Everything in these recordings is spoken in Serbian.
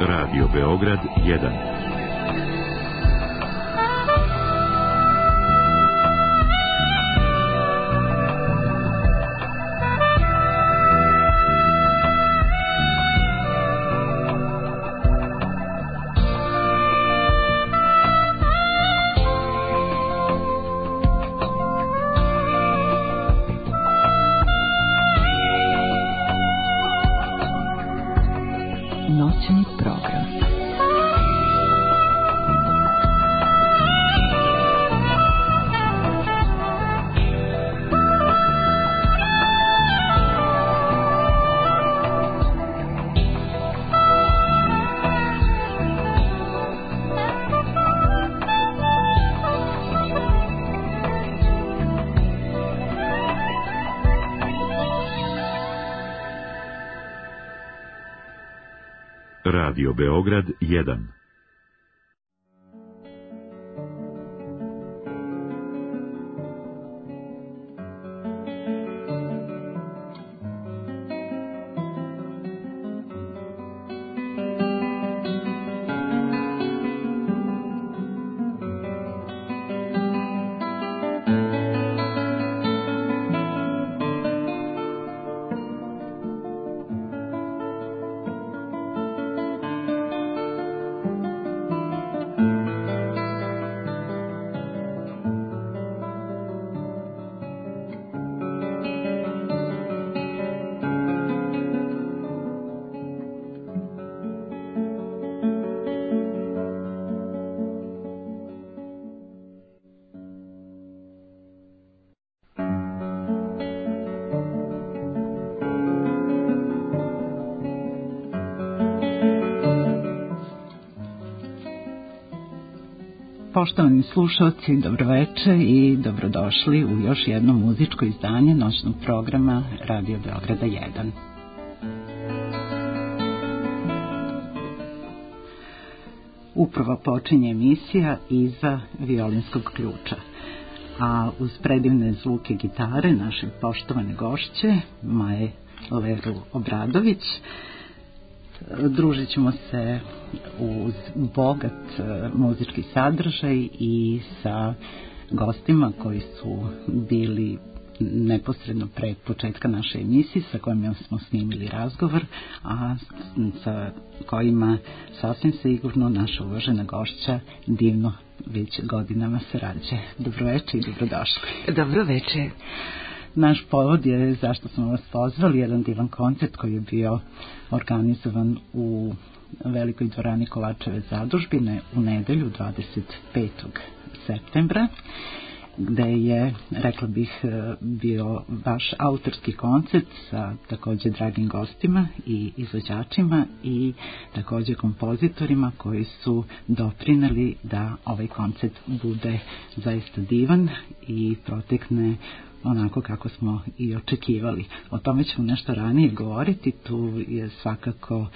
Radio Beograd 1. Noćni program. Radio Beograd 1. Poštovani slušalci, dobroveče i dobrodošli u još jedno muzičko izdanje noćnog programa Radio Beograda 1. Upravo počinje emisija Iza violinskog ključa, a uz predivne zvuke gitare naše poštovane gošće Maje Leru Obradović družit ćemo se uz bogat muzički sadržaj i sa gostima koji su bili neposredno pre početka naše emisije, sa kojima smo snimili razgovor, a sa kojima sasvim sigurno naša uvažena gošća divno već godinama sarađuje. Dobroveče i dobrodošli. Dobroveče. Naš povod je zašto smo vas pozvali, jedan divan koncert koji je bio organizovan u Velikoj dvorani Kovačeve zadužbine u nedelju 25. septembra, gde je, rekla bih, bio vaš autorski koncert sa takođe dragim gostima i izvođačima i takođe kompozitorima koji su doprineli da ovaj koncert bude zaista divan i protekne onako kako smo i očekivali. O tome ćemo nešto ranije govoriti. Tu je svakako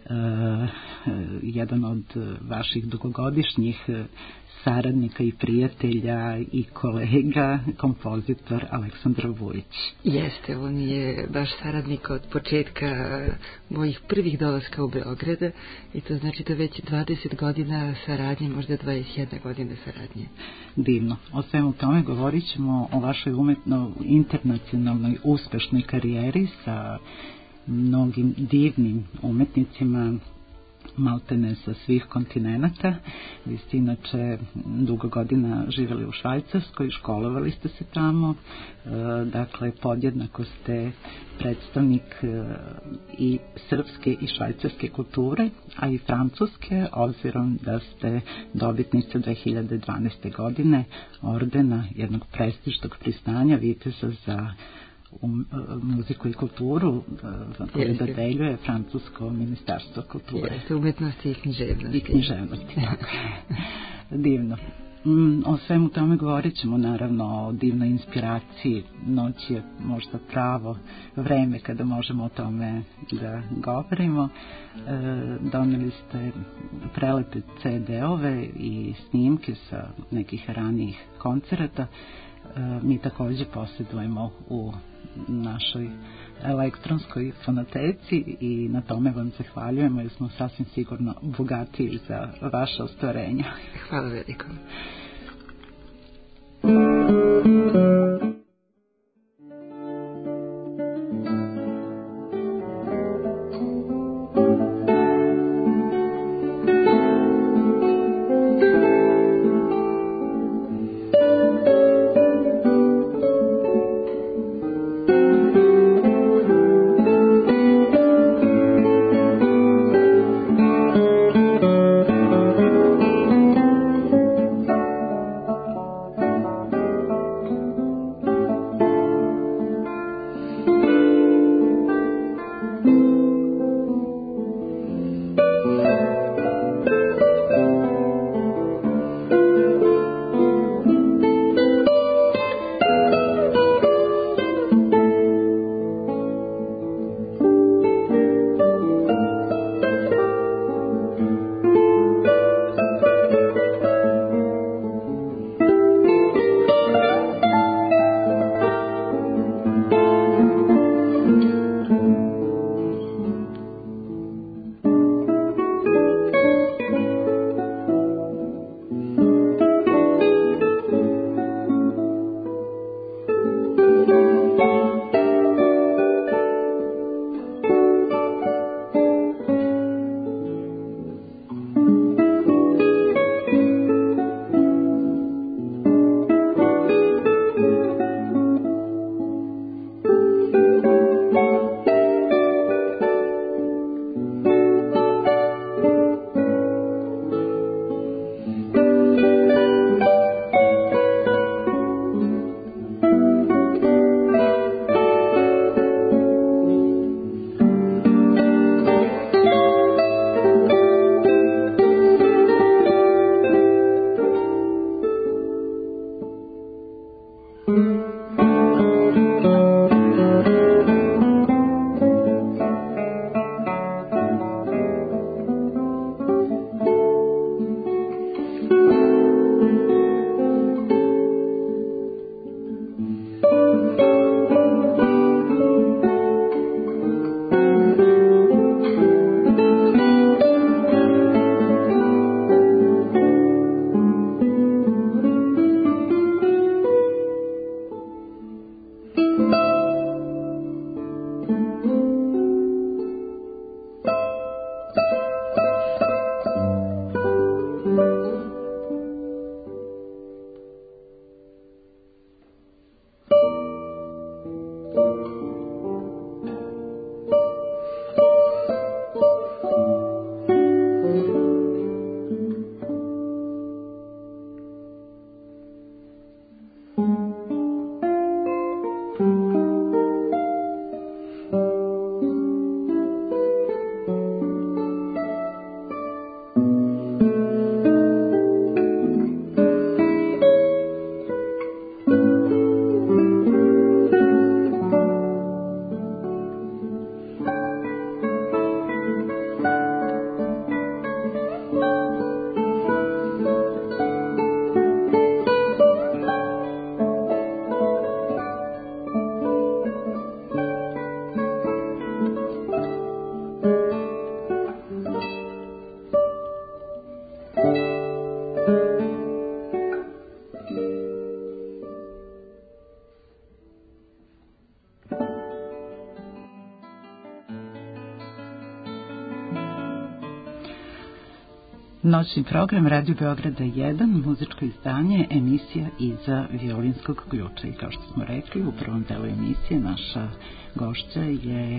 jedan od vaših dugogodišnjih saradnika i prijatelja i kolega, kompozitor Aleksandar Vujić. Jeste, on je baš saradnik od početka mojih prvih dolaska u Beograda i to znači da već 20 godina saradnje, možda 21 godina saradnje. Divno. O svemu tome govorit ćemo o vašoj internacionalnoj uspešnoj karijeri sa mnogim divnim umetnicima, maltene sa svih kontinenata. Vi ste inače dugo godina živjeli u Švajcarskoj, školovali ste se tamo, dakle podjednako ste predstavnik i srpske i švajcarske kulture, a i francuske, obzirom da ste dobitnica 2012. godine ordena jednog prestižnog priznanja viteza za muziku i kulturu koje dodeljuje francusko ministarstvo kulture. Jeste, umetnosti i književnosti. I književnosti, tako je. Divno. O svemu tome govorit ćemo naravno o divnoj inspiraciji. Noć je možda pravo vreme kada možemo o tome da govorimo. Doneli ste prelepe CD-ove i snimke sa nekih ranijih koncerata. Mi takođe posjedujemo u našoj elektronskoj fonoteci i na tome vam zahvaljujemo jer smo sasvim sigurno bogatiji za vaše ostvarenja. Hvala veliko. Noćni program Radio Beograda 1, muzičko izdanje, emisija Iza violinskog ključa. I kao što smo rekli, u prvom delu emisije naša gošća je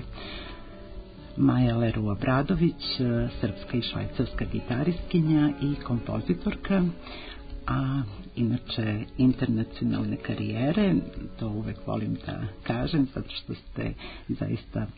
Maja Leru-Obradović, srpska i švajcarska gitariskinja i kompozitorka, a inače internacionalne karijere, to uvek volim da kažem, zato što ste zaista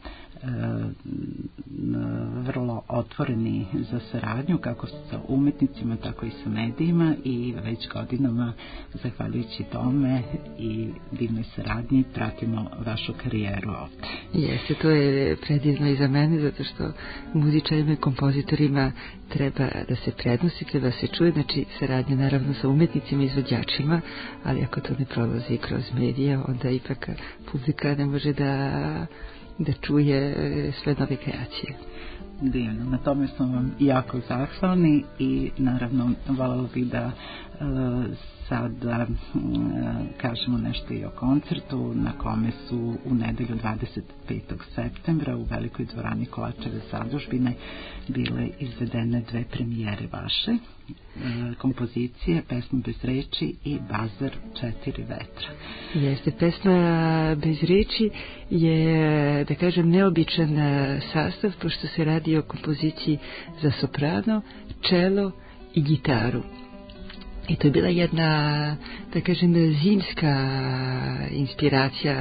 vrlo otvoreni za saradnju, kako sa umetnicima, tako i sa medijima, i već godinama, zahvaljujući tome i divnoj saradnji, pratimo vašu karijeru ovde. Jeste, to je predivno i za mene, zato što muzičarima i kompozitorima treba da se prednosi, treba se čuje, znači saradnja naravno sa umetnicima, izvođačima, ali ako to ne prolazi kroz medije, onda ipak publika ne može da čuje sve nove kreacije. Divno, na tome smo vam jako zahvalni i naravno voljela bih da sada kažemo nešto i o koncertu na kome su u nedelju 25. septembra u Velikoj dvorani Kovačeve zadužbine bile izvedene 2 premijere vaše kompozicije, Pesma bez reči i Bazar 4 vetra. Jeste, Pesma bez reči je, da kažem, neobičan sastav, pošto se radi o kompoziciji za soprano, čelo i gitaru. I to je bila jedna, da kažem, zimska inspiracija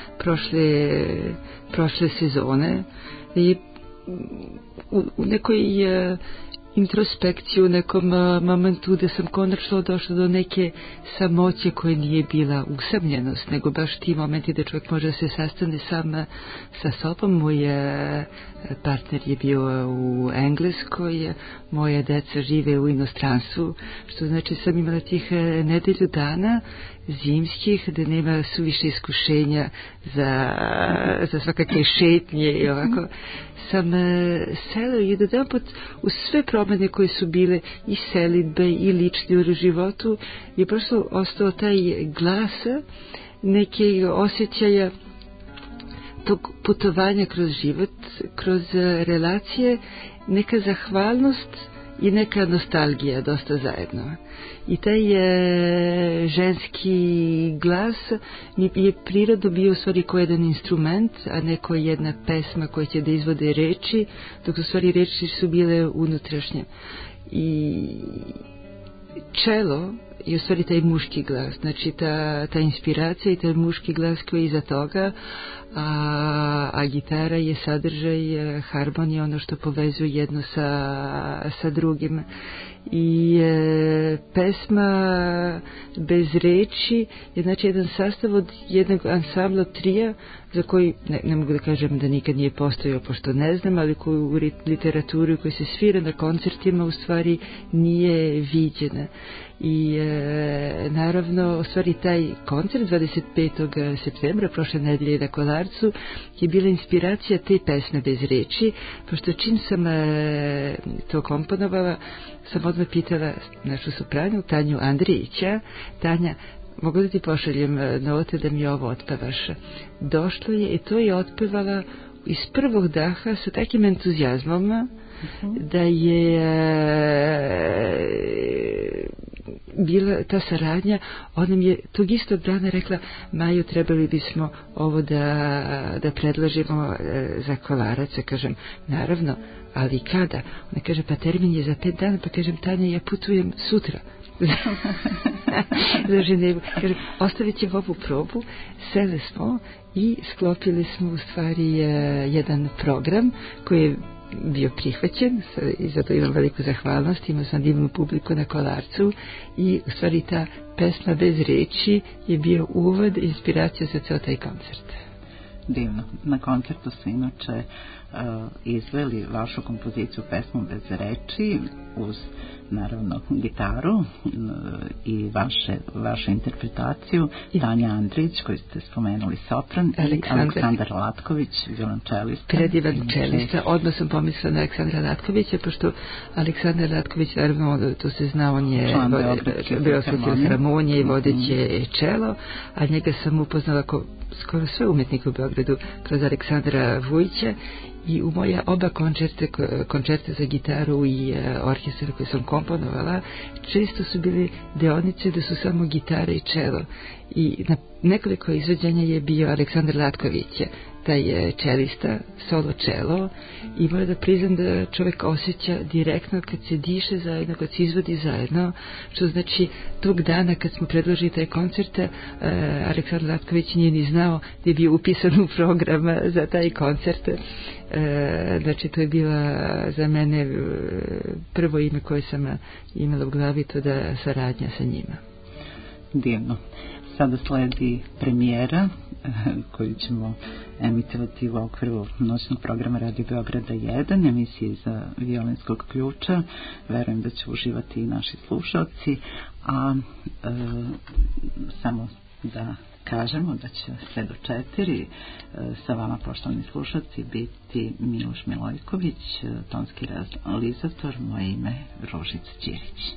prošle sezone i u nekoj introspekciju, u nekom momentu da sam konačno došla do neke samoće koja nije bila usamljenost, nego baš ti momenti da čovjek može da se sastane sam sa sobom. Moj partner je bio u Engleskoj, moje deca žive u inostranstvu, što znači sam imala tih nedelju dana zimskih, da nema suviše iskušenja za svakakve šetnje i ovako. Sam sela i jedan put u sve promene koje su bile i selidbe i lični u životu je prosto ostao taj glas neke osjećaja tog putovanja kroz život, kroz relacije, neka zahvalnost i neka nostalgija dosta zajedno. I taj ženski glas mi je prirodno bio u stvari kao jedan instrument, a ne kao jedna pesma koja će da izvode reči, dok u stvari reči su bile unutrašnje. I čelo je u stvari taj muški glas, znači ta inspiracija i taj muški glas koji je iza toga, a gitara je sadržaj, harmonija, ono što povezuje jedno sa drugim. I Pesma bez reči je znači jedan sastav od jednog ansambla trija za koji ne mogu da kažem da nikad nije postojao, pošto ne znam, ali koji u literaturi koji se svira na koncertima u stvari nije viđena. I naravno u stvari taj koncert 25. septembra prošle nedelje na Kolarcu je bila inspiracija te Pesme bez reči, pošto čim sam to komponovala sam odmah pitala našu sopranu Tanju Andrijića: Tanja, mogu da ti pošaljem note da mi ovo otpevaš? Došlo je i to je otpevala iz prvog daha sa takim entuzijazmom da je bila ta saradnja. Ona mi je tog istog dana rekla: Maju, trebali bismo ovo da predlažimo za Kolarac. Kažem, naravno, ali kada? Ona kaže, pa termin je za 5 dana. Pa kažem, Tanja, ja putujem sutra za Ženevu. Kažem, ostavit ćemo ovu probu. Sele smo i sklopili smo u stvari jedan program koji je bio prihvaćen i zato imam veliku zahvalnost. Imao sam divnu publiku na Kolarcu i u stvari ta Pesma bez reči je bio uvod, inspiracija za ceo taj koncert. Divno. Na koncertu su inače izveli vašu kompoziciju Pesmu bez reči uz naravno gitaru i vašu interpretaciju, Tanja Andrić koju ste spomenuli sopran, i Aleksandar Latković, violončelista. Predivan čelista. Odmah sam pomislila na Aleksandra Latkovića, pošto Aleksandar Latković, naravno, to se zna, on je Beogradske filharmonije i vodeće čelo, a njega sam upoznala skoro sve umetnike u Beogradu kroz Aleksandra Vujića. I u moja oba koncerte za gitaru i orkestar koji sam komponovala, često su bili deonice da su samo gitara i čelo. I na nekoliko izvođenja je bio Aleksandar Latković, taj čelista, solo čelo, i moram da priznam da čovjek osjeća direktno kad se diše zajedno, kad se izvodi zajedno, što znači tog dana kad smo predložili taj koncert, Aleksandar Latković nije ni znao da je bio upisan u program za taj koncert. Znači to je bila za mene prvo ime koje sam imala u glavi, to da saradnja sa njima. Divno. Sada sledi premijera koju ćemo emitovati u okviru noćnog programa Radio Beograda 1, emisije za violinskog ključa. Verujem da će uživati i naši slušalci, a samo da kažemo da će sve do 4 sa vama, poštovani slušalci, biti Miloš Milojković, tonski realizator, moje ime Ružica Ćirić.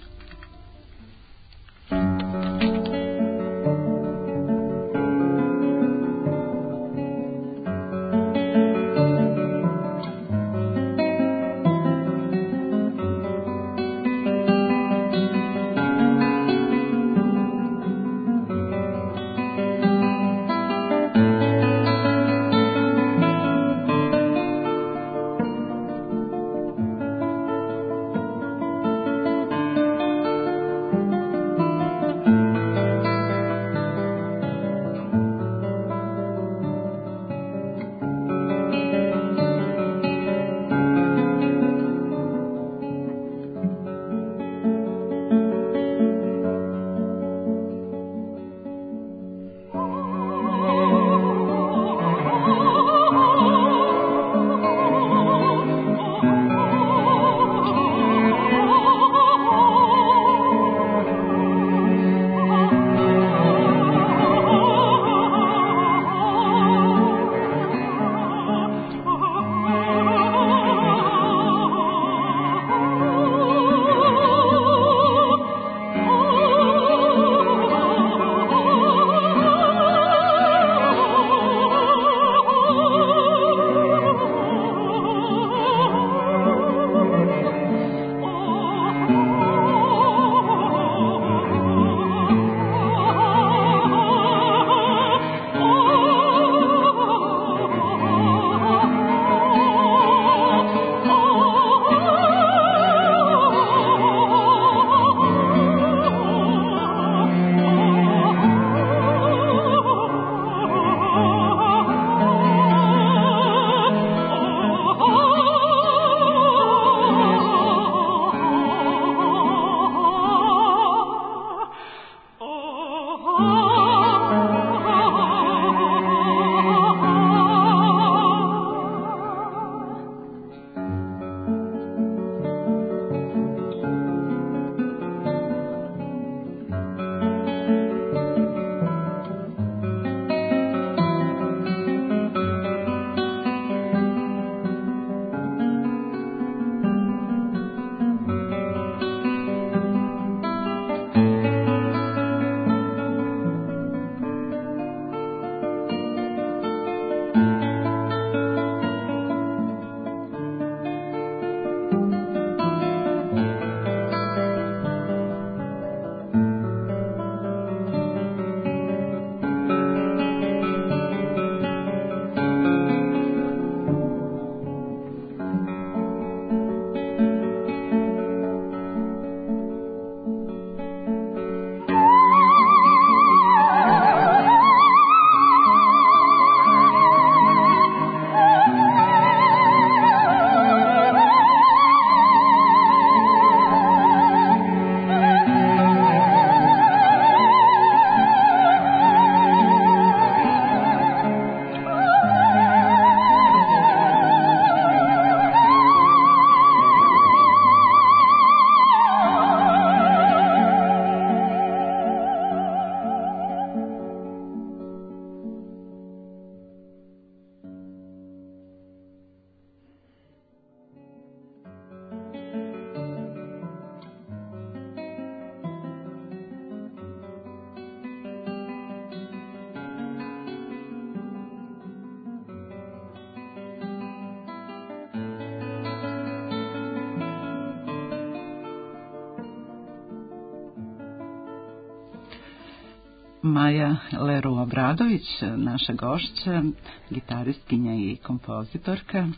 Maja Leru Obradović, naša gošća, gitaristkinja i kompozitorka,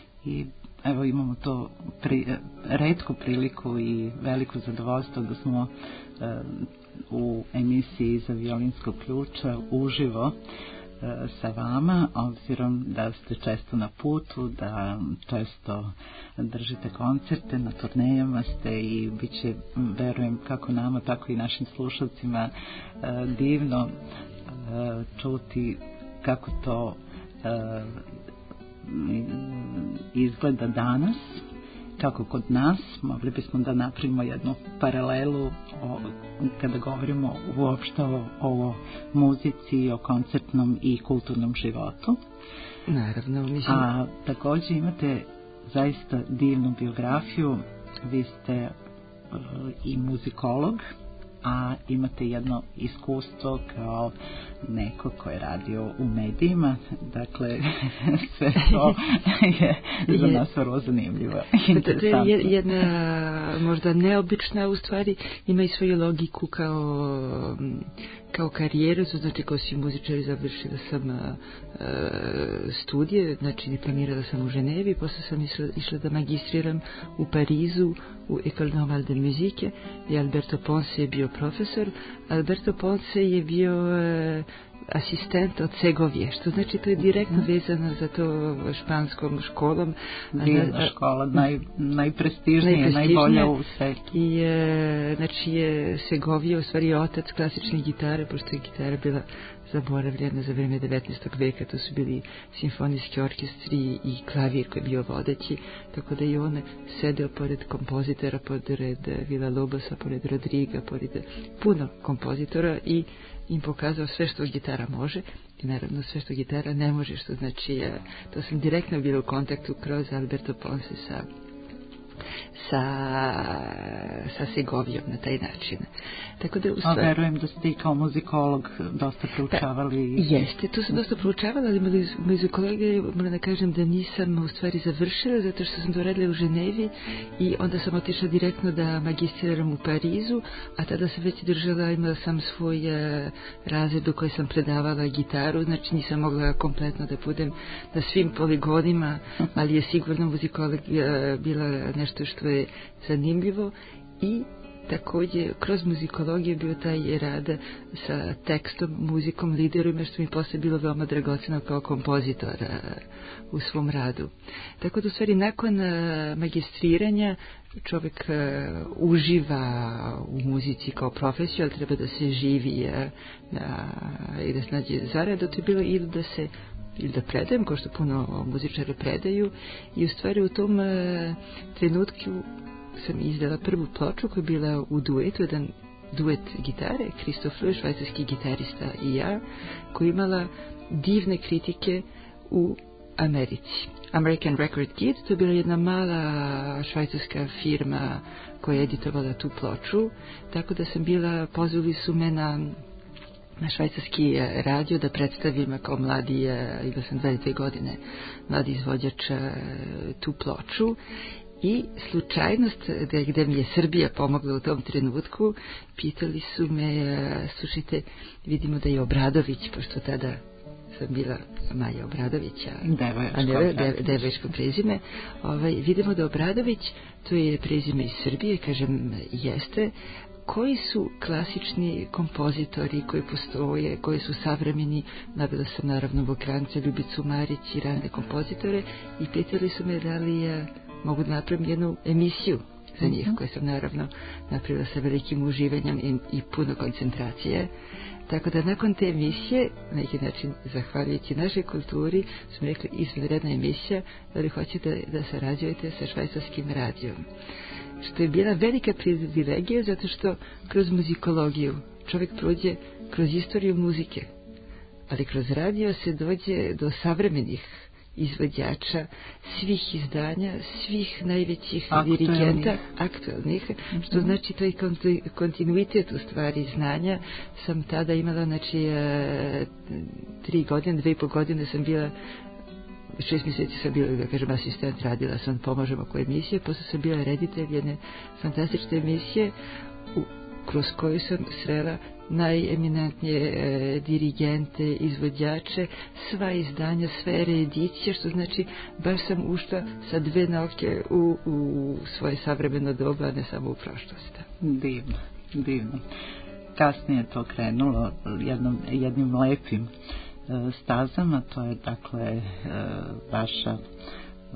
i evo imamo to retku priliku i veliko zadovoljstvo da smo u emisiji za violinskog ključa uživo sa vama, obzirom da ste često na putu, da često držite koncerte, na turnejama ste i bit će, verujem, kako nama, tako i našim slušalcima divno čuti kako to izgleda danas, kako kod nas, mogli bismo da napravimo jednu paralelu kada govorimo uopšte o muzici, o koncertnom i kulturnom životu. Naravno, mislim. A također imate zaista divnu biografiju, vi ste i muzikolog, a imate jedno iskustvo kao neko ko je radio u medijima, dakle sve to je za nas vrlo zanimljivo. To je jedna možda neobična, u stvari ima i svoju logiku kao karijeru, znači kao svi muzičari završila sam studije, znači diplomirala sam u Ženevi, posle sam išla da magistriram u Parizu u École Normale de Musique i Alberto Ponce je bio profesor. Alberto Ponce je bio asistent od Segovije, što znači to je direktno vezano za to španskom školom. Divna škola, najprestižnija, najbolja u svetu. I znači je Segovija u stvari otac klasične gitare, pošto je gitara bila zaboravljena za vreme 19. veka, to su bili simfonijski orkestri i klavir koji je bio vodeći, tako da je on sedeo pored kompozitora, pored Villa-Lobosa, pored Rodriga, pored puno kompozitora i im pokazao sve što gitara može i naravno sve što gitara ne može, što znači to sam direktno bila u kontaktu kroz Alberto Ponce sa Segovijom na taj način. Tako da verujem da ste i kao muzikolog dosta proučavali. Jeste, to sam dosta proučavala, ali muzikologije moram da kažem da nisam u stvari završila, zato što sam to radila u Ženevi i onda sam otišla direktno da magistriram u Parizu, a tada sam već držala, imala sam svoj razred u kojoj sam predavala gitaru, znači nisam mogla kompletno da budem na svim poligonima, ali je sigurno muzikologija bila nešto što je zanimljivo i također kroz muzikologiju bio taj rad sa tekstom, muzikom, liderima, što mi posle bilo veoma dragoceno kao kompozitor u svom radu. Tako da u stvari nakon magistriranja čovjek uživa u muzici kao profesiju, ali treba da se živi i da se nađe zaradu. To je bilo ili da predajem, kao što puno muzičara predaju, i u stvari u tom trenutku sam izdala prvu ploču koja je bila u duetu, jedan duet gitare, Christophe, švajcarski gitarista i ja, koja imala divne kritike u Americi. American Record Kit, to je bila jedna mala švajcarska firma koja je editovala tu ploču, tako da sam bila, pozvali su me na švajcarski radio da predstavim kao mladi, imao sam 22 godine, mladi izvođač tu ploču. I slučajnost gde mi je Srbija pomogla u tom trenutku, pitali su me, slušajte, vidimo da je Obradović, pošto tada sam bila Maja Obradovića, devojčko prezime, vidimo da Obradović, to je prezime iz Srbije, kažem, jeste. Koji su klasični kompozitori koji postoje, koji su savremeni, navela sam naravno Vokrancea, Ljubicu Marić i rane kompozitore, i pitali su me da li mogu da napravim jednu emisiju za njih, koju sam naravno napravila sa velikim uživanjem i puno koncentracije. Tako da nakon te emisije, na neki način zahvaljujući našoj kulturi, smo rekli izvanredna emisija, da li hoćete da sarađujete sa švajcarskim radijom. Što je bila velika privilegija, zato što kroz muzikologiju čovjek prođe kroz istoriju muzike, ali kroz radio se dođe do savremenih izvođača, svih izdanja, svih najvećih dirigenta, aktualnih, što znači to je kontinuitet u stvari znanja. Sam tada imala, znači 3 godine, 2,5 godine sam bila, 6 mjeseci sam bila, da kažem, asistent, radila sam, pomažem oko emisije, posle sam bila reditelj jedne fantastične emisije kroz koju sam srela najeminentnije dirigente, izvođače, sva izdanja, sve reedicije, što znači baš sam ušla sa 2 noge u svoje savremeno doba, ne samo u prošlost. Divno. Kasnije to krenulo jednim lepim stazama, to je dakle vaša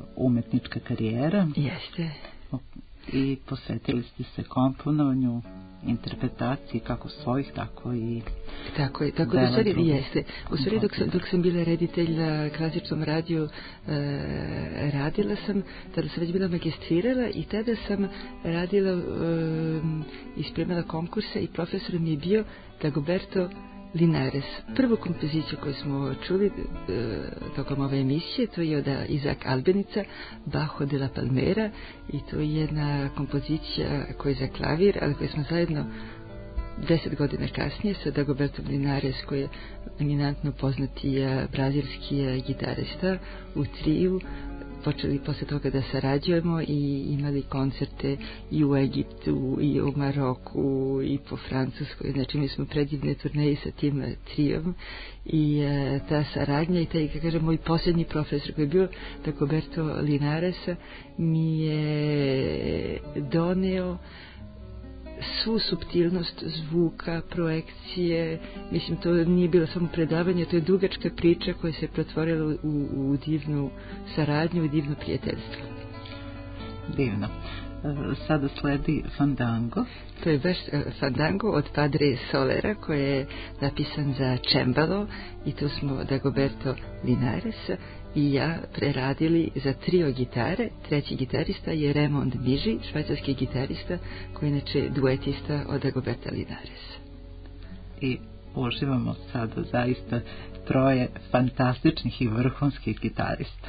umetnička karijera. Jeste. I posvetili ste se komponovanju interpretaciji kako svojih, tako i tako da stvari jeste. U stvari dok sam bila reditelj na klasičnom radiju, radila sam, tada sam već bila magistrirala i tada sam radila i spremala konkurse i profesor mi je bio Dagoberto Linares. Prvu kompoziciju koju smo čuli tokom ove emisije, to je od Isaac Albenica, Bajo de la Palmera, i to je jedna kompozicija koja je za klavir, ali koju smo zajedno 10 godina kasnije sa Dagobertom Linares, koji je eminentno poznati brazilski gitarista, u triju počeli posle toga da sarađujemo i imali koncerte i u Egiptu i u Maroku i po Francuskoj. Znači mi smo predivne turneje sa tim trijom i ta saradnja i taj, kako kažem, moj posljednji profesor koji je bio Dagoberto Linaresa mi je doneo svu suptilnost zvuka, projekcije. Mislim, to nije bilo samo predavanje, to je dugačka priča koja se pretvorila u divnu saradnju, u divno prijateljstvo. Divno. Sada sledi Fandango. To je baš Fandango od Padre Solera, koji je napisan za cembalo, i tu smo Dagoberto Linares i ja preradili za trio gitare. Treći gitarista je Raymond Miži, švajcarski gitarista, koji je inače duetista od Dagoberta Linares. I uživamo sada zaista troje fantastičnih i vrhunskih gitarista.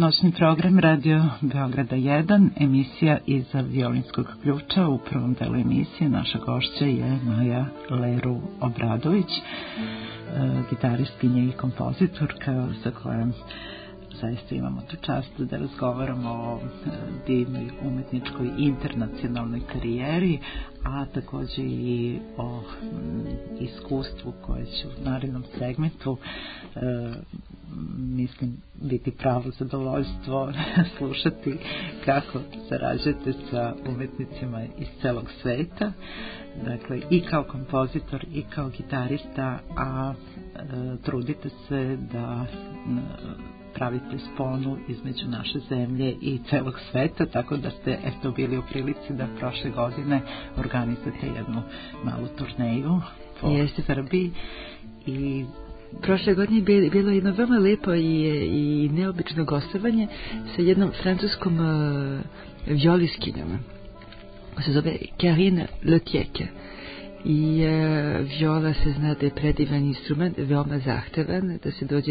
Noćni program Radio Beograda 1, emisija iza violinskog ključa. U prvom delu emisije naša gošća je Maja Leru Obradović, gitaristkinja i kompozitorka sa kojom zaista imamo tu čast da razgovaramo o divnoj umetničkoj internacionalnoj karijeri, a takođe i o iskustvu koje će u narednom segmentu mislim biti pravo zadovoljstvo slušati kako sarađujete sa umetnicima iz celog sveta, dakle i kao kompozitor i kao gitarista, a trudite se da pravite sponu između naše zemlje i celog sveta, tako da ste eto bili u prilici da prošle godine organizujete jednu malu turneju po Srbiji. I prošle godine je bilo jedno veoma lepo i neobično gostovanje sa jednom francuskom violiskinjom koja se zove Karine Letieke. I viola se zna da je predivan instrument, veoma zahtevan, da se dođe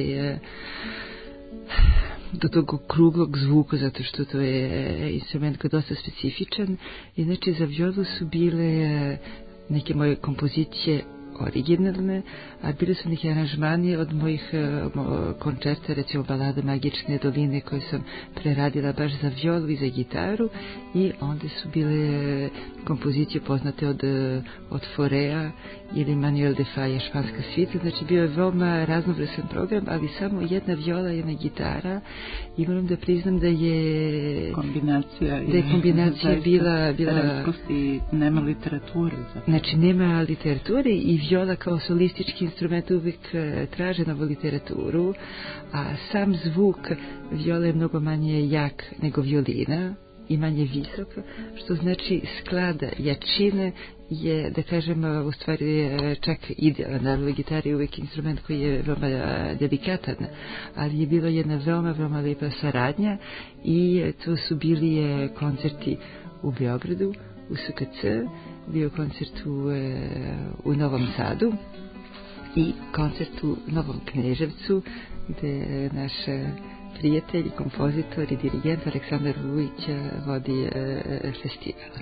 do tog okruglog zvuka, zato što to je instrument koji je dosta specifičan. I znači za violu su bile neke moje kompozicije originalne, a bili su neki aranžmani od mojih koncerta, recimo Balada Magične doline koje sam preradila baš za violu i za gitaru, i onda su bile kompozicije poznate od Forea ili Manuel de Falla, Španska svita. Znači bio je veoma raznovresan program, ali samo jedna viola i jedna gitara, i moram da priznam da je kombinacija bila i nema literature. Znači nema literature, i viola kao solistički instrument uvijek traže novu literaturu, a sam zvuk viola je mnogo manje jak nego violina i manje visok, što znači sklad jačine je, da kažem, u stvari čak idealan. Naravno, gitara je uvijek instrument koji je veoma delikatan, ali je bila jedna veoma, veoma lepa saradnja, i to su bili koncerti u Beogradu, u SKC, bio koncert u Novom Sadu i koncert u Novom Kneževcu, gde naš prijatelj, kompozitor i dirigent Aleksandar Vujić vodi festival.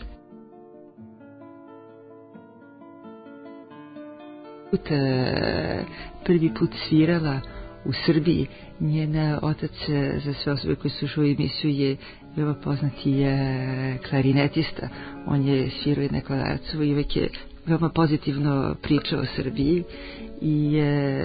Prvi put svirala u Srbiji. Njen otac, za sve osobe koji su ušli u emisiju, je veoma poznati klarinetista. On je svirao i na Kolarcu i uvek je veoma pozitivno pričao o Srbiji, i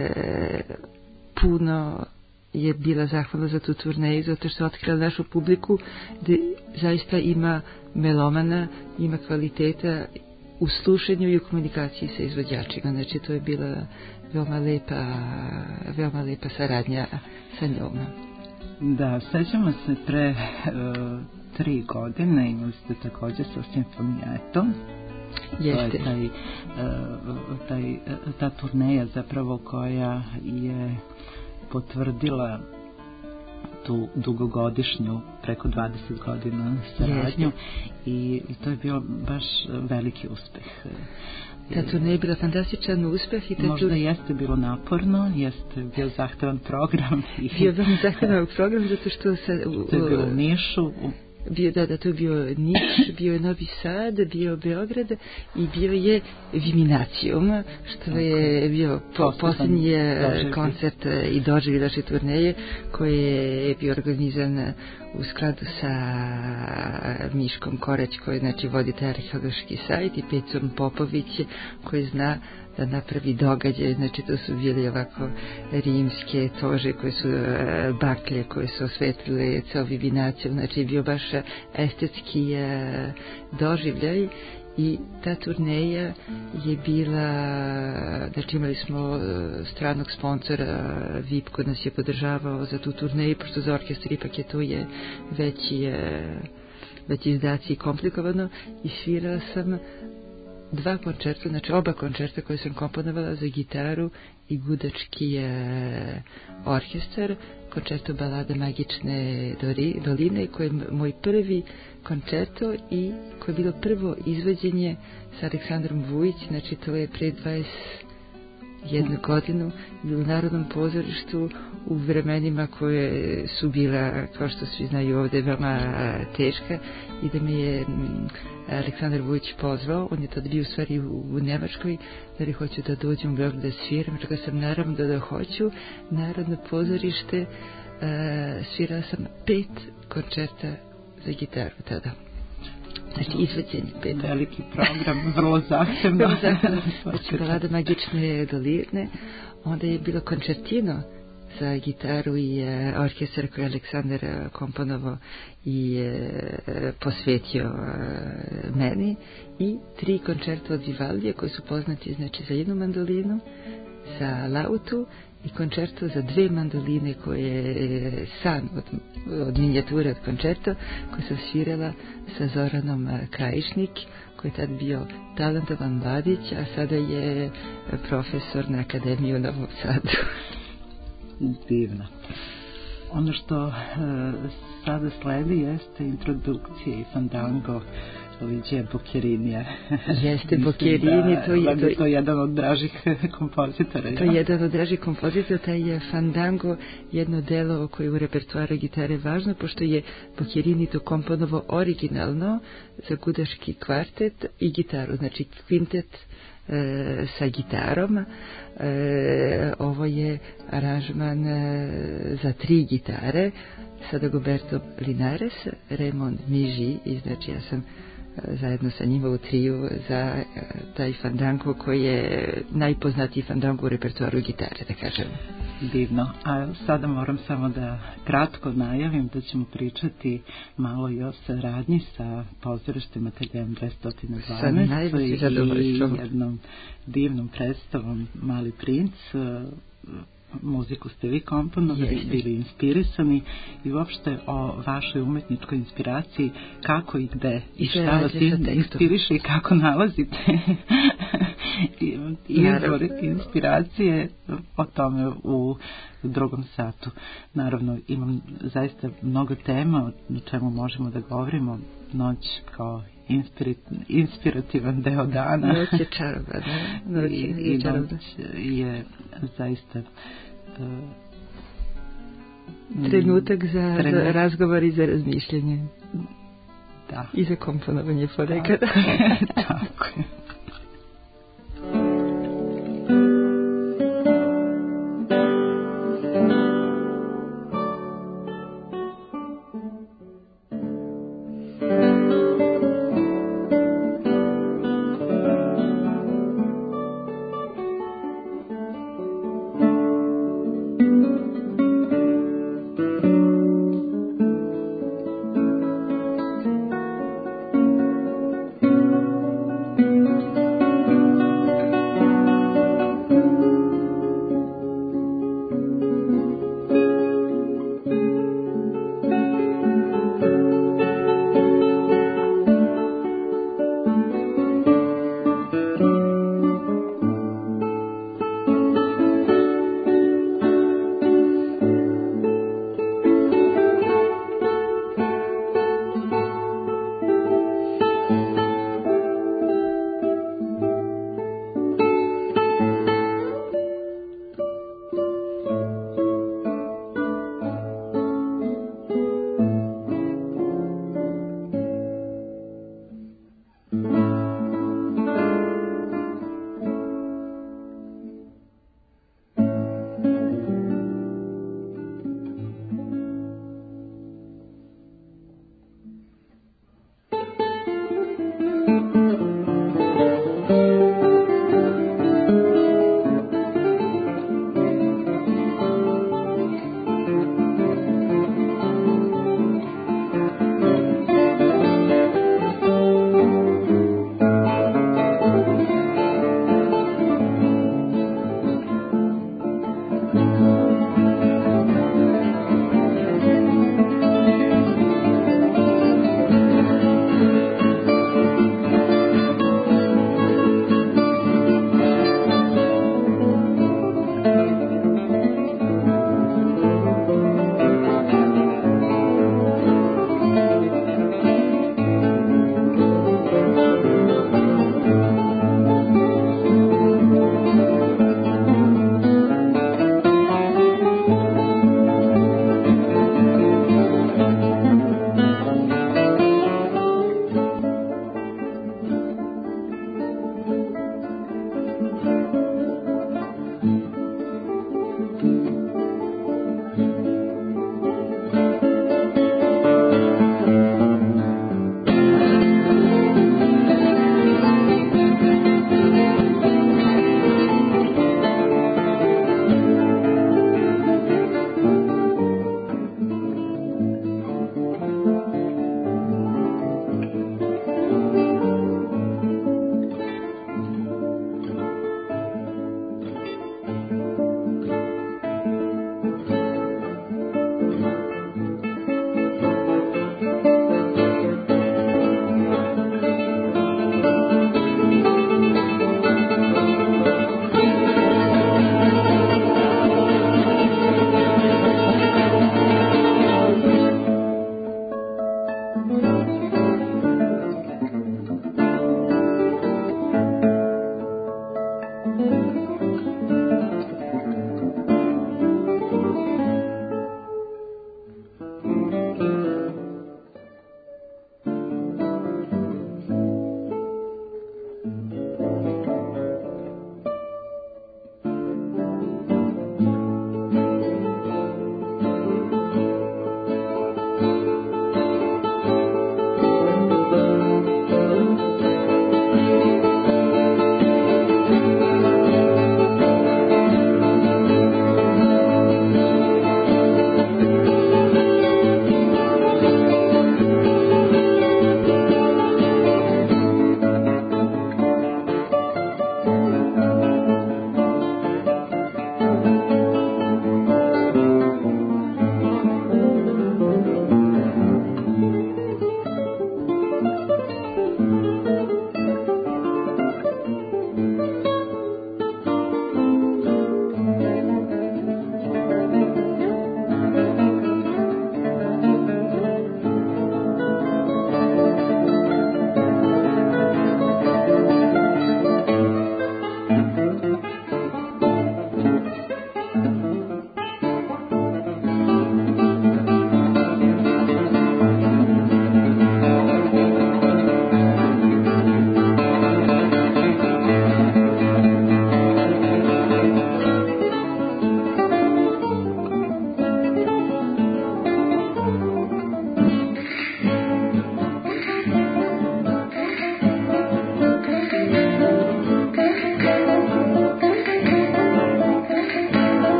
puno je bila zahvalna za tu turneju, zato što je otkrila našu publiku da zaista ima melomana, ima kvaliteta u slušanju i u komunikaciji sa izvođačima. Znači to je bila veoma lepa saradnja sa njom. Da, sećamo se pre 3 godine imali ste takođe sa Sinfonijetom. Jeste. Ta turneja zapravo koja je potvrdila tu dugogodišnju, preko 20 godina saradnju, i to je bio baš veliki uspeh. Ta turneja je bila fantastičan uspeh. Možda jeste bilo naporno, jeste bio zahtevan program. Bio veoma zahtevan program, zato što to je bilo u Nišu. To je bio Niš, bio je Novi Sad, bio Beograd i bio je Viminacijum, što je bio posljednji koncert i doživljaj naše turneje, koji je bio organizan u skladu sa Miškom Koreć, koji znači vodi taj arheološki sajt, i Pecom Popović, koji zna da napravi događaj. Znači to su bili ovako rimske tože koje su baklje koje su osvetlile ceo Viminacijum. Znači bio baš estetski doživljaj, i ta turneja je bila, znači imali smo stranog sponsora, VIP, koji nas je podržavao za tu turneju, pošto za orkestar ipak je to je već izdaci i komplikovano, i svirala sam 2 koncerta, znači oba koncerta koje sam komponovala za gitaru i gudački orkestar. Koncerto Balada Magične doline, koji je moj prvi koncerto i koje je bilo prvo izvođenje sa Aleksandrom Vujić. Znači to je pre 21 godinu bilo u Narodnom pozorištu u vremenima koje su bila, kao što svi znaju ovde, veoma teška, i da me je Aleksandar Vujić pozvao. On je tad bio u stvari u Nemačkoj, da li hoću da dođem u Beograd da sviram. Čekao sam naravno da hoću. Narodno pozorište, svirala sam 5 koncerta za gitaru tada. Znači, izveđenje 5. Veliki program, vrlo zahtevno. Znači, balada Magične doline. Onda je bilo koncertino za gitaru i orkestar koji je Aleksandar komponovao i posvetio meni, i 3 koncerta od Vivaldija koji su poznati, znači, za 1 mandolinu, za lautu, i koncerto za 2 mandoline koje je san od minijature od koncerto, koje sam svirala sa Zoranom Krajišnik, koji je tad bio talentovan mladić, a sada je profesor na Akademiji u Novom Sadu. Divno. Ono što sada sledi jeste introdukcija i fandango Luigija Boccherinija. Jeste, Boccherini, to je jedan od dražih kompozitora. To je jedan od dražih kompozitora, taj je fandango jedno delo koje u repertoaru gitare važno, pošto je Boccherini to komponovao originalno za gudaški kvartet i gitaru, znači kvintet sa gitarom. Ovo je aranžman za 3 gitare sa Dagoberto Linares, Raymond Miji, i znači ja sam zajedno sa njima u triju za taj fandango koji je najpoznatiji fandango u repertoaru gitare, da kažem. Divno. A sada moram samo da kratko najavim da ćemo pričati malo i o saradnji sa pozorištem Ateljeom 212 i jednom divnom predstavom Mali princ. Muziku ste vi komponovali, bili inspirisani, i uopšte o vašoj umetničkoj inspiraciji, kako i gde i šta vas inspiriše i kako nalazite izvor inspiracije, o tome u drugom satu. Naravno, imam zaista mnogo tema o čemu možemo da govorimo. Noć kao inspirativan deo dana. Noć je čarobna. Noć je zaista trenutak za razgovor i za razmišljanje. Da. I za komponovanje ponekada. Tako je.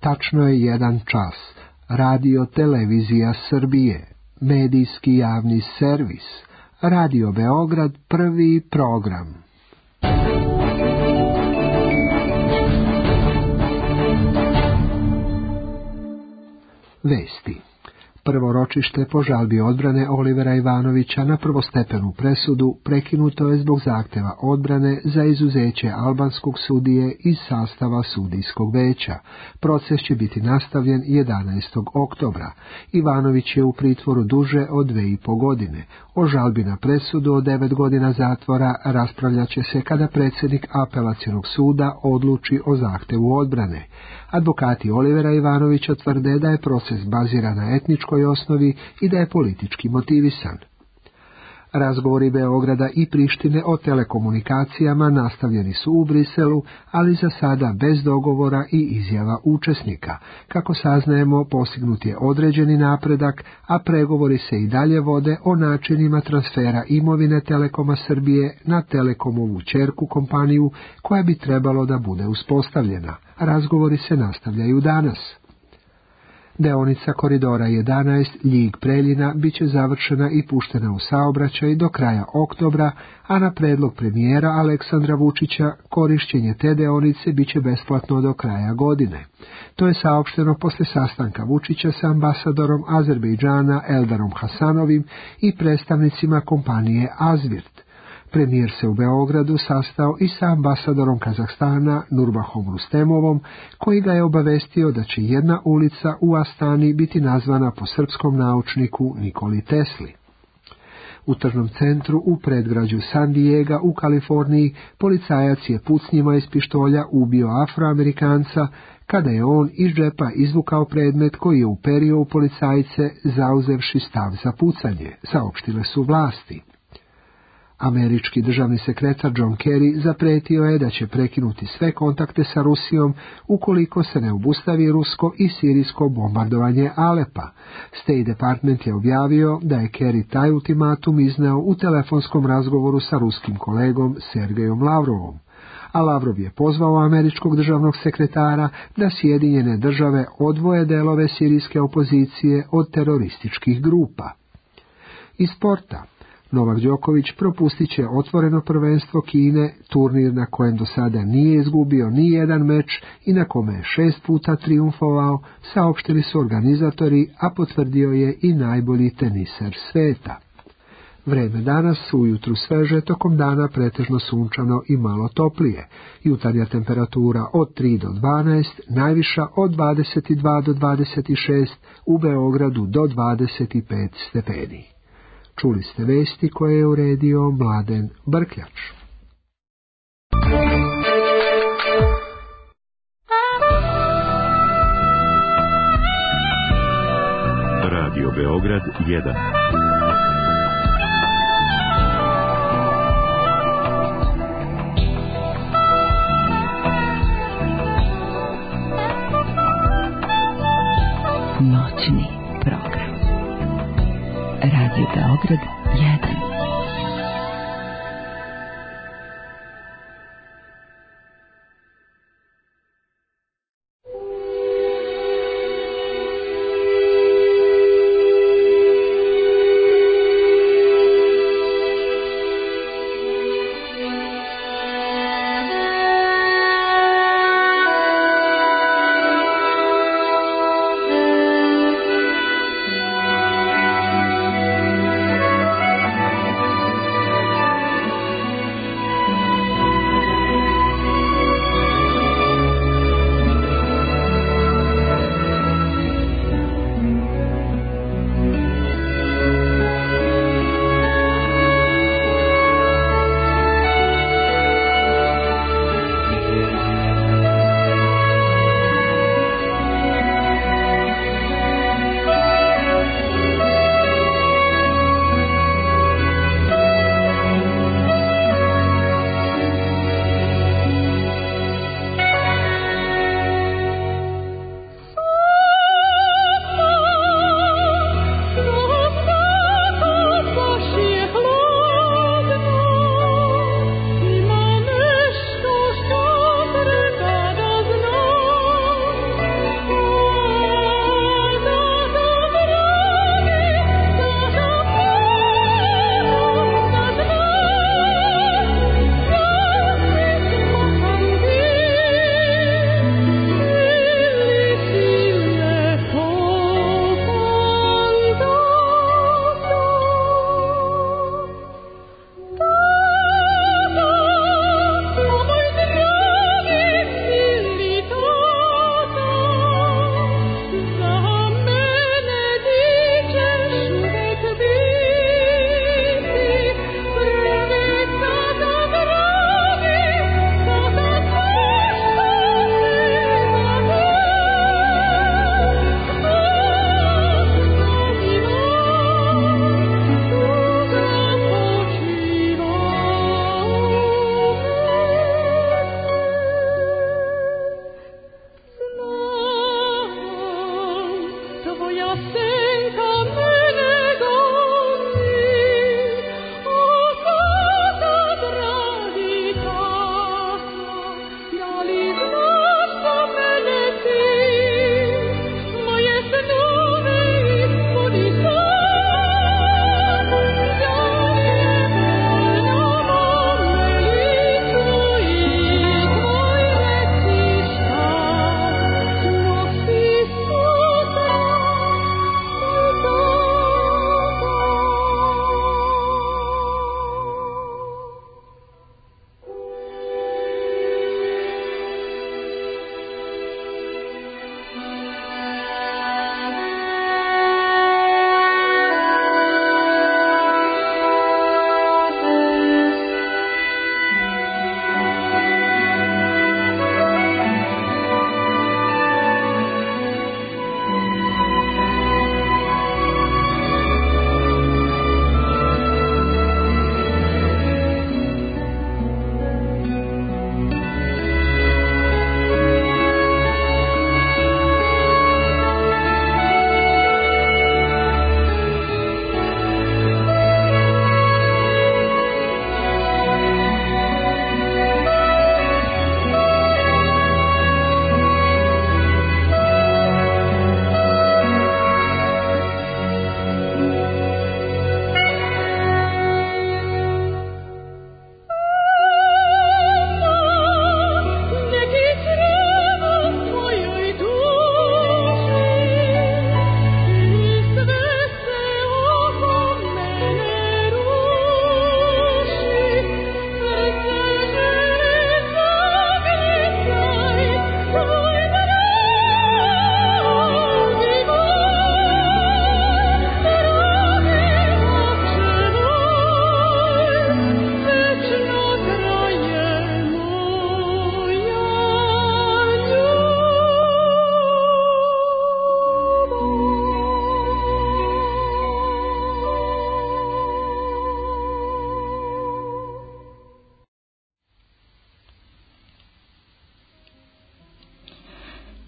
Tačno je 1 čas. Radio Televizija Srbije, medijski javni servis, Radio Beograd, prvi program. Vesti. Prvo ročište po žalbi odbrane Olivera Ivanovića na prvostepenu presudu prekinuto je zbog zahteva odbrane za izuzeće albanskog sudije iz sastava sudijskog veća. Proces će biti nastavljen 11. oktobra. Ivanović je u pritvoru duže od 2,5 godine. O žalbi na presudu od 9 godina zatvora raspravljat će se kada predsjednik apelacionog suda odluči o zahtevu odbrane. Advokati Olivera Ivanovića tvrde da je proces baziran na etničkoj osnovi i da je politički motivisan. Razgovori Beograda i Prištine o telekomunikacijama nastavljeni su u Briselu, ali za sada bez dogovora i izjava učesnika. Kako saznajemo, postignut je određeni napredak, a pregovori se i dalje vode o načinima transfera imovine Telekoma Srbije na Telekomovu ćerku kompaniju koja bi trebalo da bude uspostavljena. Razgovori se nastavljaju danas. Deonica koridora 11 Ljig-Preljina bit će završena i puštena u saobraćaj do kraja oktobra, a na predlog premijera Aleksandra Vučića korišćenje te deonice bit će besplatno do kraja godine. To je saopšteno posle sastanka Vučića sa ambasadorom Azerbejdžana Eldarom Hasanovim i predstavnicima kompanije Azvirt. Premijer se u Beogradu sastao i sa ambasadorom Kazahstana Nurbahom Rustemovom, koji ga je obavestio da će jedna ulica u Astani biti nazvana po srpskom naučniku Nikoli Tesli. U tržnom centru u predgrađu San Diego u Kaliforniji policajac je pucnjima iz pištolja ubio Afroamerikanca kada je on iz džepa izvukao predmet koji je uperio u policajce zauzevši stav za pucanje, saopštile su vlasti. Američki državni sekretar John Kerry zapretio je da će prekinuti sve kontakte sa Rusijom ukoliko se ne obustavi rusko i sirijsko bombardovanje Alepa. State Department je objavio da je Kerry taj ultimatum izneo u telefonskom razgovoru sa ruskim kolegom Sergejom Lavrovom. A Lavrov je pozvao američkog državnog sekretara da Sjedinjene države odvoje delove sirijske opozicije od terorističkih grupa. Iz sporta. Novak Đoković propustit će otvoreno prvenstvo Kine, turnir na kojem do sada nije izgubio ni jedan meč i na kome je 6 puta trijumfovao, saopštili su organizatori, a potvrdio je i najbolji teniser sveta. Vreme danas ujutru sveže, tokom dana pretežno sunčano i malo toplije. Jutarnja temperatura od 3 do 12, najviša od 22 do 26, u Beogradu do 25 stepeni. Čuli ste vesti koje je uredio Mladen Brkljač. Radio Beograd 1. Noćni program. Radio Beograd 1.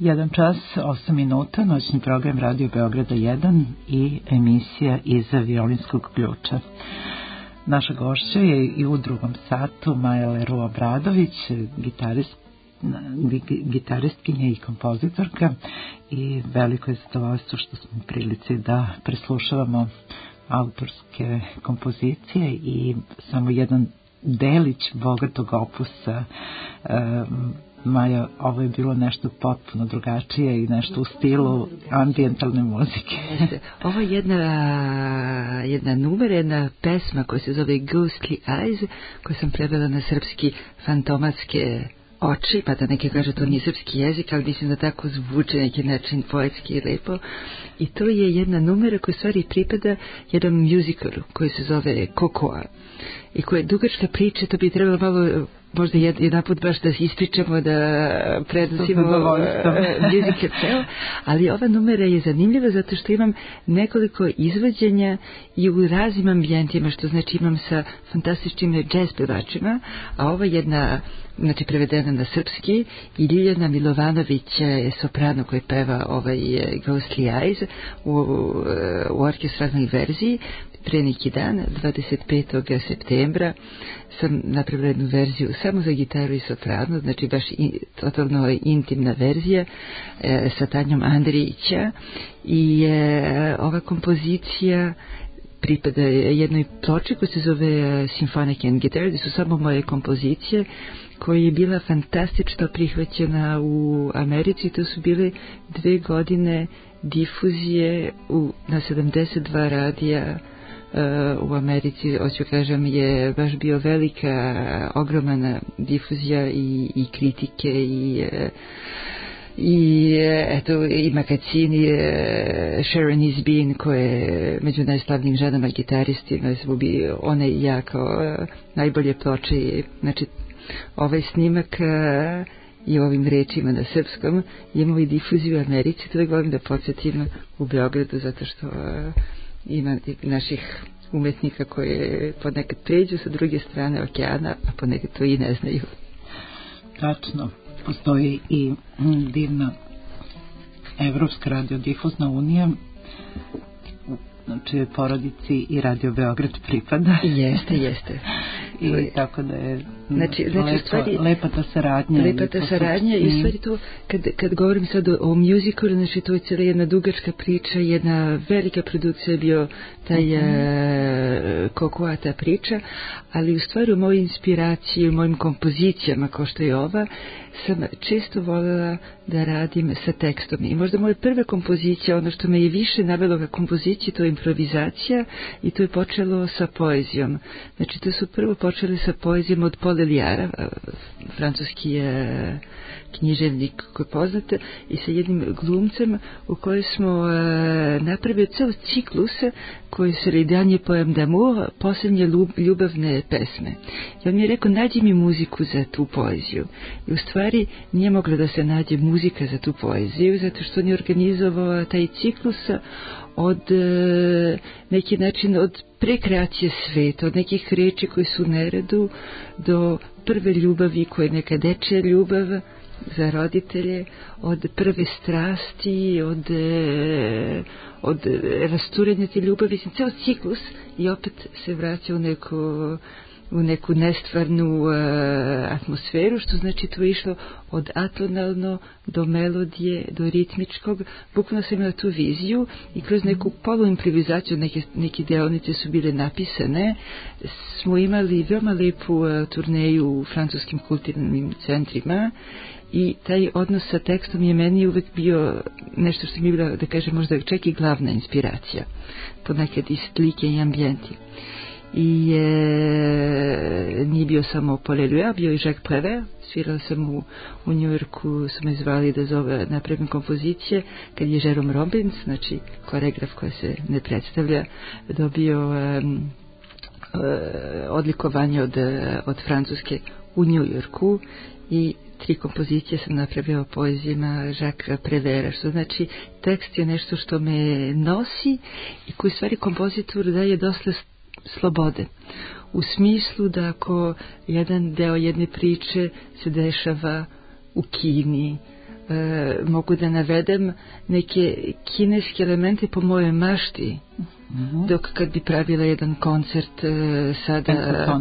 1 čas, 8 minuta, noćni program Radio Beograda 1 i emisija Iza violinskog ključa. Naša gošća je i u drugom satu Maja Leroux-Obradović, gitaristkinja i kompozitorka, i veliko je zadovoljstvo što smo u prilici da preslušavamo autorske kompozicije i samo jedan delić bogatog opusa. Maja, ovo je bilo nešto potpuno drugačije i nešto u stilu ambijentalne muzike. Ovo je jedna numera, jedna pesma koja se zove Ghostly Eyes, koju sam prevela na srpski fantomatske oči, pa da neki kaže to nije srpski jezik, ali mislim da tako zvuči neki način poetski i lepo. I to je jedna numera koja stvari pripada jednom muzikalu koji se zove Cocoa i koja je dugačka priča, to bi trebalo malo možda jedan put baš da ispričamo, da prenosimo muzike ceo, ali ova numera je zanimljiva zato što imam nekoliko izvođenja i u raznim ambijentima, što znači imam sa fantastičnim jazz pevačima, a ova jedna, znači prevedena na srpski, i Ljiljana Milovanović je soprano koji peva ovaj Ghostly Eyes u orkestralnoj verziji. Pre neki dan, 25. septembra, sam napravila jednu verziju samo za gitaru i soprano, znači baš totalno intimna verzija sa Tanjom Andrijića, i ova kompozicija pripada jednoj ploči koja se zove Symphonic and Guitar, gdje su samo moje kompozicije, koja je bila fantastično prihvaćena u Americi. To su bile 2 godine difuzije na 72 radija u Americi. Hoću kažem, je baš bio velika, ogromna difuzija i kritike i eto i magazini. Sharon Isbeen, koja je među najslavnijim ženama gitaristima, ona je ja kao najbolje ploče. Znači ovaj snimak i ovim rečima na srpskom imamo i difuziju u Americi. To volim da podsjetim u Beogradu, zato što ima naših umetnika koje ponekad pređu sa druge strane okeana, a ponekad to i ne znaju. Tačno. Postoji i divna Evropska radiodifuzna unija, čijoj porodici i Radio Beograd pripada. Jeste. I tako da je znači lepa ta saradnja. I u stvari to, kad govorim sad o musikalu, znači to je cijela jedna dugačka priča, jedna velika produkcija je bio taj Cocoa, ta priča, ali u stvari u mojoj inspiraciji, u mojim kompozicijama, kao što je ova, sam često voljela da radim sa tekstom. I možda moja prva kompozicija, ono što me je više navelo ka kompoziciji, to je improvizacija, i to je počelo sa poezijom. Znači to su prvo počeli sa poezijom od Paul Eluard, francuski književnik koji poznate, i sa jednim glumcem u kojoj smo napravili ceo ciklus koji se redanje poem d'amour, posljednje ljubavne pesme. I on mi je rekao, nađi mi muziku za tu poeziju. I u stvari nije mogla da se nađe muzika za tu poeziju, zato što on je organizovao taj ciklus od neki način od prekreacije sveta, od nekih reči koji su u neredu do prve ljubavi koja je neka dečja ljubav za roditelje, od prve strasti, od rasturenja te ljubavi, ceo ciklus, i opet se vraća u neku nestvarnu atmosferu, što znači to je išlo od atonalno do melodije, do ritmičkog. Bukvalno sam imala tu viziju i kroz neku poluimprovizaciju, neke deonice su bile napisane, smo imali veoma lepu turneju u francuskim kulturnim centrima, i taj odnos sa tekstom je meni uvek bio nešto što mi je bila, da kažem, možda čak i glavna inspiracija, ponekad i slike i ambijenti. I nije bio samo Paul Eluard, bio i Jacques Prévert. Svirala sam u Njujorku, su me zvali da napravim kompozicije, kad je Jerome Robbins, znači koreograf koji se ne predstavlja, dobio odlikovanje od Francuske u Njujorku, i 3 kompozicije sam napravila poezijama Jacques Préverta, što znači tekst je nešto što me nosi i koji stvari kompozitor daje dosta slobode. U smislu da ako jedan deo jedne priče se dešava u Kini, mogu da navedem neke kineske elemente po mojoj mašti, dok kad bi pravila jedan koncert sada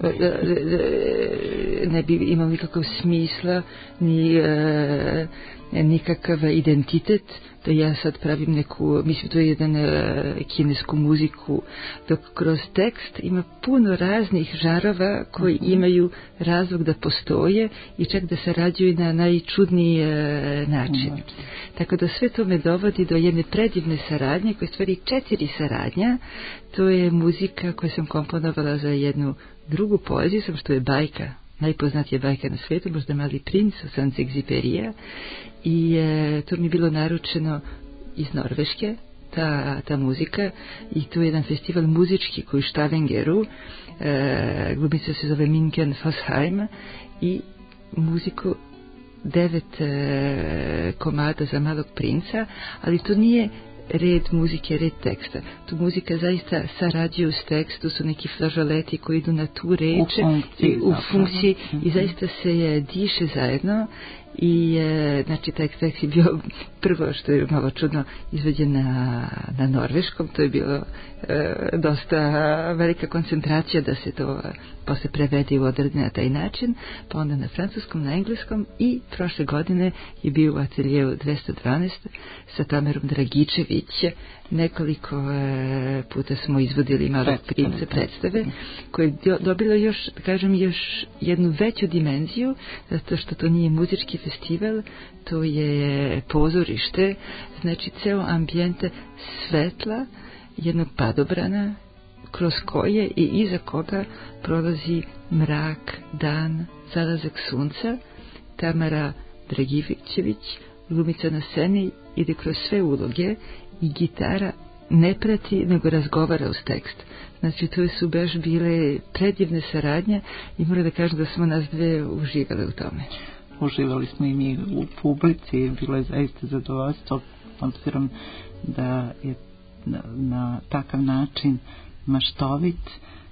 ne bi imao nikakav smisla ni nikakav identitet, da ja sad pravim neku, mislim to je jedan kinesku muziku, dok kroz tekst ima puno raznih žarova koji imaju razlog da postoje i čak da sarađuju na najčudniji način. Tako da sve to me dovodi do jedne predivne saradnje, koja je stvari 4 saradnja. To je muzika koju sam komponovala za jednu drugu poeziju, što je bajka, najpoznatija bajka na svijetu, možda Mali princ od Saint-Exupéryja, i to mi je bilo naručeno iz Norveške, ta muzika, i to je jedan festival muzički koji u Stavangeru, glumica se zove Minken Fosheim, i muziku 9 komada za Malog princa, ali to nije red muzike, red teksta. Tu muzika zaista sarađuje s tekstu, su neki flažoleti koji idu na tu reč u funkciji i zaista se diše zajedno. I znači taj tekst je bio prvo, što je malo čudno, izveđen na norveškom. To je bilo dosta velika koncentracija da se to posle prevede u odrede na taj način, pa onda na francuskom, na engleskom, i prošle godine je bio u ateljeu 212 sa Tamerom Dragičević. Nekoliko puta smo izvodili Malog princa predstave, koje je dobilo još, da kažem, još jednu veću dimenziju, zato što to nije muzički festival, to je pozorište, znači ceo ambijent svetla jednog padobrana, kroz koje i iza koga prolazi mrak, dan, zalazak sunca. Tamara Dragičević, glumica na sceni, ide kroz sve uloge i gitara ne prati, nego razgovara uz tekst. Znači, to su baš bile predivne saradnje i moram da kažem da smo nas dve uživali u tome. Uživali smo i mi u publici, bilo je zaista zadovoljstvo, obzirom da je na takav način maštovit,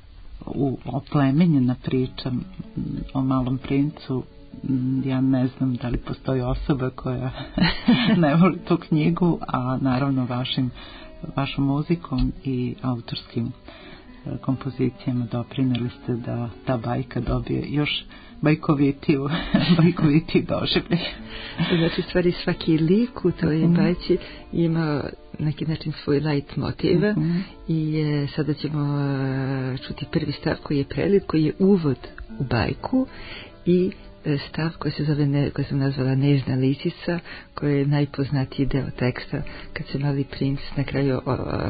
oplemenjena priča o Malom princu. Ja ne znam da li postoji osoba koja ne voli tu knjigu, a naravno vašom muzikom i autorskim kompozicijama doprineli ste da ta bajka dobije još bajkovitiji doživljaj. Znači, stvari svaki lik u toj bajci ima neki način svoj light motiv i sada ćemo čuti prvi stav koji je prelid, koji je uvod u bajku, i stav koji se zove, koji sam nazvala Nežna lisica, koji je najpoznatiji deo teksta, kad se Mali princ na kraju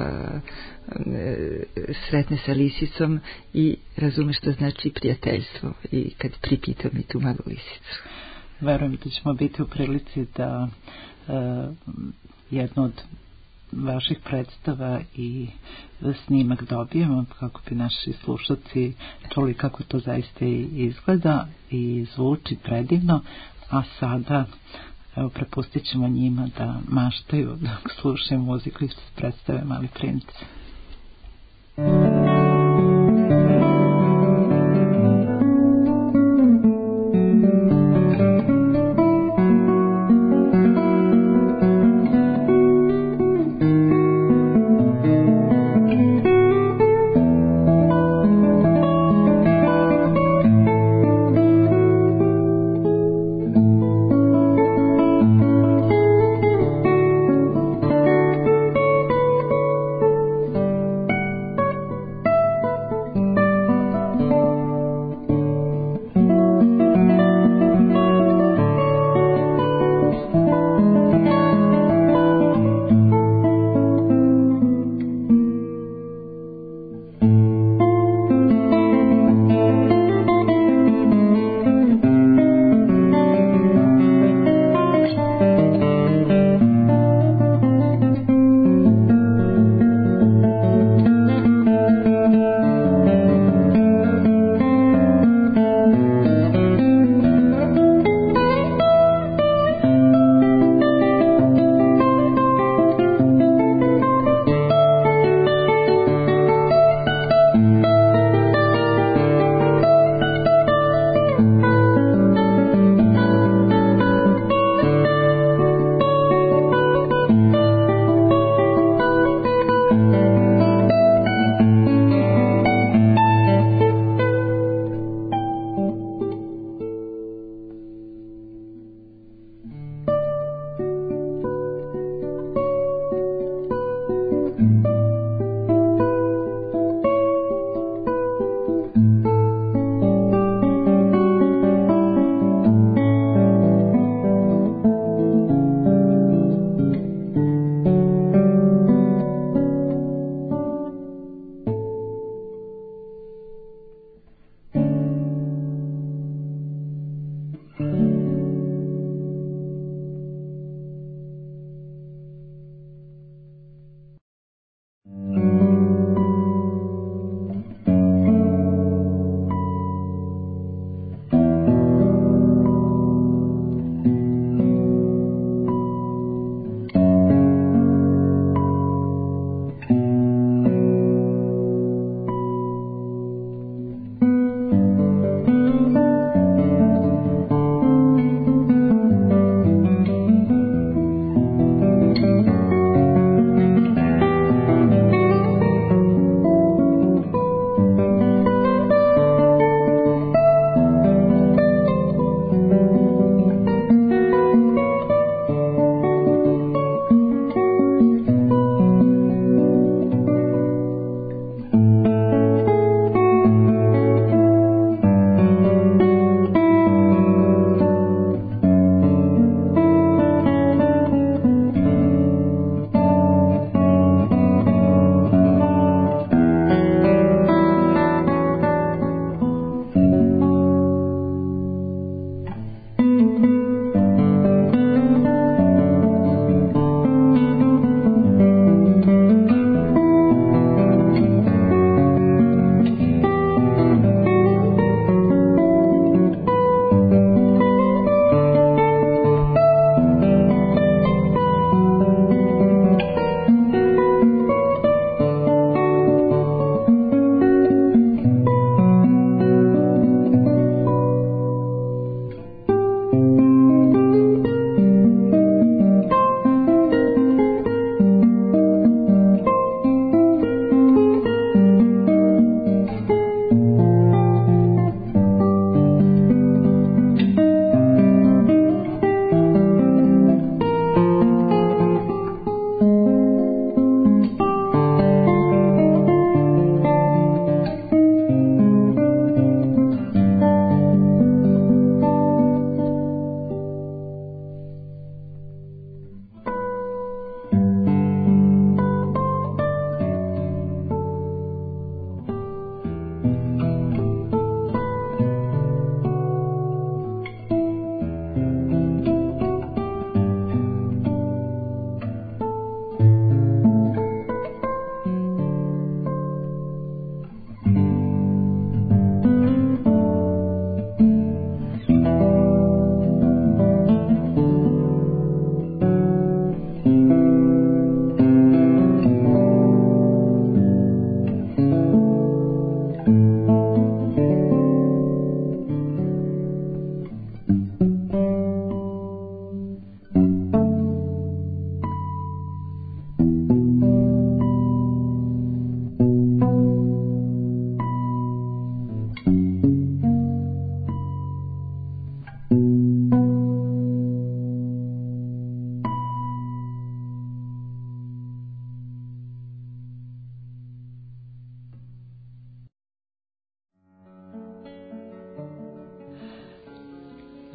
sretne sa lisicom i razume što znači prijateljstvo, i kad pripita mi tu malu lisicu. Verujem da ćemo biti u prilici da jednu od vaših predstava i snimak dobijemo, kako bi naši slušalci čuli kako to zaista izgleda i zvuči predivno. A sada evo, prepustit ćemo njima da maštaju dok slušaju muziku iz predstave Mali princ.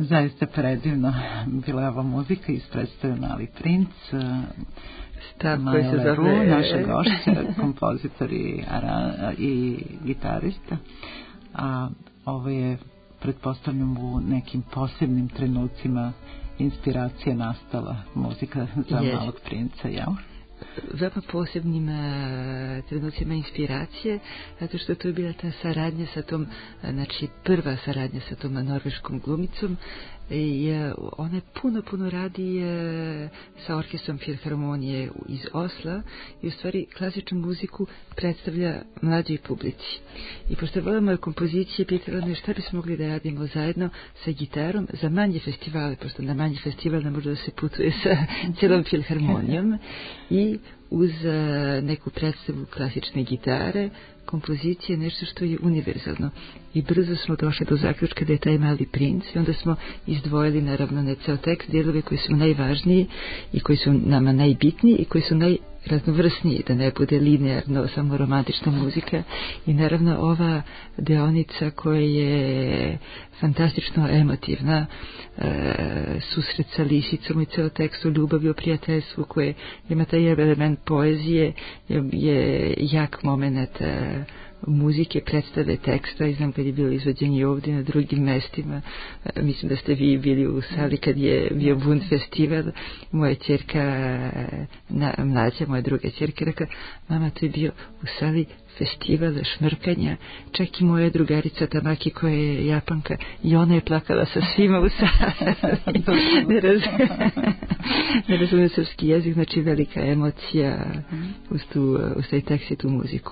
Zaista predivno bila je ova muzika iz predstave Mali princ. Maja Leroux, naša gošća, kompozitor i gitarista. A ovo je, pretpostavljam, u nekim posebnim trenucima inspiracija nastala muzika za Malog princa, jel? Veoma posebnim trenucima inspiracije, zato što to je bila ta saradnja sa tom, znači prva saradnja sa tom norveškom glumicom, i ona puno radi sa orkestrom Filharmonije iz Osla i u stvari klasičnu muziku predstavlja mlađoj publici. I pošto je voljela moje kompozicije, pitala me šta bismo mogli da radimo zajedno sa gitarom za manje festivale, pošto na manji festival ne može da se putuje sa cijelom Filharmonijom, i uz neku predstavu klasične gitare, kompozicije, nešto što je univerzalno. I brzo smo došli do zaključka da je taj Mali princ, i onda smo izdvojili, naravno, ne ceo tekst, dijelove koji su najvažniji i koji su nama najbitniji i koji su najraznovrsniji, da ne bude linearno samo romantična muzika. I naravno ova deonica koja je fantastično emotivna, susret sa lisicom i ceo tekst o ljubavi, o prijateljstvu, koje ima taj element poezije, je jak moment muzike, predstave teksta. I znam kad je bilo izvođenje ovdje na drugim mestima, mislim da ste vi bili u sali kad je bio Bund festival, moja ćerka mlađa, moja druga ćerka rekla, mama, to je bio u sali festival šmrkanja, čak i moja drugarica Tamaki koja je Japanka, i ona je plakala sa svima u sali. Ne razumijem srpski jezik, znači velika emocija uz taj tekst i tu muziku.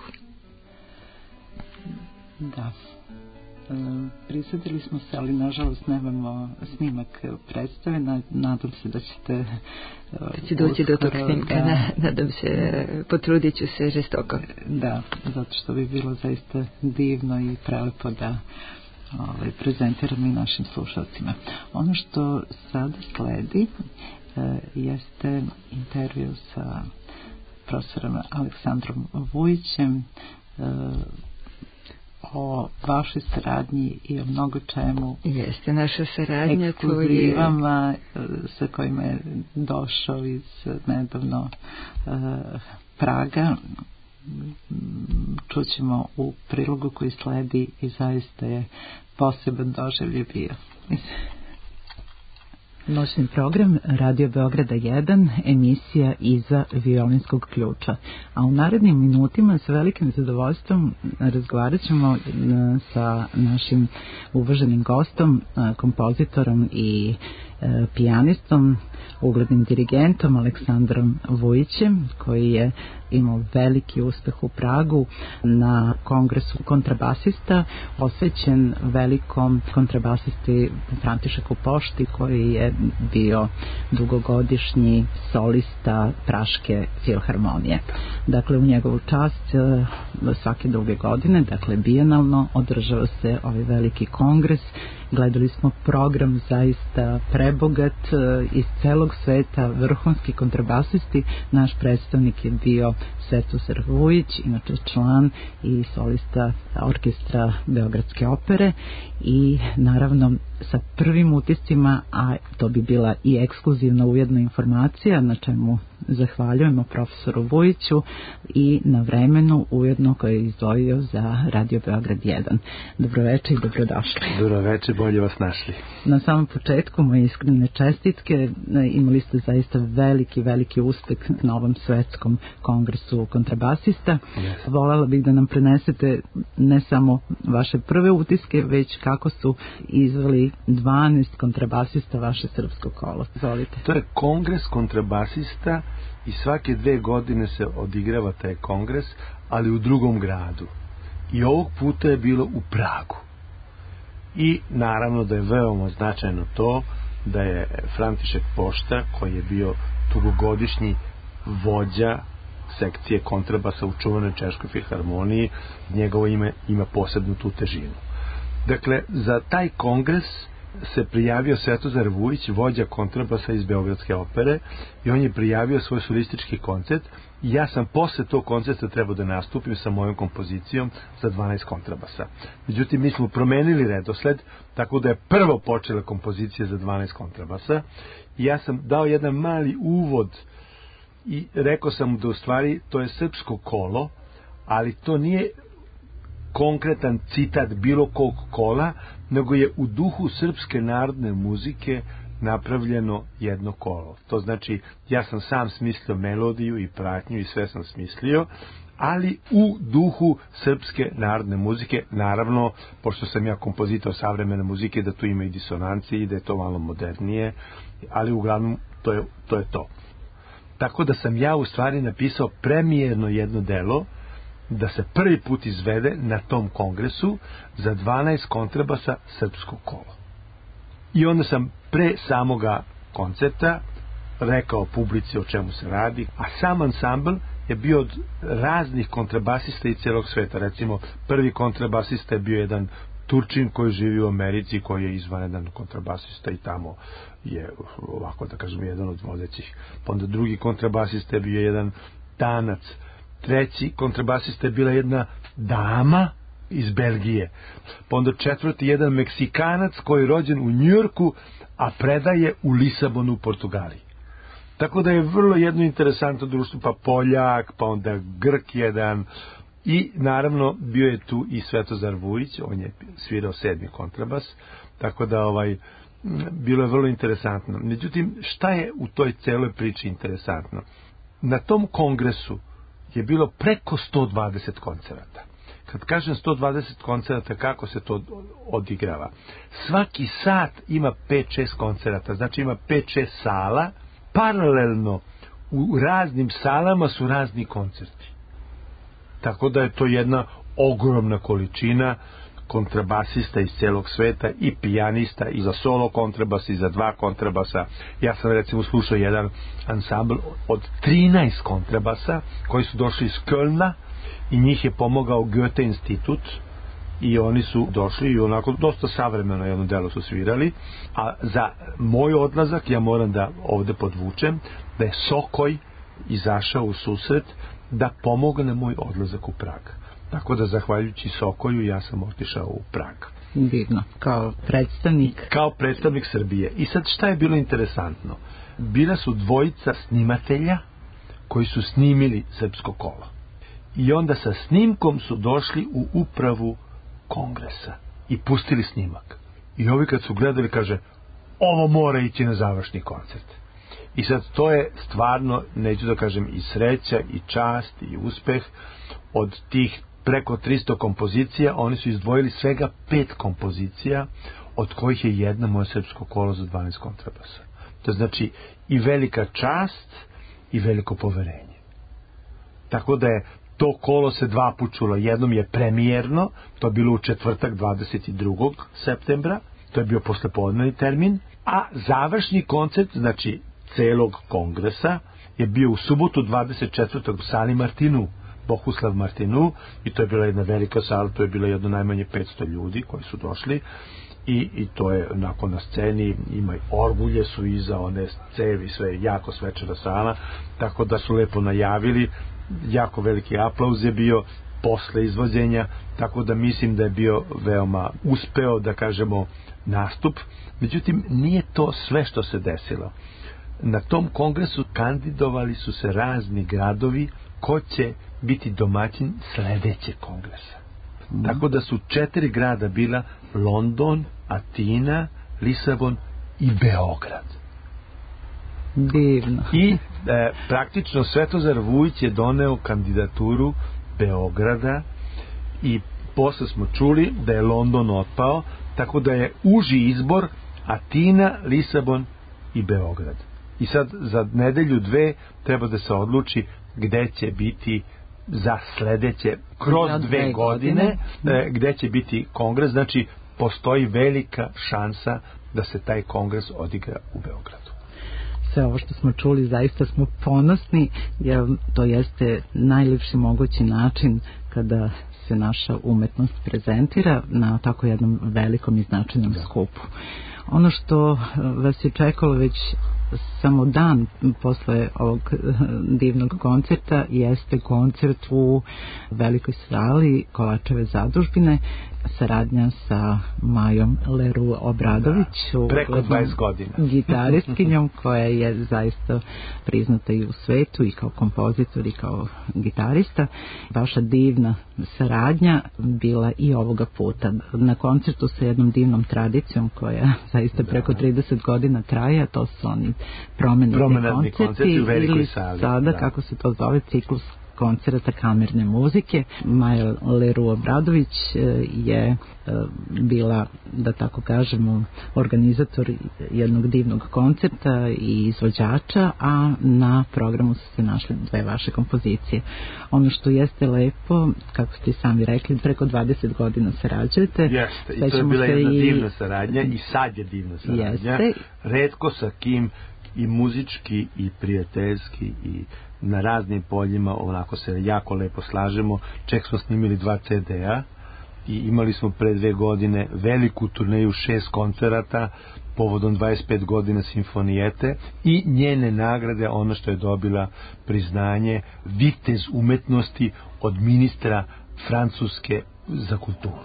Da. Prisadili smo se, ali nažalost nemamo snimak predstave. Nadam se da ćete će doći do tog snimka, nadam se, potrudit ću se žestoko. Da, zato što bi bilo zaista divno i prelepo da prezentiramo i našim slušalcima. Ono što sad sledi jeste intervju sa profesorom Aleksandrom Vujićem o vašoj saradnji i o mnogo čemu. Jeste naša saradnja, ekskluzivama sa kojima je došao iz nedavno Praga. Čućemo u prilogu koji sledi i zaista je poseban doživljaj bio. Noćni program Radio Beograda 1, emisija Iza violinskog ključa. A u narednim minutima s velikim zadovoljstvom razgovarat ćemo sa našim uvaženim gostom, kompozitorom i pijanistom, uglednim dirigentom Aleksandrom Vujićem, koji je imao veliki uspeh u Pragu na kongresu kontrabasista, osvećen velikom kontrabasisti Františeku Pošti, koji je bio dugogodišnji solista Praške filharmonije. Dakle, u njegovu čast svake druge godine, dakle bijenalno, održava se ovaj veliki kongres. Gledali smo program zaista prebogat iz celog sveta, vrhunski kontrabasisti. Naš predstavnik je bio Svetozar Vujić, inače član i solista orkestra Beogradske opere, i naravno sa prvim utiscima, a to bi bila i ekskluzivna ujedno informacija, na čemu zahvaljujemo profesoru Vujiću i na vremenu ujedno koje je izdvojio za Radio Beograd 1. Dobroveče i dobrodošli. Dobroveče, bolje vas našli. Na samom početku moje iskrene čestitke, imali ste zaista veliki uspeh na ovom svetskom kongresu kontrabasista. Yes. Voljela bih da nam prenesete ne samo vaše prve utiske, već kako su izveli 12 kontrabasista vaše srpsko kolo. Zvolite. To je kongres kontrabasista i svake 2 godine se odigrava taj kongres, ali u drugom gradu. I ovog puta je bilo u Pragu. I naravno da je veoma značajno to da je František Pošta, koji je bio dugogodišnji vođa sekcije kontrabasa u čuvenoj Češkoj filharmoniji, njegovo ime ima posebnu tu težinu. Dakle, za taj kongres se prijavio Svetozar Vujić, vođa kontrabasa iz Beogradske opere, i on je prijavio svoj solistički koncert i ja sam posle tog koncerta trebao da nastupim sa mojom kompozicijom za 12 kontrabasa. Međutim, mi smo promenili redosled, tako da je prvo počela kompozicija za 12 kontrabasa i ja sam dao jedan mali uvod i rekao sam da u stvari to je srpsko kolo, ali to nije konkretan citat bilo kog kola, nego je u duhu srpske narodne muzike napravljeno jedno kolo. To znači, ja sam sam smislio melodiju i pratnju i sve sam smislio, ali u duhu srpske narodne muzike, naravno, pošto sam ja kompozitor savremene muzike, da tu ima i disonancije i da je to malo modernije, ali uglavnom to je to. Tako da sam ja u stvari napisao premijerno jedno delo da se prvi put izvede na tom kongresu za 12 kontrabasa srpsko kolo. I onda sam pre samoga koncerta rekao publici o čemu se radi, a sam ansambl je bio od raznih kontrabasista iz celog sveta. Recimo, prvi kontrabasista je bio jedan Turčin koji živi u Americi, koji je izvanredan kontrabasista i tamo je, ovako da kažem, jedan od vodećih. Pa onda drugi kontrabasista je bio jedan Danac. Treći kontrabasista je bila jedna dama iz Belgije. Pa onda četvrti jedan Meksikanac koji je rođen u Njujorku, a predaje u Lisabonu u Portugaliji. Tako da je vrlo jedno interesantno društvo, pa Poljak, pa onda Grk jedan, i naravno bio je tu i Svetozar Vujić, on je svirao 7. kontrabas, tako da bilo je vrlo interesantno. Međutim, šta je u toj celoj priči interesantno? Na tom kongresu je bilo preko 120 koncerata. Kad kažem 120 koncerata, kako se to odigrava? Svaki sat ima 5-6 koncerata, znači ima 5-6 sala, paralelno u raznim salama su razni koncerti. Tako da je to jedna ogromna količina kontrabasista iz celog sveta i pijanista i za solo kontrabas i za 2 kontrabasa. Ja sam recimo slušao jedan ansambl od 13 kontrabasa koji su došli iz Kölna i njih je pomogao Goethe institut i oni su došli i onako dosta savremeno jedno delo su svirali, a za moj odlazak ja moram da ovde podvučem da je Sokoj izašao u susret da pomogne moj odlazak u Prag. Tako da, zahvaljujući Sokoju, ja sam otišao u Prag. Divno, kao predstavnik. Kao predstavnik Srbije. I sad šta je bilo interesantno? Bila su dvojica snimatelja koji su snimili srpsko kolo. I onda sa snimkom su došli u upravu kongresa i pustili snimak. I ovi kad su gledali, kaže, ovo mora ići na završni koncert. I sad to je stvarno, neću da kažem, i sreća, i čast, i uspeh. Od tih preko 300 kompozicija, oni su izdvojili svega 5 kompozicija, od kojih je jedna moje srpsko kolo za 12 kontrabasa. To znači i velika čast i veliko poverenje. Tako da je to kolo se 2 put čulo. Jednom je premijerno, to je bilo u četvrtak 22. septembra, to je bio poslepodnevni termin, a završni koncert, znači celog kongresa, je bio u subotu 24. u sali Martinu, Bohuslav Martinu, i to je bila jedna velika sala, to je bilo jedno najmanje 500 ljudi koji su došli i to je nakon na sceni, ima orgulje su iza one cevi, sve jako svečana sala, tako da su lepo najavili, jako veliki aplauz je bio posle izvođenja, tako da mislim da je bio veoma uspeo, da kažemo, nastup. Međutim, nije to sve što se desilo. Na tom kongresu kandidovali su se razni gradovi ko će biti domaćin sledećeg kongresa. Tako da su 4 grada bila: London, Atina, Lisabon i Beograd. Divno. I praktično Svetozar Vujić je doneo kandidaturu Beograda i posle smo čuli da je London otpao, tako da je uži izbor Atina, Lisabon i Beograd. I sad za nedelju 2 treba da se odluči gde će biti za sledeće, kroz 2 godine, gde će biti kongres. Znači, postoji velika šansa da se taj kongres odigra u Beogradu. sve ovo što smo čuli, zaista smo ponosni, jer to jeste najljepši mogući način kada se naša umetnost prezentira na tako jednom velikom i značajnom skupu. Ono što vas je čekalo već samo dan posle ovog divnog koncerta jeste koncert u velikoj sali Kovačeve zadužbine, saradnja sa Majom Leroux Obradović, preko 20 godina gitaristkinjom koja je zaista priznata i u svetu i kao kompozitor i kao gitarista. Vaša divna saradnja bila i ovoga puta na koncertu sa jednom divnom tradicijom koja zaista preko 30 godina traje, a to su oni promenadni koncerti u velikoj ili sali, sada kako se to zove, ciklus koncerata kamerne muzike. Maja Leroux Obradović je bila, da tako kažemo, organizator jednog divnog koncerta i izvođača, a na programu su se našle dve vaše kompozicije. Ono što jeste lepo, kako ste sami rekli, preko 20 godina sarađujete. Jeste, i to je bila jedna divna saradnja i sad je divna saradnja. Jeste. Retko sa kim i muzički i prijateljski i na raznim poljima onako se jako lepo slažemo. Ček smo snimili 2 CD-a i imali smo pre 2 godine veliku turneju 6 koncerata povodom 25 godina simfonijete i njene nagrade, ono što je dobila priznanje vitez umetnosti od ministra Francuske za kulturu.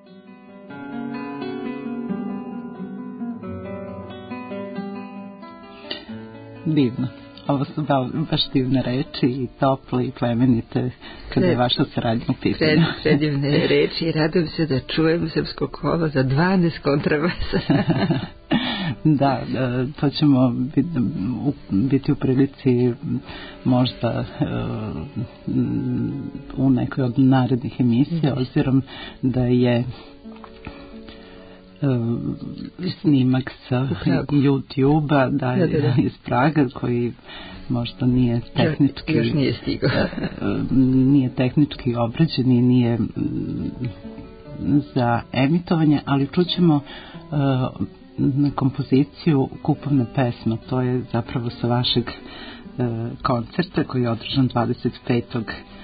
Divno. Ovo su baš divne reči i tople i plemenite kada je vaša saradnja u pitanju. Predivne reči i radujem se da čujem srpsko kolo za 12 kontrabasa. Da, to ćemo biti u prilici možda u nekoj od narednih emisija, obzirom da je snimak sa YouTube-a iz Praga koji možda nije tehnički još nije stigao nije tehnički obrađen i nije za emitovanje, ali čućemo kompoziciju Kupovne pesme. To je zapravo sa vašeg koncerta koji je održan 25.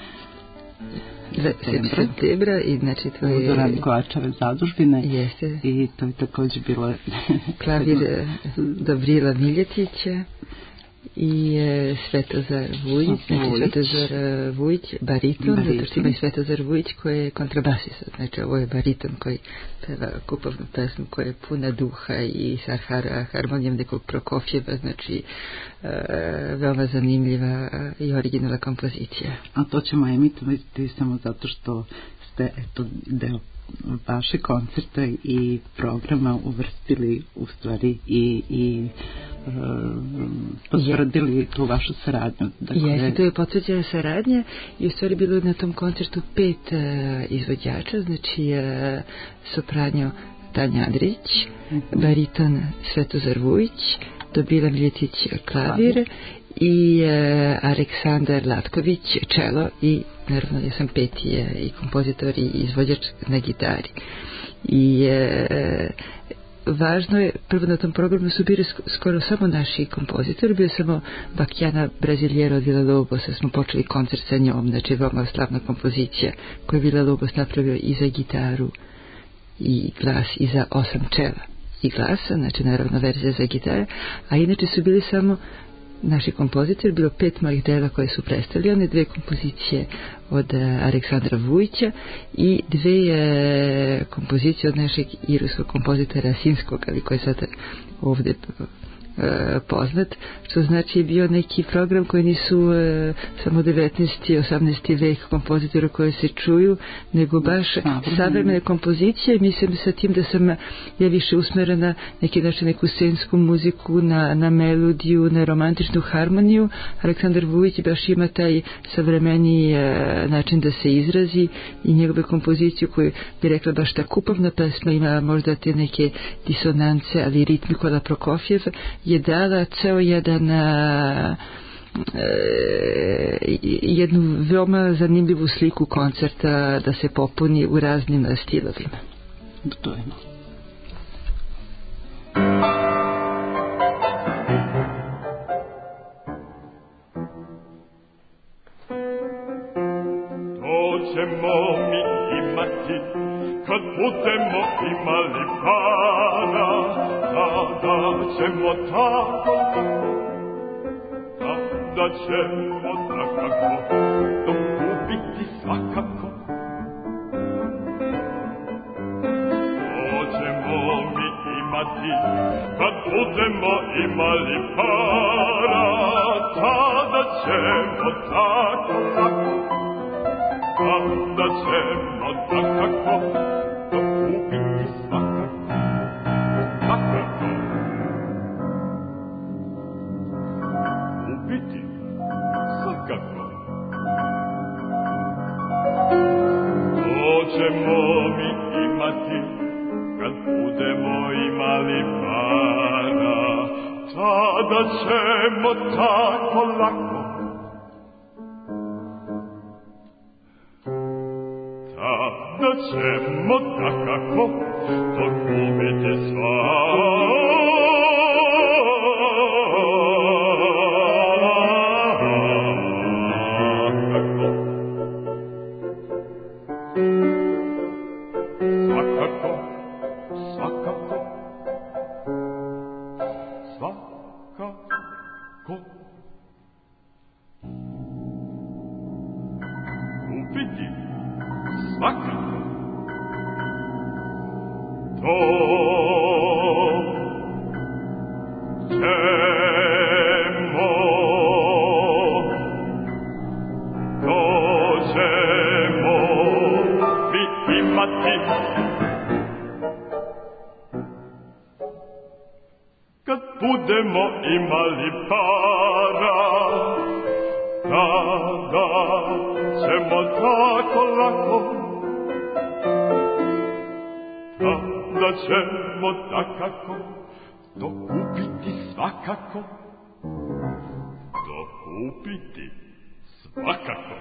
septembra i znači to je Zoran Kovačeve zadužbine. Jeste. I to je također bilo klavir Dobrila Miljetića i Svetozar Vujić, znači Svetozar Vujić bariton, zato što ima i Svetozar Vujić koji je kontrabasista, znači ovo je bariton koji peva kupovnu pesmu koja je puna duha i sa harmonijom nekog Prokofjeva, znači veoma zanimljiva i originalna kompozicija. A to ćemo emitovati samo zato što ste deo vaše koncerte i programa uvrstili u stvari i potvrdili tu vašu saradnju. Jeste, to je potvrđena saradnja i u stvari bilo na tom koncertu 5 izvođača, znači sopranjo Tanja Andrić, bariton Svetozar Vujić, Dobrila Miljetić klavir i Aleksandar Latković čelo i naravno ja sam peti i kompozitor i izvođač na gitari. I važno je, prvo na tom programu su bili skoro samo naši kompozitori, bio samo Bakjana Braziljero od Villa-Lobos, smo počeli koncert sa njom, znači veoma slavna kompozicija koju je Villa-Lobos napravio i za gitaru i glas i za 8 čela i glasa, znači naravno verzija za gitare, a inače su bili samo naši kompozitori, bilo 5 malih dela koje su predstavljene, 2 kompozicije od Aleksandra Vujića i 2 kompozicije od našeg irskog kompozitora Sinskog, ali koji je sad ovde poznat, što znači je bio neki program koji nisu samo 19. i 18. vek kompozitora koje se čuju, nego baš savremene kompozicije. Mislim sa tim da sam ja više usmerena neki način neku scensku muziku na melodiju, na romantičnu harmoniju. Aleksandar Vujić baš ima taj savremeniji način da se izrazi i njegove kompozicije koju bi rekla baš ta kupovna pesma ima možda te neke disonance, ali ritmi kod Prokofjev je dala ceo jednu veoma zanimljivu sliku koncerta da se popuni u raznim stilovima. To je budemo imali para, tada ćemo tako, tada ćemo takako to kupiti svakako. To ćemo mi imati, kad budemo imali para, tada ćemo tako lako, tada ćemo takako to kupiti svakako, svakako. Kupiti svakako. To ćemo mi imati, kad budemo imali para, tada ćemo tako lako, tada ćemo takako to kupiti svakako. Kad budemo imali para, tada ćemo tako lako, tada ćemo takako to kupiti svakako, to kupiti svakako.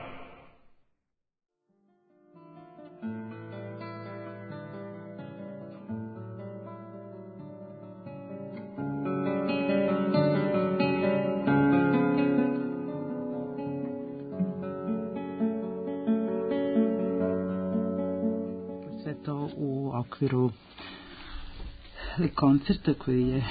U okviru koncerta koji je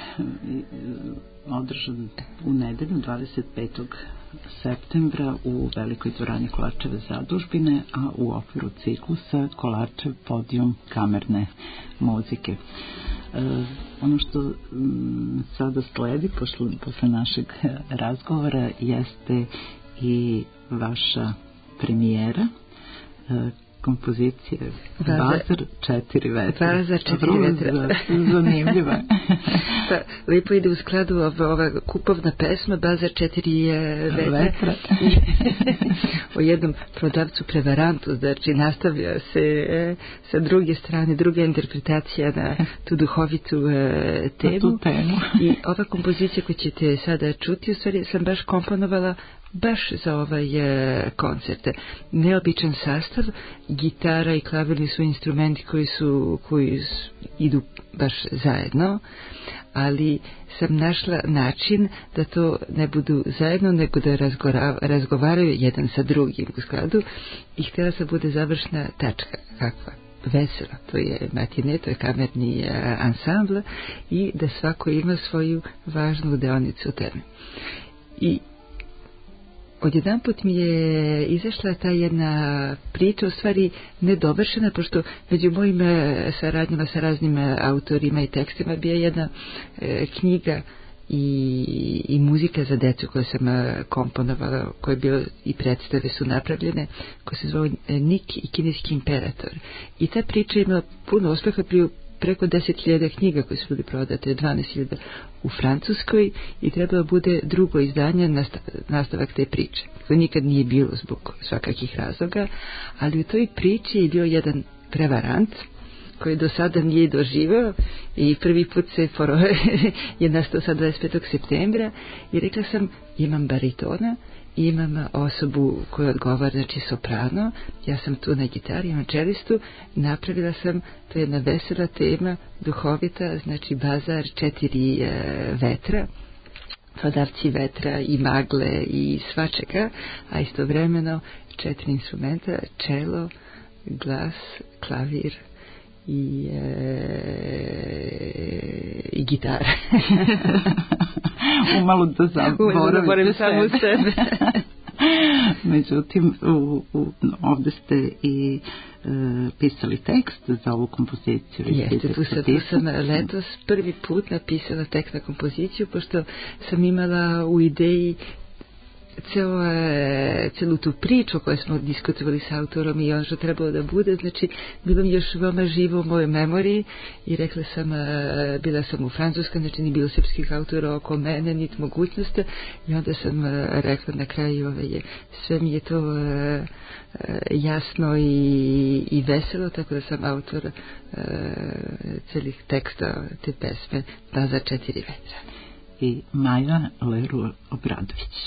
održan u nedelju 25. septembra u Velikoj dvorani Kolarčeve zadužbine, a u okviru ciklusa Kolarčev podijum kamerne muzike. Ono što sada sledi posle našeg razgovora jeste i vaša premijera kompozicije Bazar 4 vetra. Bazar 4 vetra. Zanimljiva. Pa, lepo ide u skladu ova kupovna pesma Bazar 4 vetra. O jednom prodavcu prevarantu, znači nastavlja se sa druge strane, druga interpretacija na tu duhovitu temu. I ova kompozicija koju ćete sada čuti, u stvari sam baš komponovala baš za ovaj koncert. Neobičan sastav, gitara i klavirni su instrumenti koji idu baš zajedno, ali sam našla način da to ne budu zajedno, nego da razgovaraju jedan sa drugim u skladu i htjela sam bude završna tačka kakva. Vesela, to je matine, to je kamerni ansambl i da svako ima svoju važnu deonicu u temi. I odjedanput mi je izašla ta jedna priča, u stvari nedovršena, pošto među mojim saradnjama sa raznim autorima i tekstima bija jedna knjiga i muzika za decu koju sam komponovala, koje je bilo i predstave su napravljene, koja se zvao Nik i kineski imperator. I ta priča ima puno uspeha, preko 10.000 knjiga koje su bili prodate, 12.000 u Francuskoj i trebalo bude drugo izdanje, nastavak te priče, koje nikad nije bilo zbog svakakih razloga, ali u toj priči je bio jedan prevarant koji do sada nije doživao i prvi put je nastao sad 25. septembra i rekla sam, imam baritona, imam osobu koja odgovara, znači soprano, ja sam tu na gitari, imam čelistu, napravila sam, to je jedna vesela tema, duhovita, znači Bazar 4 vetra, prodavci vetra i magle i svačega, a istovremeno 4 instrumenta, čelo, glas, klavir i gitare. Umalo da zaboravim samu sebe. Međutim, ovde ste i pisali tekst za ovu kompoziciju. Jeste, tu sam letos prvi put napisala tekst na kompoziciju, pošto sam imala u ideji celu tu priču koju smo diskutovali s autorom i ono što trebalo da bude, znači bilo mi još veoma živo u mojoj memoriji i rekla sam, bila sam u Francuskoj, znači nije bilo srpskih autora oko mene, niti mogućnosti, i onda sam rekla na kraju, sve mi je to jasno i veselo, tako da sam autor celih teksta te pesme Da za 4 vetra. I Maja Leru Obradović.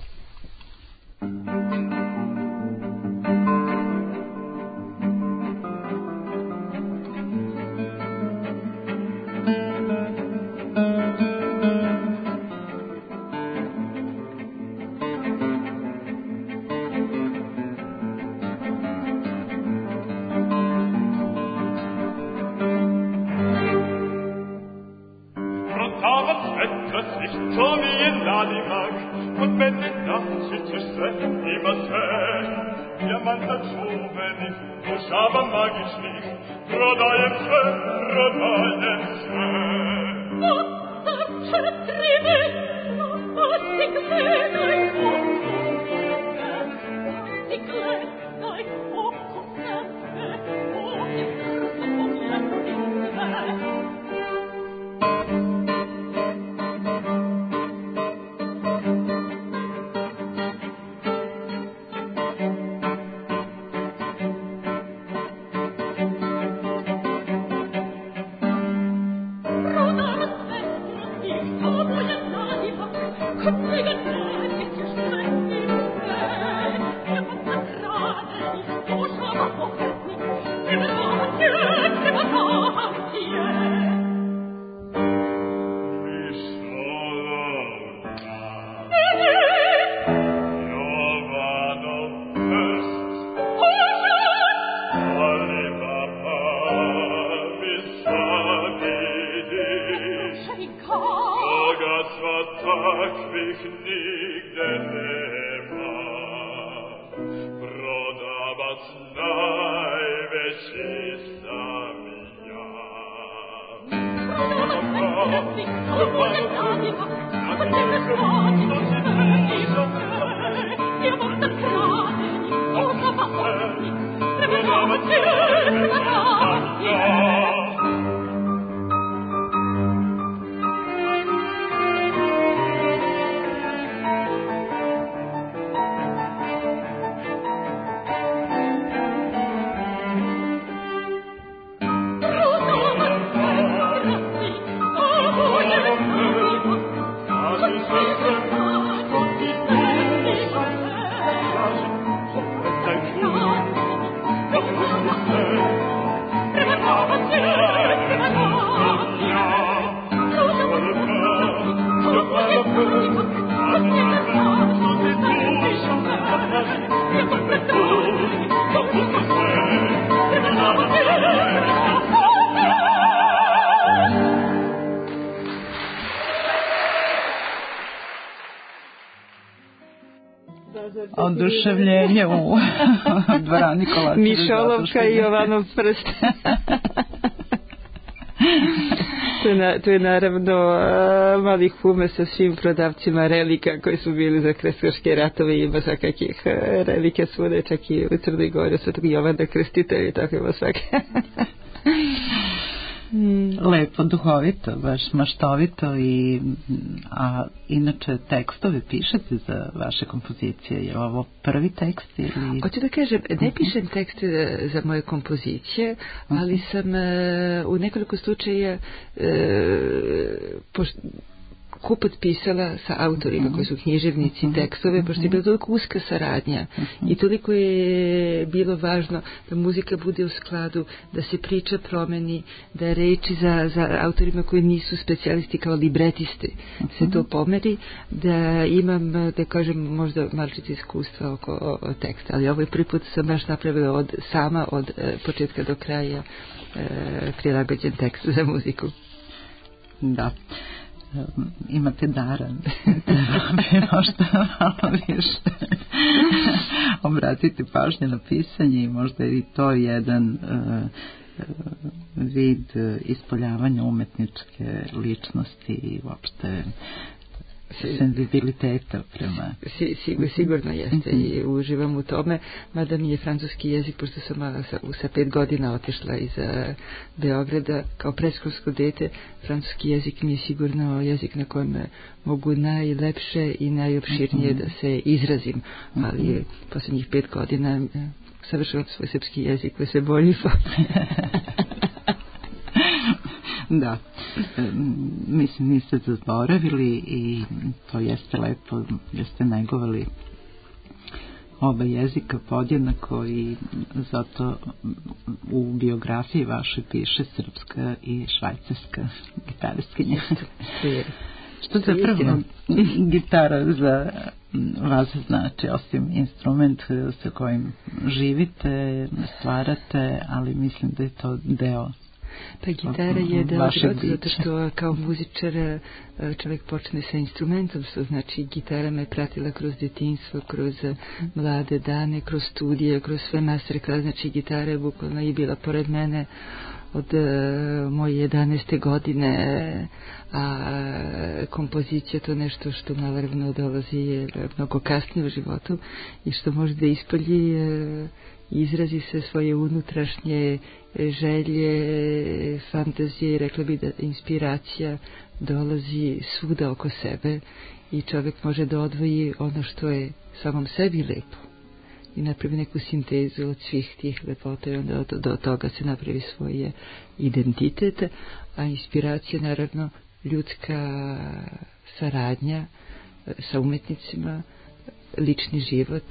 Oduševljenje u dvorani Kovačević. Mišolovka i Jovanov prst. To je naravno mali hume sa svim prodavcima relika koji su bili za krstaške ratove. Ima svakakih relike svude, čak i u Crnoj Gori, Svetog Jovana Krstitelja, tako ima svake. Lepo, duhovito, baš maštovito. A inače tekstove pišete za vaše kompozicije? Je ovo prvi tekst ili... Hoću da kažem, ne pišem tekste za moje kompozicije, ali sam u nekoliko slučaja ko potpisala sa autorima koji su književnici tekstove, pošto je bila toliko uska saradnja i toliko je bilo važno da muzika bude u skladu, da se priča promeni, da reči za autorima koji nisu specijalisti kao libretisti se to pomeri, da imam, da kažem, možda malčice iskustva oko teksta, ali ovaj prvi put sam baš napravila sama od početka do kraja prilagođen tekst za muziku. Da. Imate dara da bi možda malo više obratiti pažnju na pisanje i možda i to jedan vid ispoljavanja umetničke ličnosti i uopšte senzibiliteta prema... Sigurno jeste i uživam u tome, mada mi je francuski jezik, pošto sam sa 5 godina otišla iz Beograda kao predškolsko dete, francuski jezik mi je sigurno jezik na kojem mogu najlepše i najopširnije da se izrazim, ali posljednjih 5 godina savršavam svoj srpski jezik koji se bolji Da, mislim niste zaboravili i to jeste lepo, jeste negovali oba jezika podjednako i zato u biografiji vaše piše srpska i švajcarska gitaristkinja. Što zapravo gitara za vas znači, osim instrument sa kojim živite, stvarate, ali mislim da je to deo. Pa gitara je deo života, zato što kao muzičar čovjek počne sa instrumentom, što znači gitara me pratila kroz djetinjstvo, kroz mlade dane, kroz studije, kroz sve masterclass, znači gitara je bukvalno i bila pored mene od moje 11. godine, a kompozicija to nešto što naravno dolazi mnogo kasnije u životu i što može da ispolji, izrazi se svoje unutrašnje želje, fantazije, rekla bi da inspiracija dolazi svuda oko sebe i čovjek može da odvoji ono što je samom sebi lepo i napravi neku sintezu od svih tih lepota i onda do toga se napravi svoje identitet, a inspiracija naravno ljudska saradnja sa umetnicima, lični život,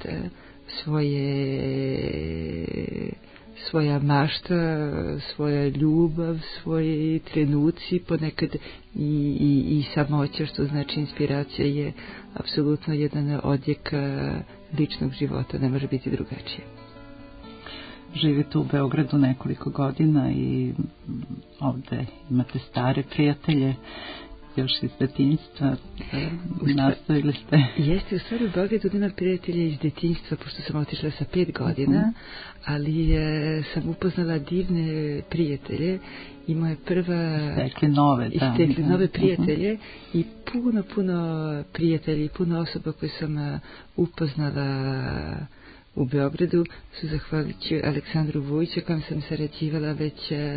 svoja mašta, svoja ljubav, svoji trenuci, ponekad i samoća, što znači inspiracija je apsolutno jedan odjek ličnog života, ne može biti drugačije. Živite u Beogradu nekoliko godina i ovde imate stare prijatelje, još iz detinjstva, nastavili ste. Jeste, u stvari u Beogradu ima prijatelje iz detinjstva, pošto sam otišla sa 5 godina, ali sam upoznala divne prijatelje i moje prva... Istekli nove prijatelje i puno prijatelji, puno osoba koje sam upoznala u Beogradu su zahvaljujući Aleksandru Vujiću, kojem sam sarađivala već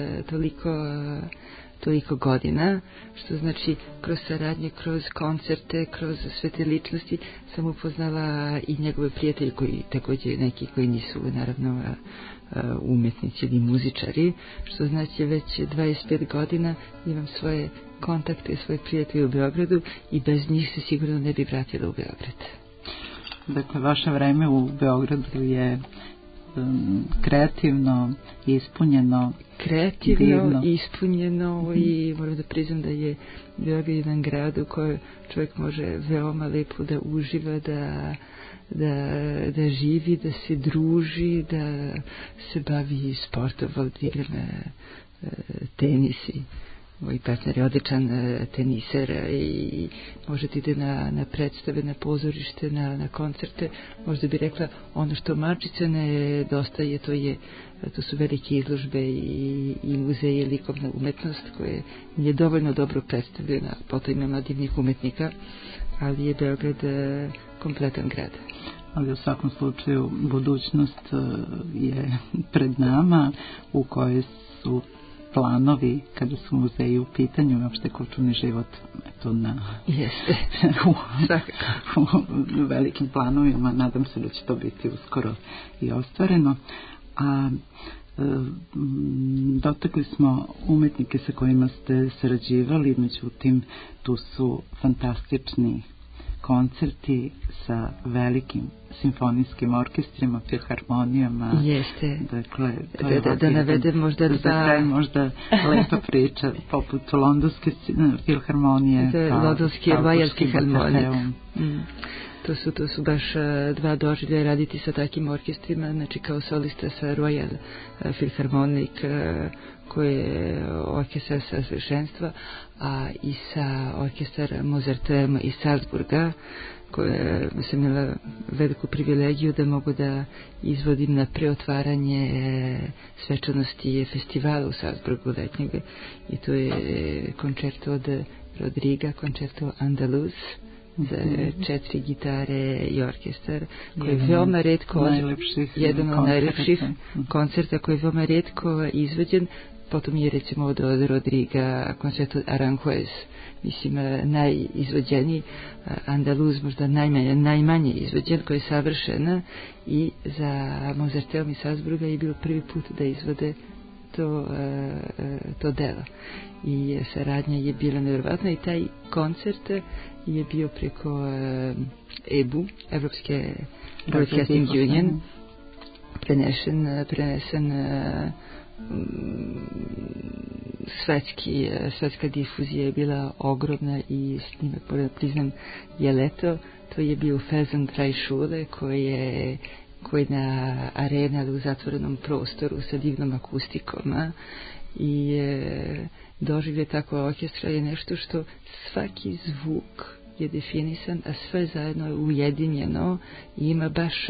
toliko godina, što znači kroz saradnje, kroz koncerte, kroz sve te ličnosti sam upoznala i njegove prijatelje koji također neki koji nisu naravno umetnici ili muzičari, što znači već 25 godina imam svoje kontakte, svoje prijatelje u Beogradu i bez njih se sigurno ne bi vratila u Beograd. Dakle, vaše vreme u Beogradu je kreativno, ispunjeno, divno. Ispunjeno i moram da priznam da je Beograd jedan grad u kojoj čovjek može veoma lepo da uživa, da živi, da se druži, da se bavi sportom, da igram tenisi. Moj partner je odličan teniser i možete ide na predstave, na pozorište, na koncerte. Možda bi rekla ono što Malčice nedostaje, to su velike izložbe i muzeje, likovna umetnost koje nije dovoljno dobro predstavljena, potom ima divnih umetnika, ali je Beograd kompletan grad. Ali u svakom slučaju budućnost je pred nama u kojoj su planovi kada su muzeji u pitanju, uopšte kulturni život eto u velikim planovima, nadam se da će to biti uskoro i ostvareno. A dotakli smo umetnike sa kojima ste sarađivali, međutim tu su fantastični koncerti sa velikim simfonijskim orkestrima, filharmonijama. Jeste. Dakle, da navedem možda za kraj možda lepa priča poput Londonske filharmonije, Londonski Royal Philharmonic. To su baš dva doživljaja raditi sa takim orkestrima, znači kao solista sa Royal Philharmonic, koji je orkestar sa savršenstva, a i sa orkestar Mozarteum iz Salzburga, koje sam imala veliku privilegiju da mogu da izvodim na preotvaranje svečanosti festivala u Salzburgu letnjega, i to je koncerto od Rodriga, koncerto Andaluz za 4 gitare i orkestar, koji je veoma retko, jedan od najlepših koncerta koji je veoma retko izvođen. Potom je recimo od Rodriga koncerto Aranjuez, mislim najizvođeniji, Andaluz možda najmanje izvođen, koji je savršena, i za Mozarteum iz Salzburga je bilo prvi put da izvode to delo, i saradnja je bila nevjerovatna, i taj koncert je bio preko EBU, Evropske Broadcasting Union, prenesen svetska difuzija je bila ogromna, i snimak, moram priznam, je leto. To je bio Felsenfreischule, koji je na arena, ali u zatvorenom prostoru sa divnom akustikom, i doživlje takva orkestra je nešto što svaki zvuk je definisan, a sve zajedno je ujedinjeno i ima baš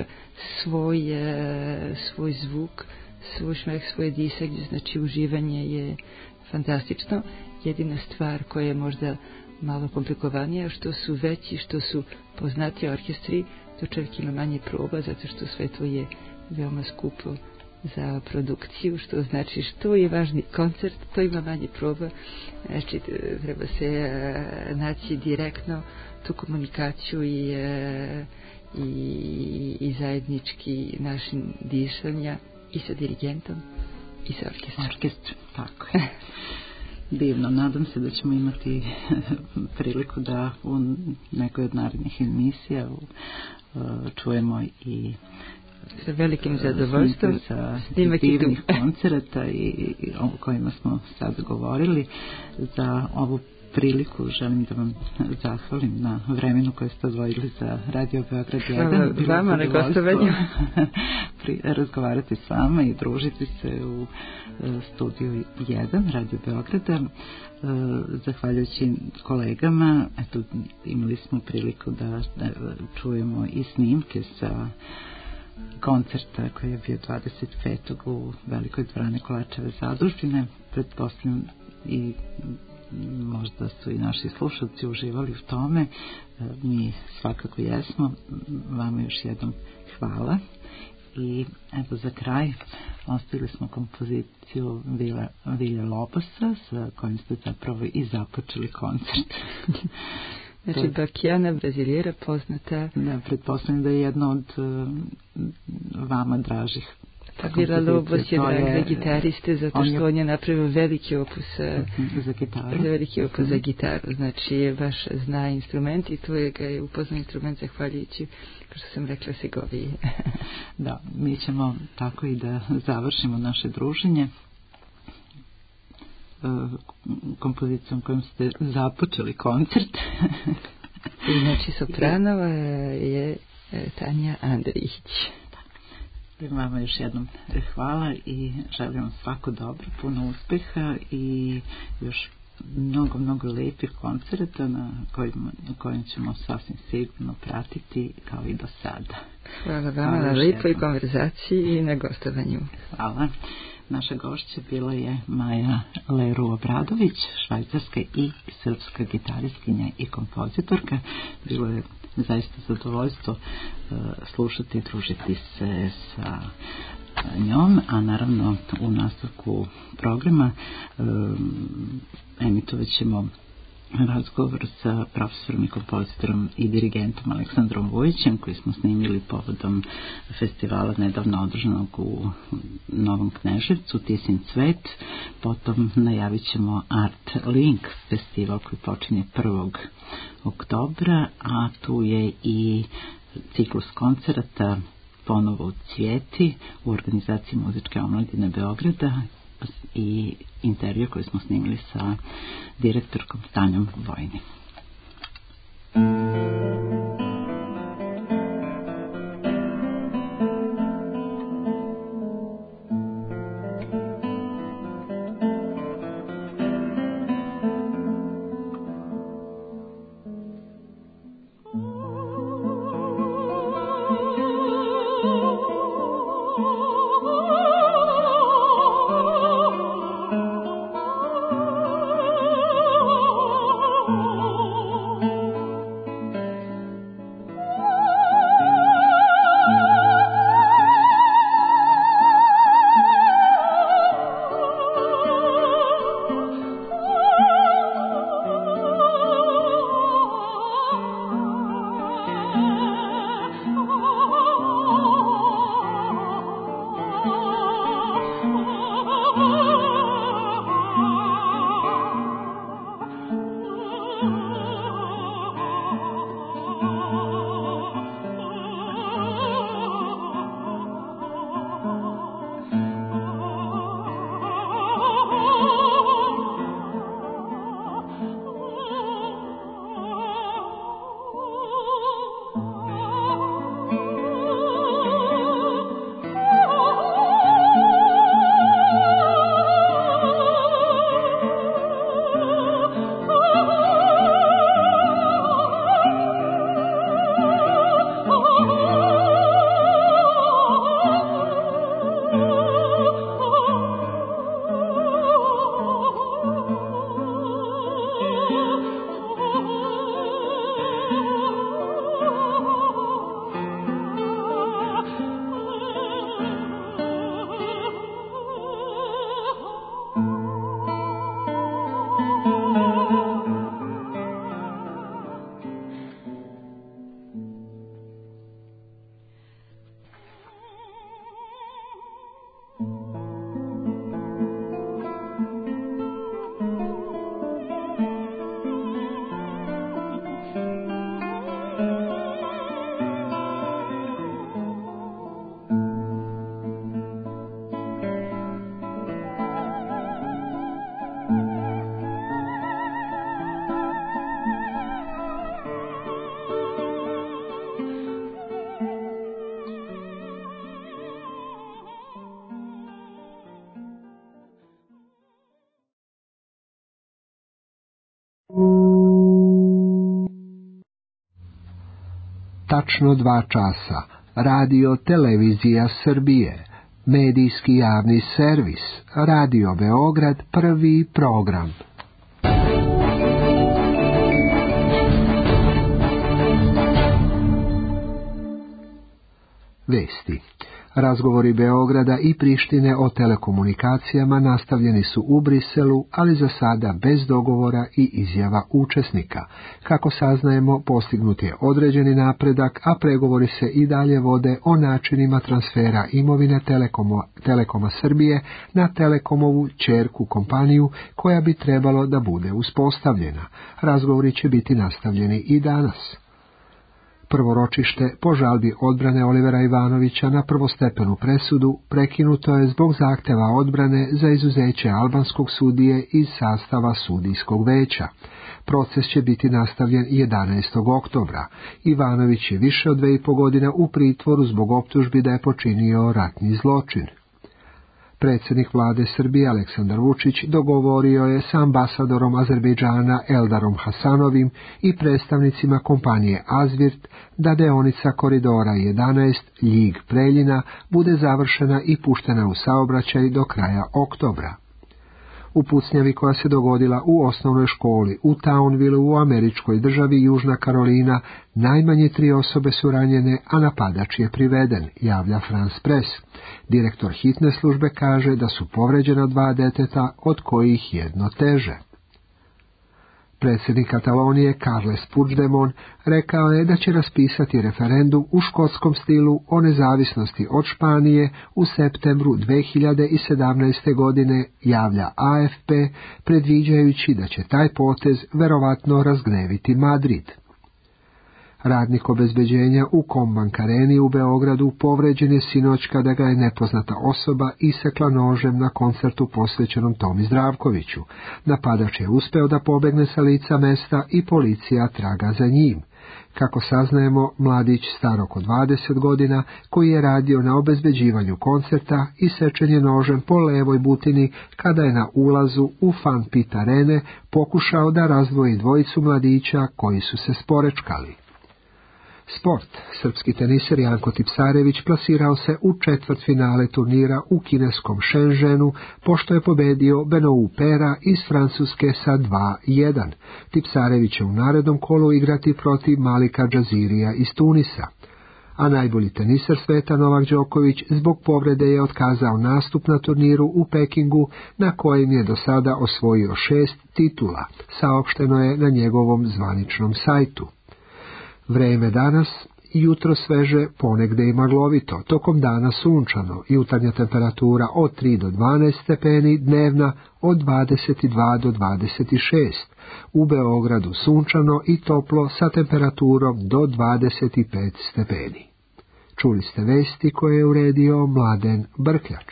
svoj zvuk, svoj šmeh, svoje disanje, znači uživanje je fantastično. Jedina stvar koja je možda malo komplikovanija, što su veći, što su poznati orkestri, to čovjek ima manje proba, zato što sve to je veoma skupo za produkciju, što znači što je važni koncert, to ima manje proba, znači treba se naći direktno tu komunikaciju i zajednički našim dišanja i sa dirigentom i sa orkestrom. Tako je. Divno, nadam se da ćemo imati priliku da u nekoj od narednih emisija čujemo i sa velikim zadovoljstvom snimak divnih koncerata i o kojima smo sad govorili. Za ovu priliku želim da vam zahvalim na vremenu koje ste odvojili za Radio Beograd 1. Hvala vama na gostovanju. Razgovarati s vama i družiti se u studiju 1 Radio Beograda. Zahvaljujući kolegama, eto, imali smo priliku da čujemo i snimke sa koncerta koji je bio 25. u Velikoj dvorani Kolarčeve zadužbine. Pretpostavljam i možda su i naši slušalci uživali u tome. Mi svakako jesmo. Vama još jednom hvala. I evo za kraj ostavili smo kompoziciju Vilja Lobosa, sa kojim ste zapravo i započeli koncert. Znači Bakiana Brazilijera poznata. Da, pretpostavljam da je jedna od vama dražih. Vila Lobos je drag za gitariste, zato što on je napravio veliki opus za gitaru. Znači baš zna instrument, i to ga je upoznao instrument zahvaljujući, kao što sam rekla, Segoviji. Da, mi ćemo tako i da završimo naše druženje kompozicijom kojom ste započeli koncert. Znači sopranova je Tanja Andrijić. Vama još jednom hvala i želim vam svako dobro, puno uspeha i još mnogo lepih koncerta na kojim ćemo sasvim sigurno pratiti kao i do sada. Hvala vama na lepoj konverzaciji i na gostovanju. Hvala. Naša gošća bila je Maja Leru Obradović, švajcarska i srpska gitariskinja i kompozitorka. Bilo je zaista zadovoljstvo slušati i družiti se sa njom, a naravno u nastavku programa emitovat ćemo razgovor sa profesorom i kompozitorom i dirigentom Aleksandrom Vujićem, koji smo snimili povodom festivala nedavno održanog u Novom Kneževcu, Tisin cvet. Potom najavit ćemo Art Link festival koji počinje 1. oktobra, a tu je i ciklus koncerata Ponovo u cvijeti u organizaciji Muzičke omladine Beograda i intervju koji smo snimili sa direktorkom Tanjom Vojni. Tačno 2 časa. Radio Televizija Srbije. Medijski javni servis. Radio Beograd, prvi program. Vesti. Razgovori Beograda i Prištine o telekomunikacijama nastavljeni su u Briselu, ali za sada bez dogovora i izjava učesnika. Kako saznajemo, postignut je određeni napredak, a pregovori se i dalje vode o načinima transfera imovine Telekoma Srbije na Telekomovu ćerku kompaniju koja bi trebalo da bude uspostavljena. Razgovori će biti nastavljeni i danas. Prvo ročište po žalbi odbrane Olivera Ivanovića na prvostepenu presudu prekinuto je zbog zahteva odbrane za izuzeće albanskog sudije iz sastava sudijskog veća. Proces će biti nastavljen 11. oktobra. Ivanović je više od 2,5 godine u pritvoru zbog optužbi da je počinio ratni zločin. Predsjednik vlade Srbije Aleksandar Vučić dogovorio je sa ambasadorom Azerbejdžana Eldarom Hasanovim i predstavnicima kompanije Azvirt da deonica koridora 11 Ljig-Preljina bude završena i puštena u saobraćaj do kraja oktobra. U pucnjavi koja se dogodila u osnovnoj školi u Townville u američkoj državi Južna Karolina, najmanje 3 osobe su ranjene, a napadač je priveden, javlja France Press. Direktor hitne službe kaže da su povređena 2 deteta, od kojih jedno teže. predsjednik Katalonije Carles Puigdemont rekao je da će raspisati referendum u škotskom stilu o nezavisnosti od Španije u septembru 2017. godine, javlja AFP, predviđajući da će taj potez verovatno razgneviti Madrid. Radnik obezbeđenja u Kombank Areni u Beogradu povređen je sinoć kada ga je nepoznata osoba isekla nožem na koncertu posvećenom Tomi Zdravkoviću. Napadač je uspeo da pobegne sa lica mesta i policija traga za njim. Kako saznajemo, mladić star oko 20 godina, koji je radio na obezbeđivanju koncerta, isečen je nožem po levoj butini kada je na ulazu u Fan Pit Arene pokušao da razdvoji dvojicu mladića koji su se sporečkali. Sport. Srpski teniser Janko Tipsarević plasirao se u četvrtfinale turnira u kineskom Shenzhenu, pošto je pobedio Benou Pera iz Francuske sa 2-1. Tipsarević će u narednom kolu igrati protiv Malika Džazirija iz Tunisa. A najbolji teniser sveta Novak Đoković zbog povrede je otkazao nastup na turniru u Pekingu, na kojem je do sada osvojio 6 titula, saopšteno je na njegovom zvaničnom sajtu. Vreme danas, jutro sveže, ponegde i maglovito, tokom dana sunčano, jutarnja temperatura od 3 do 12 stepeni, dnevna od 22 do 26, u Beogradu sunčano i toplo sa temperaturom do 25 stepeni. Čuli ste vesti koje je uredio Mladen Brkljač.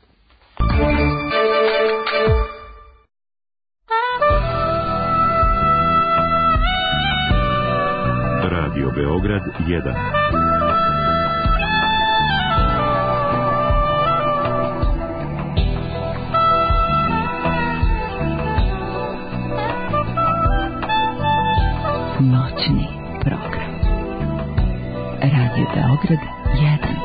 Radio Beograd 1. Noćni program. Radio Beograd 1.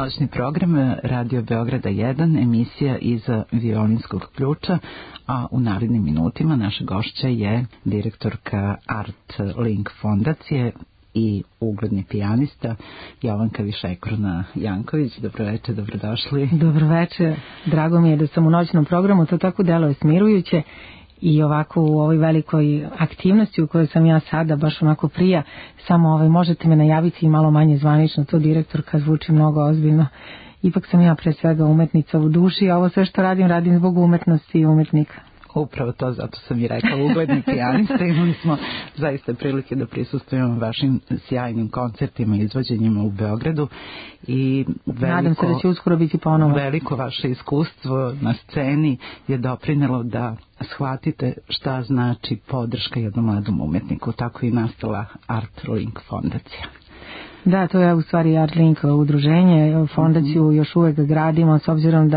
Noćni program Radio Beograda 1, emisija iz violinskog ključa, a u narednim minutima naša gošća je direktorka Art Link fondacije i ugledni pijanista Jovanka Višekrona Janković. Dobroveče, dobrodošli. Dobroveče, drago mi je da sam u noćnom programu, to tako deluje smirujuće i ovako u ovoj velikoj aktivnosti u kojoj sam ja sada baš onako prija, samo možete me najaviti i malo manje zvanično, to direktorka zvuči mnogo ozbiljno. Ipak sam ja pre svega umetnica u duši, a ovo sve što radim zbog umetnosti i umetnika. Upravo to, zato sam i rekla ugledni pijanista. Imali smo zaista prilike da prisustujemo vašim sjajnim koncertima i izvođenjima u Beogradu i nadam se da će uskoro biti ponovo. Veliko vaše iskustvo na sceni je doprinelo da shvatite šta znači podrška jednom mladom umetniku. Tako i nastala Art Link fondacija. Da, to je u stvari Art Link udruženje. Fondaciju još uvek gradimo s obzirom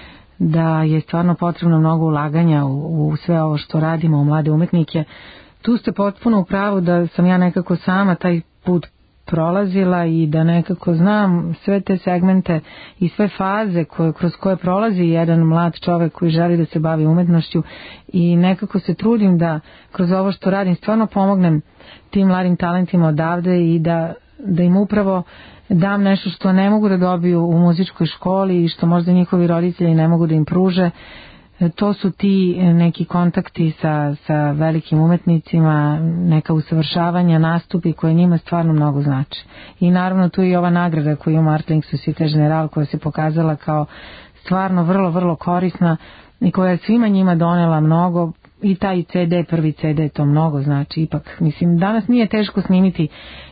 da je stvarno potrebno mnogo ulaganja u sve ovo što radimo, u mlade umetnike. Tu ste potpuno u pravu da sam ja nekako sama taj put prolazila i da nekako znam sve te segmente i sve faze kroz koje prolazi jedan mlad čovek koji želi da se bavi umetnošću i nekako se trudim da kroz ovo što radim stvarno pomognem tim mladim talentima odavde i da im upravo dam nešto što ne mogu da dobiju u muzičkoj školi i što možda njihovi roditelji ne mogu da im pruže. To su ti neki kontakti sa velikim umetnicima, neka usavršavanja, nastupi koje njima stvarno mnogo znači. I naravno tu je i ova nagrada koju ima Art Link Societe Generale koja se pokazala kao stvarno vrlo, vrlo korisna i koja je svima njima donela mnogo. I taj prvi CD to mnogo znači ipak. Mislim, danas nije teško snimiti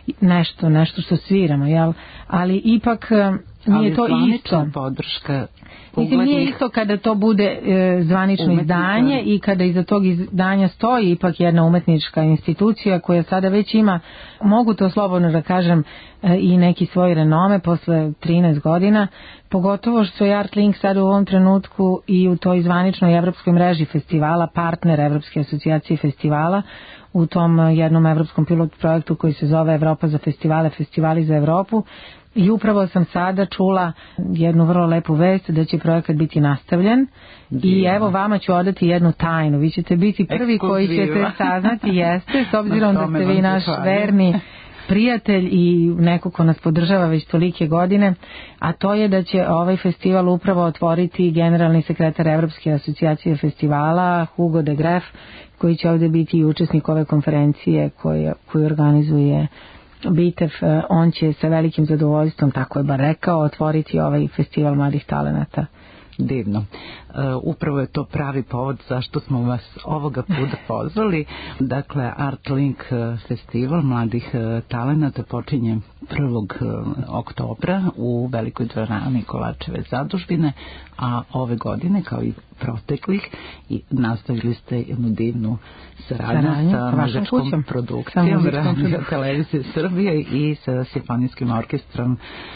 nešto što sviramo, jel? Ali ipak nije to isto. Podrška mislim, nije isto kada to bude zvanično izdanje i kada iza tog izdanja stoji ipak jedna umetnička institucija koja sada već ima, mogu to slobodno da kažem, i neki svoj renome posle 13 godina, pogotovo što je Art Link sada u ovom trenutku i u toj zvaničnoj evropskoj mreži festivala, partner Evropske asocijacije festivala, u tom jednom evropskom pilot projektu koji se zove Evropa za festivale, festivali za Evropu. I upravo sam sada čula jednu vrlo lepu vest da će projekat biti nastavljen. I evo vama ću odati jednu tajnu. Vi ćete biti prvi koji ćete saznati, jeste, s obzirom da ste vi naš verni prijatelj i neko ko nas podržava već tolike godine, a to je da će ovaj festival upravo otvoriti generalni sekretar Evropske asocijacije festivala Hugo de Graaf, koji će ovde biti i učesnik ove konferencije koju organizuje Bitev. On će sa velikim zadovoljstvom, tako je bar rekao, otvoriti ovaj festival mladih talenata. Divno. Upravo je to pravi povod zašto smo vas ovoga puta pozvali. Dakle, Art Link festival mladih talenata počinje 1. oktobra u Velikoj dvorani Kovačeve zadužbine, a ove godine, kao i proteklih, i nastavili ste jednu divnu saradnju sa muzičkom produkcijom Radio Televizije Srbije i sa Simfonijskim orkestrom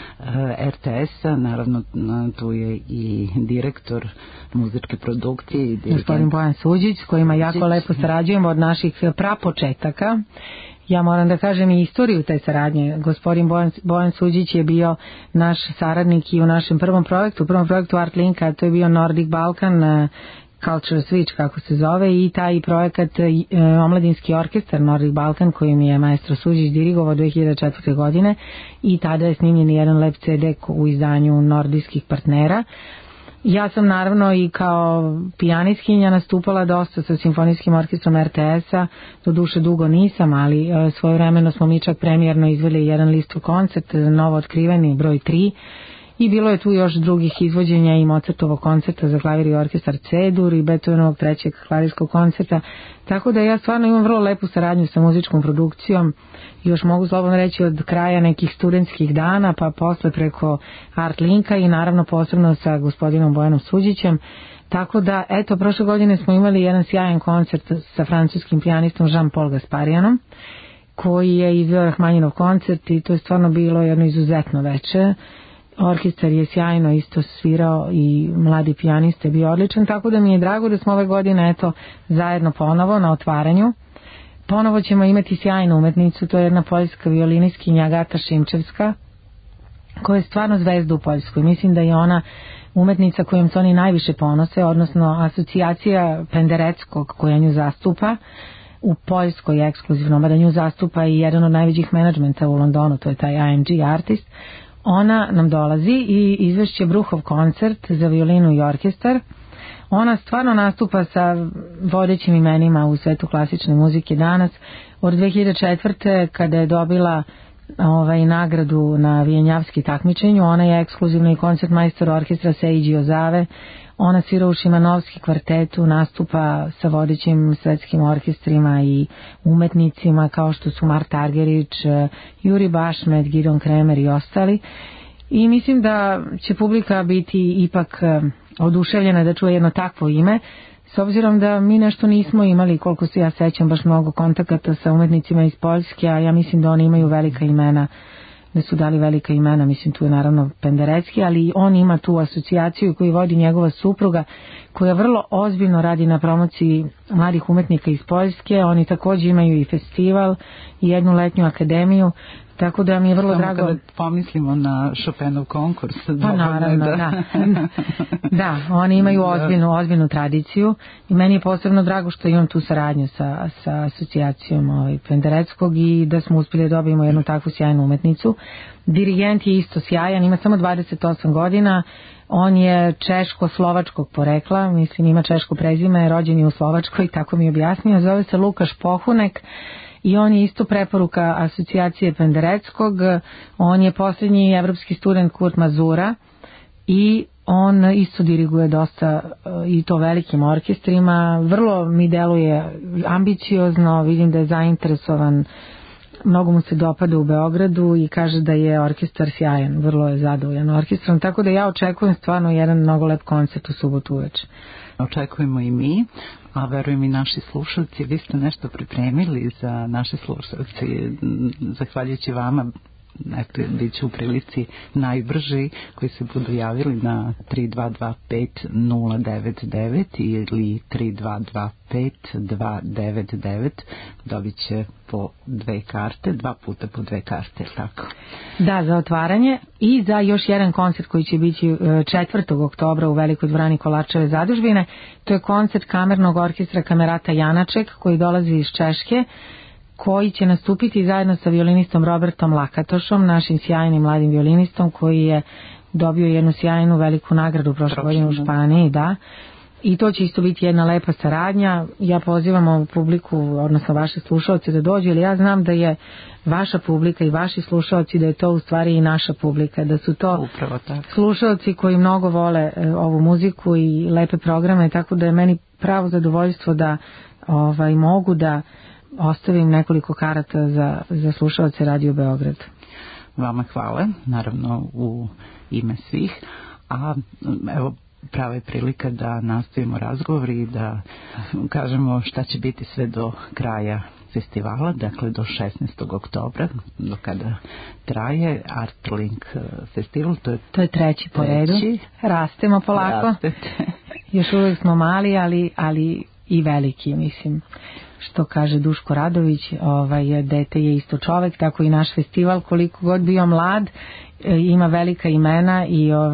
RTS-a. Naravno, tu je i direktor muzičke produkcije i gospodin Bojan Suđić, s kojima jako lepo sarađujemo od naših prapočetaka. Ja moram da kažem i istoriju te saradnje. Gospodin Bojan Suđić je bio naš saradnik i u našem prvom projektu Art Linka, to je bio Nordic Balkan Culture Switch, kako se zove, i taj projekat omladinski orkestar Nordic Balkan, kojim je maestro Suđić dirigovao 2004. godine, i tada je snimljen jedan lep CD u izdanju nordijskih partnera. Ja sam naravno i kao pijanistkinja nastupala dosta sa Simfonijskim orkestrom RTS-a, do duše dugo nisam, ali svojevremeno smo mi čak premijerno izveli jedan listov koncert, novo otkriveni broj 3, i bilo je tu još drugih izvođenja i Mozartovog koncerta za klavir i orkestar C-dur i Beethovenovog 3. klavirskog koncerta, tako da ja stvarno imam vrlo lepu saradnju sa muzičkom produkcijom, još mogu slobodno reći od kraja nekih studentskih dana pa posle preko Art Linka i naravno posebno sa gospodinom Bojanom Suđićem. Tako da, eto, prošle godine smo imali jedan sjajan koncert sa francuskim pijanistom Jean-Paul Gasparianom, koji je izveo Rahmaninov koncert i to je stvarno bilo jedno izuzetno veče. Orkestar je sjajno isto svirao i mladi pijanist je bio odličan, tako da mi je drago da smo ove godine eto zajedno ponovo na otvaranju. Ponovo ćemo imati sjajnu umetnicu, to je jedna poljska violinistkinja Agata Šimčevska, koja je stvarno zvezda u Poljskoj. Mislim da je ona umetnica kojom se oni najviše ponose, odnosno asocijacija Pendereckog koja nju zastupa u Poljskoj ekskluzivno, mada nju zastupa i jedan od najvećih menadžmenta u Londonu, to je taj AMG Artist. Ona nam dolazi i izvešće Bruhov koncert za violinu i orkestar. Ona stvarno nastupa sa vodećim imenima u svetu klasične muzike danas. Od 2004. kada je dobila nagradu na Vijenjavski takmičenju, ona je ekskluzivno i koncertmajstor orkestra Seiji Ozave. Ona svira u Šimanovski kvartetu, nastupa sa vodećim svetskim orkestrima i umetnicima kao što su Marta Argerich, Juri Bašmet, Gideon Kremer i ostali. I mislim da će publika biti ipak oduševljena da čuje jedno takvo ime, s obzirom da mi nešto nismo imali, koliko se ja sećam, baš mnogo kontakata sa umetnicima iz Poljske, a ja mislim da oni imaju velika imena, da su dali velika imena, mislim tu je naravno Penderecki, ali on ima tu asocijaciju koju vodi njegova supruga, koja vrlo ozbiljno radi na promociji mladih umetnika iz Poljske. Oni također imaju i festival i jednu letnju akademiju, tako da mi je vrlo drago. Kada pomislimo na Chopinov konkurs. Pa naravno, da, oni imaju ozbiljnu tradiciju i meni je posebno drago što imam tu saradnju sa asocijacijom Pendereckog i da smo uspjeli da dobijemo jednu takvu sjajnu umetnicu. Dirigent je isto sjajan, ima samo 28 godina, on je češko-slovačkog porekla, mislim ima češko prezime, rođen je u Slovačkoj, tako mi je objasnio, zove se Lukaš Pohunek. I on je isto preporuka asocijacije Pendereckog, on je posljednji evropski student Kurt Mazura i on isto diriguje dosta i to velikim orkestrima, vrlo mi deluje ambiciozno, vidim da je zainteresovan, mnogo mu se dopada u Beogradu i kaže da je orkestar sjajan, vrlo je zadovoljan orkestrom, tako da ja očekujem stvarno jedan mnogo lep koncert u subotu uveče. Očekujemo i mi, a verujem i naši slušalci. Vi ste nešto pripremili za naše slušalci, zahvaljujući vama. Eto, bit će u prilici najbrži koji se budu javili na 3225-099 ili 3225-299. Dobit će po 2 karte, 2 puta po 2 karte, tako? Da, za otvaranje i za još jedan koncert koji će biti 4. oktobra u Velikoj dvorani Kolarčeve zadužbine. To je koncert kamernog orkestra Kamerata Janaček koji dolazi iz Češke, koji će nastupiti zajedno sa violinistom Robertom Lakatošom, našim sjajnim mladim violinistom koji je dobio jednu sjajnu veliku nagradu prošle godine u Španiji, da. I to će isto biti jedna lepa saradnja. Ja pozivamo publiku, odnosno vaše slušalce da dođu, jer ja znam da je vaša publika i vaši slušalci, da je to u stvari i naša publika, da su to slušalci koji mnogo vole ovu muziku i lepe programe, tako da je meni pravo zadovoljstvo da mogu da ostavim nekoliko karata za slušalce Radio Beograd. Vama hvala, naravno u ime svih, a evo prava je prilika da nastavimo razgovor i da kažemo šta će biti sve do kraja festivala, dakle do 16. oktobra, do kada traje Artlink festival. To je treći po redu. Rastemo polako. Još uvijek smo mali, ali i veliki, mislim. Što kaže Duško Radović, dete je isto čovek, tako i naš festival, koliko god bio mlad, ima velika imena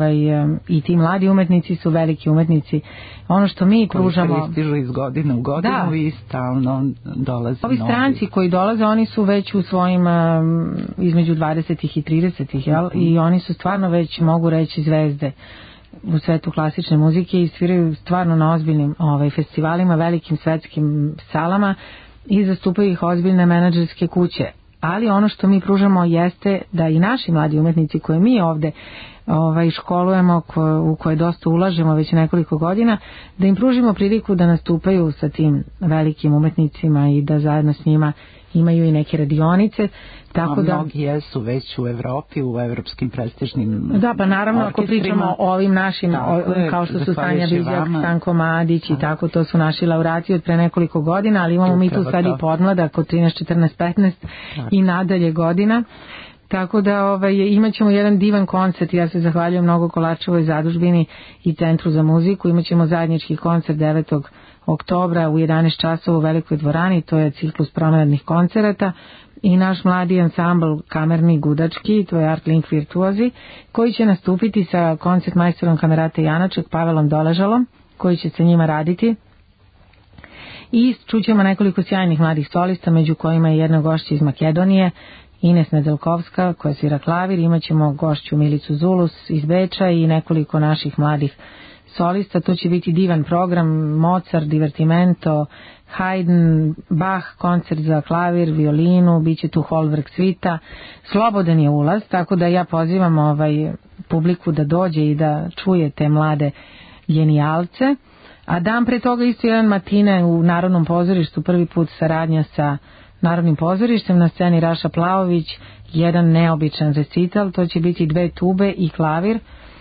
i ti mladi umetnici su veliki umetnici. Ono što mi pružamo... Koji pristižu iz godine u godinu i stalno dolaze ovi stranci koji dolaze, oni su već u svojim između 20. i 30. Jel? I oni su stvarno već, mogu reći, zvezde u svetu klasične muzike i sviraju stvarno na ozbiljnim festivalima, velikim svetskim salama i zastupaju ih ozbiljne menadžerske kuće. Ali ono što mi pružamo jeste da i naši mladi umetnici koje mi ovde školujemo, u koje dosta ulažemo već nekoliko godina, da im pružimo priliku da nastupaju sa tim velikim umetnicima i da zajedno s njima imaju i neke radionice. Tako da mnogi jesu već u Evropi, u evropskim prestižnim. Da, pa naravno ako pričamo o ovim našim, kao što su Sanja Biđak, Stanko Madić i tako, to su naši laureati od pre nekoliko godina, ali imamo mi tu sad i podmladak od 13, 14, 15 i nadalje godina. Tako da imat ćemo jedan divan koncert. Ja se zahvaljujem mnogo Kolarčevoj zadužbini i Centru za muziku. Imat ćemo zajednički koncert 9. oktobra u 11 časova u Velikoj dvorani, to je ciklus promenadnih koncerata, i naš mladi ansambl kamerni gudački, to je Art Link Virtuozi, koji će nastupiti sa koncertmajstorom Kamerate Janaček, Pavelom Doležalom, koji će sa njima raditi. I čućemo nekoliko sjajnih mladih solista, među kojima je jedna gošća iz Makedonije, Ines Nedeljkovska, koja svira klavir. Imaćemo gošću Milicu Zulus iz Beča i nekoliko naših mladih solista. To će biti divan program, Mozart, Divertimento, Haydn, Bach, koncert za klavir, violinu, bit će tu Holberg svita. Slobodan je ulaz, tako da ja pozivam publiku da dođe i da čuje te mlade genijalce. A dan pre toga isto jedan matine u Narodnom pozorištu, prvi put saradnja sa Narodnim pozorištem, na sceni Raša Plavović, jedan neobičan recital, to će biti 2 tube i klavir,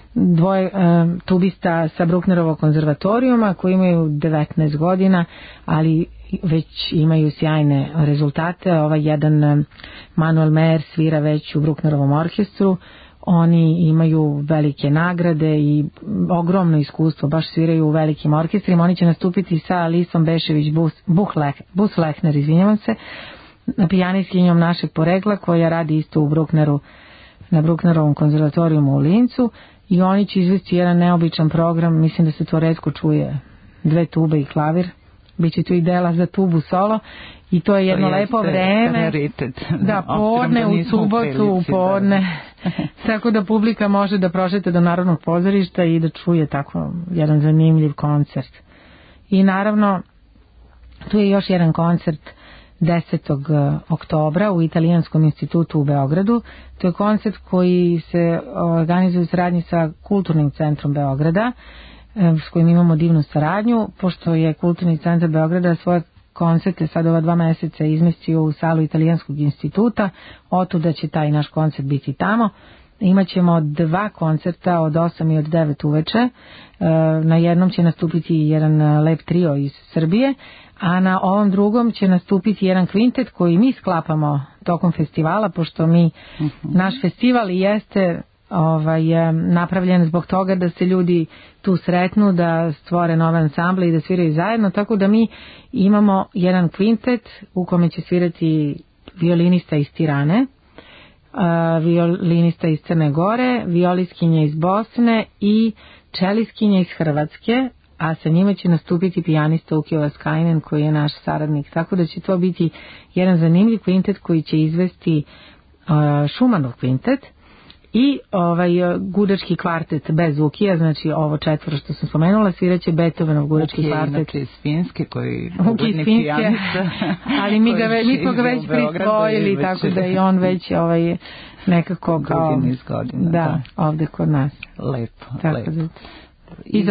2 tubista sa Brucknerovog konzervatorijuma koji imaju 19 godina, ali već imaju sjajne rezultate. Jedan Manuel Meyer svira već u Brucknerovom orkestru, oni imaju velike nagrade i ogromno iskustvo, baš sviraju u velikim orkestrima. Oni će nastupiti sa Lisom Bešević Buslehner, izvinjavam se, pijanistkinjom našeg porekla, koja radi isto u Bruckneru, na Brucknerovom konzervatorijumu u Lincu, i oni će izvesti jedan neobičan program, mislim da se to retko čuje, 2 tube i klavir, biće tu i dela za tubu solo, i to je jedno lepo vreme, da, podne u subotu, u podne, tako da publika može da prošete do Narodnog pozorišta i da čuje tako jedan zanimljiv koncert. I naravno, tu je još jedan koncert 10. oktobra u Italijanskom institutu u Beogradu. To je koncert koji se organizuje u saradnji sa Kulturnim centrom Beograda, s kojim imamo divnu saradnju, pošto je Kulturni centar Beograda svoje koncerte sad ova 2 meseca izmestio u salu Italijanskog instituta, otuda će taj naš koncert biti tamo. Imaćemo 2 koncerta od 8 i od 9 uveče. Na jednom će nastupiti jedan lep trio iz Srbije, a na ovom drugom će nastupiti jedan kvintet koji mi sklapamo tokom festivala, pošto naš festival jeste napravljen zbog toga da se ljudi tu sretnu, da stvore nove ansamble i da sviraju zajedno, tako da mi imamo jedan kvintet u kome će svirati violinista iz Tirane, violinista iz Crne Gore, violiskinja iz Bosne i čeliskinja iz Hrvatske, a sa njima će nastupiti pijanista Uki Ovaskainen, koji je naš saradnik, tako da će to biti jedan zanimljiv kvintet koji će izvesti Šumanov kvintet i gudački kvartet bez Ukija, znači ovo 4 što sam spomenula, sviraće Beethovenov gudački kvartet. Uki je iz Finske, koji Uki iz Finske, ali mi smo ga već prisvojili, tako da je on već nekako kao niz godina, da, ovde kod nas. Lepo. I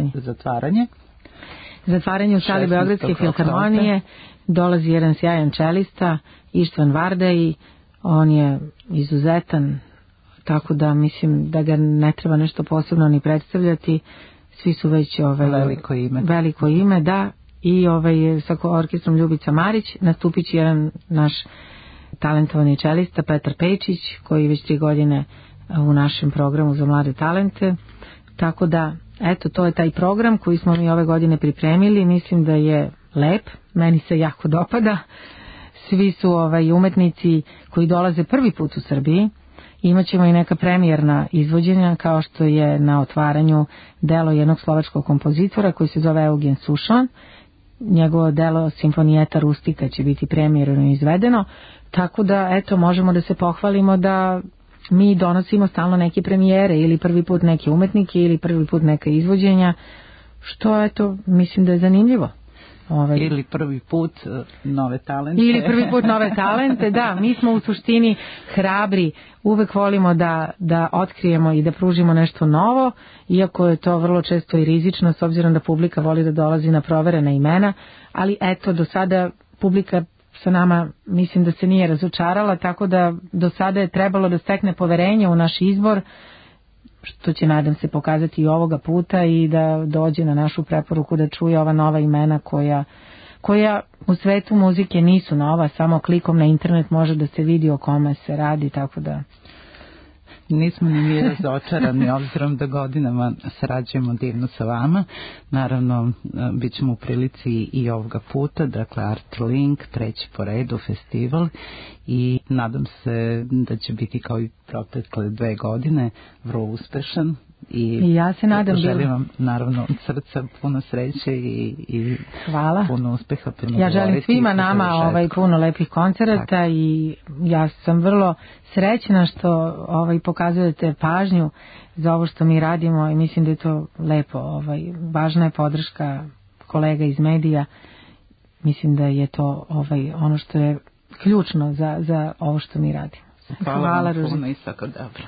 zatvaranje u sali Beogradske filharmonije dolazi jedan sjajan čelista, Ištvan Vardej, on je izuzetan, tako da mislim da ga ne treba nešto posebno ni predstavljati, svi su već veliko ime, da, i sa orkestrom Ljubica Marić nastupit će jedan naš talentovani čelista Petar Pejčić, koji već 3 godine u našem programu za mlade talente, tako da eto, to je taj program koji smo mi ove godine pripremili, mislim da je lep, meni se jako dopada, svi su umetnici koji dolaze prvi put u Srbiji. Imaćemo i neka premijerna izvođenja, kao što je na otvaranju delo jednog slovačkog kompozitora koji se zove Eugen Sušan. Njegovo delo Simfonijeta Rustika će biti premijerno izvedeno, tako da eto, možemo da se pohvalimo da mi donosimo stalno neke premijere, ili prvi put neke umetnike ili prvi put neka izvođenja, što eto, mislim da je zanimljivo. Ili prvi put nove talente. Da, mi smo u suštini hrabri, uvek volimo da otkrijemo i da pružimo nešto novo, iako je to vrlo često i rizično, s obzirom da publika voli da dolazi na proverena imena, ali eto, do sada publika sa nama mislim da se nije razočarala, tako da do sada je trebalo da stekne poverenje u naš izbor, što će nadam se pokazati i ovoga puta, i da dođe na našu preporuku da čuje ova nova imena koja u svetu muzike nisu nova, samo klikom na internet može da se vidi o kome se radi, tako da nismo ni mi razočarani, obzirom da godinama sarađujemo divno sa vama. Naravno, bit ćemo u prilici i ovoga puta, dakle Art Link, 3. po redu festival, i nadam se da će biti kao i protekle 2 godine vrlo uspešan. I ja se nadam. Želim vam naravno od srca puno sreće i hvala. Puno uspeha. Ja želim svima nama puno lepih koncerata i ja sam vrlo srećna što pokazujete pažnju za ovo što mi radimo i mislim da je to lepo. Važna je podrška kolega iz medija. Mislim da je to ono što je ključno za ovo što mi radimo. Hvala vam puno i svako dobro.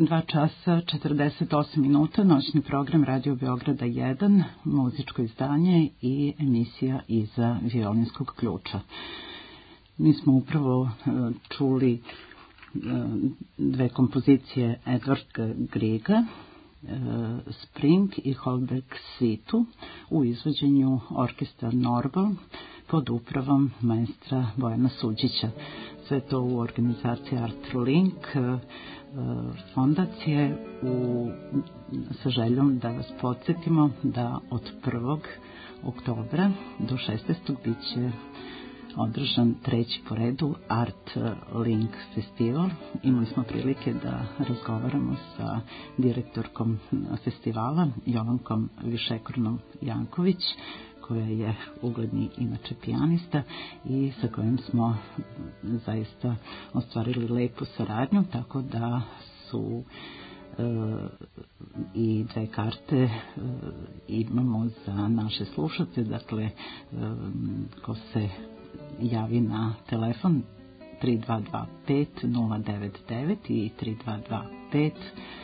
2 časa 48 minuta, noćni program Radio Beograda 1, muzičko izdanje i emisija Iza violinskog ključa. Mi smo upravo čuli dve kompozicije Edvard Griega, Spring i Holberg Suite u izvođenju orkestra Norbel pod upravom maestra Bojana Suđića. Sve to u organizaciji Artlink fondacije sa željom da vas podsjetimo da od 1. oktobra do 16. bit će održan 3. po redu Art Link festival. Imali smo prilike da razgovaramo sa direktorkom festivala Jovankom Višekornom Janković, koja je ugledni inače pijanista i sa kojim smo zaista ostvarili lepu saradnju, tako da su i 2 karte imamo za naše slušatelje. Dakle, ko se javi na telefon 3225 099 i 3225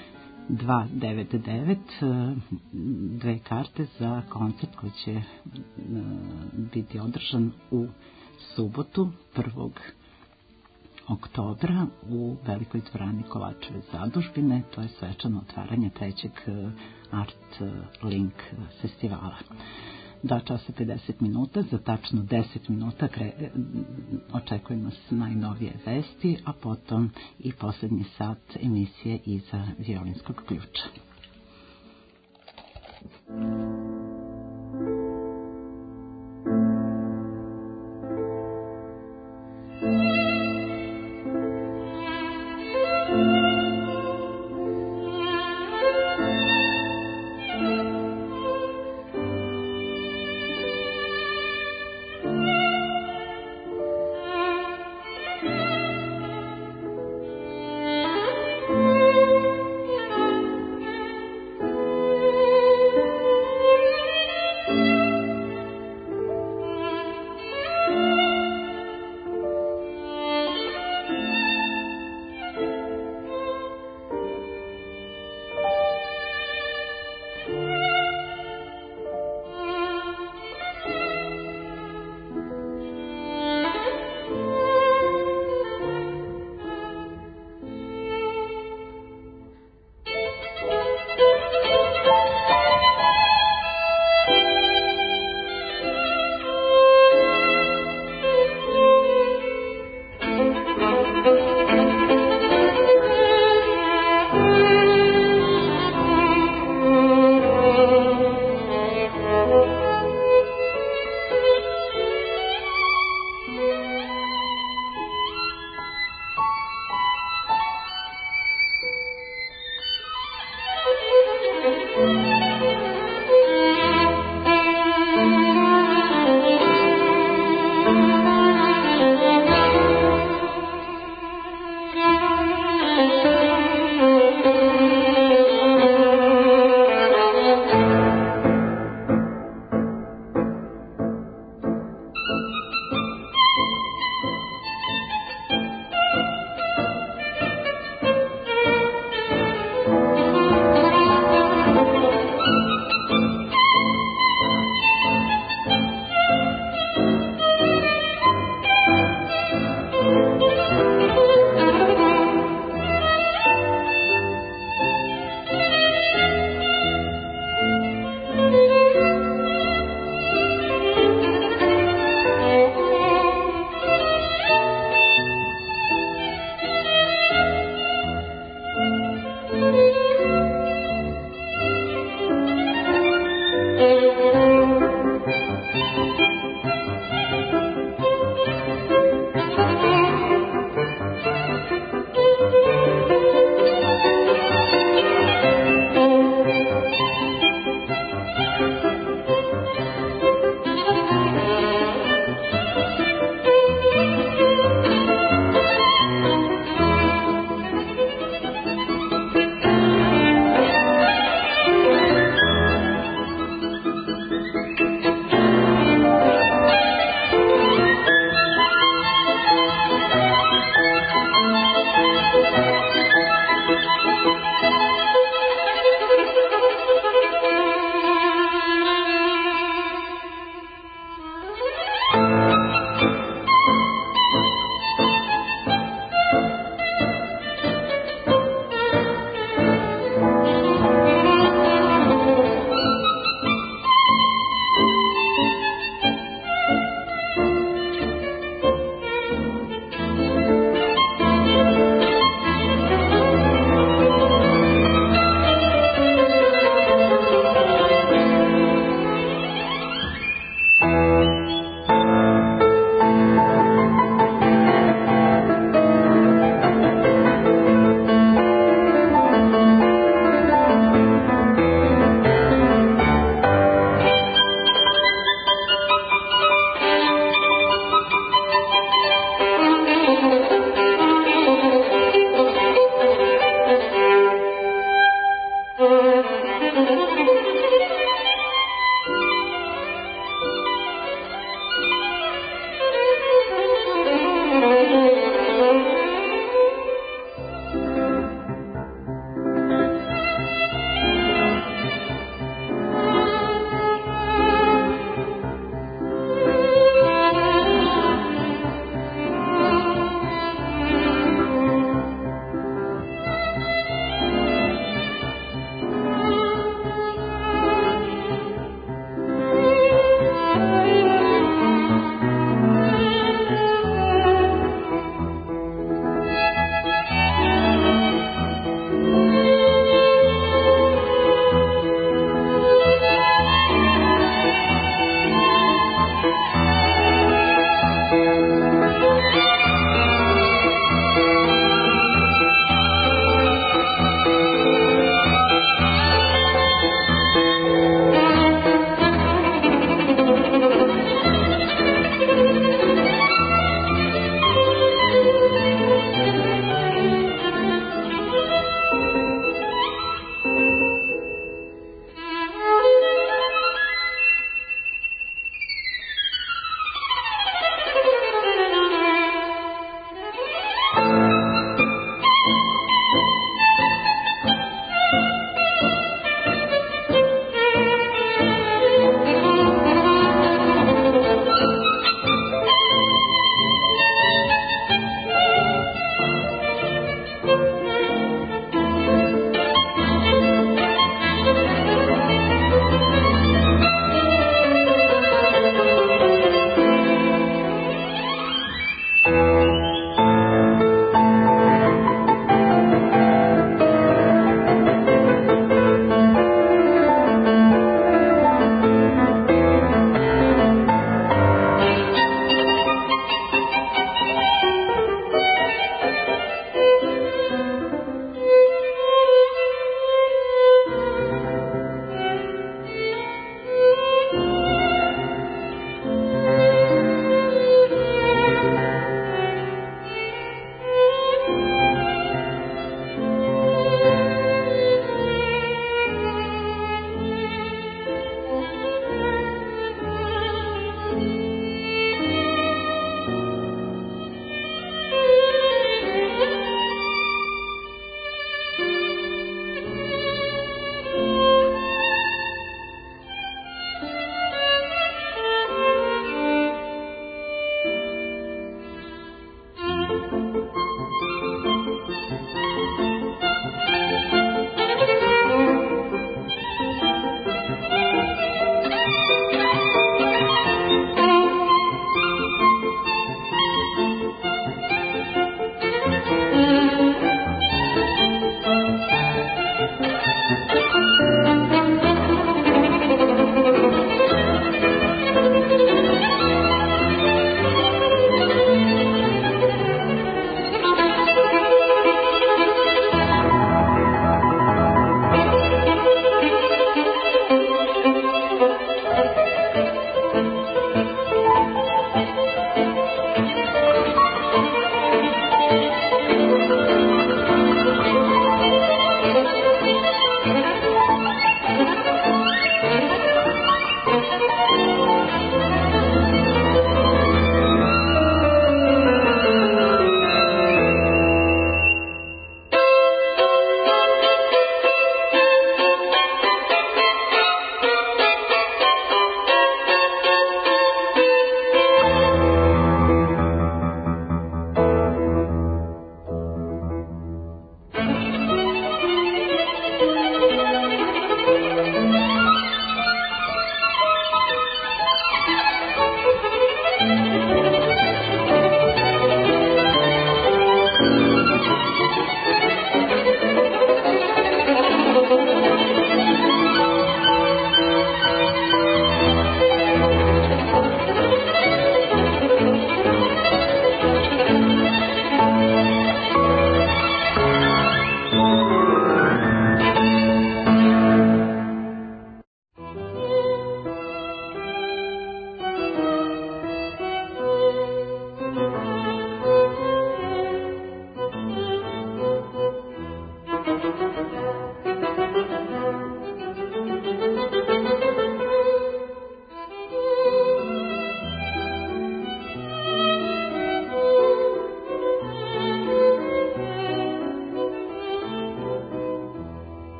299, 2 karte za koncert koji će biti održan u subotu 1. oktobra u Velikoj dvorani Kovačeve zadužbine. To je svečano otvaranje 3. Art Link festivala. 2 časa 50 minuta, za tačno 10 minuta očekuju nas najnovije vesti, a potom i poslednji sat emisije Iza violinskog ključa.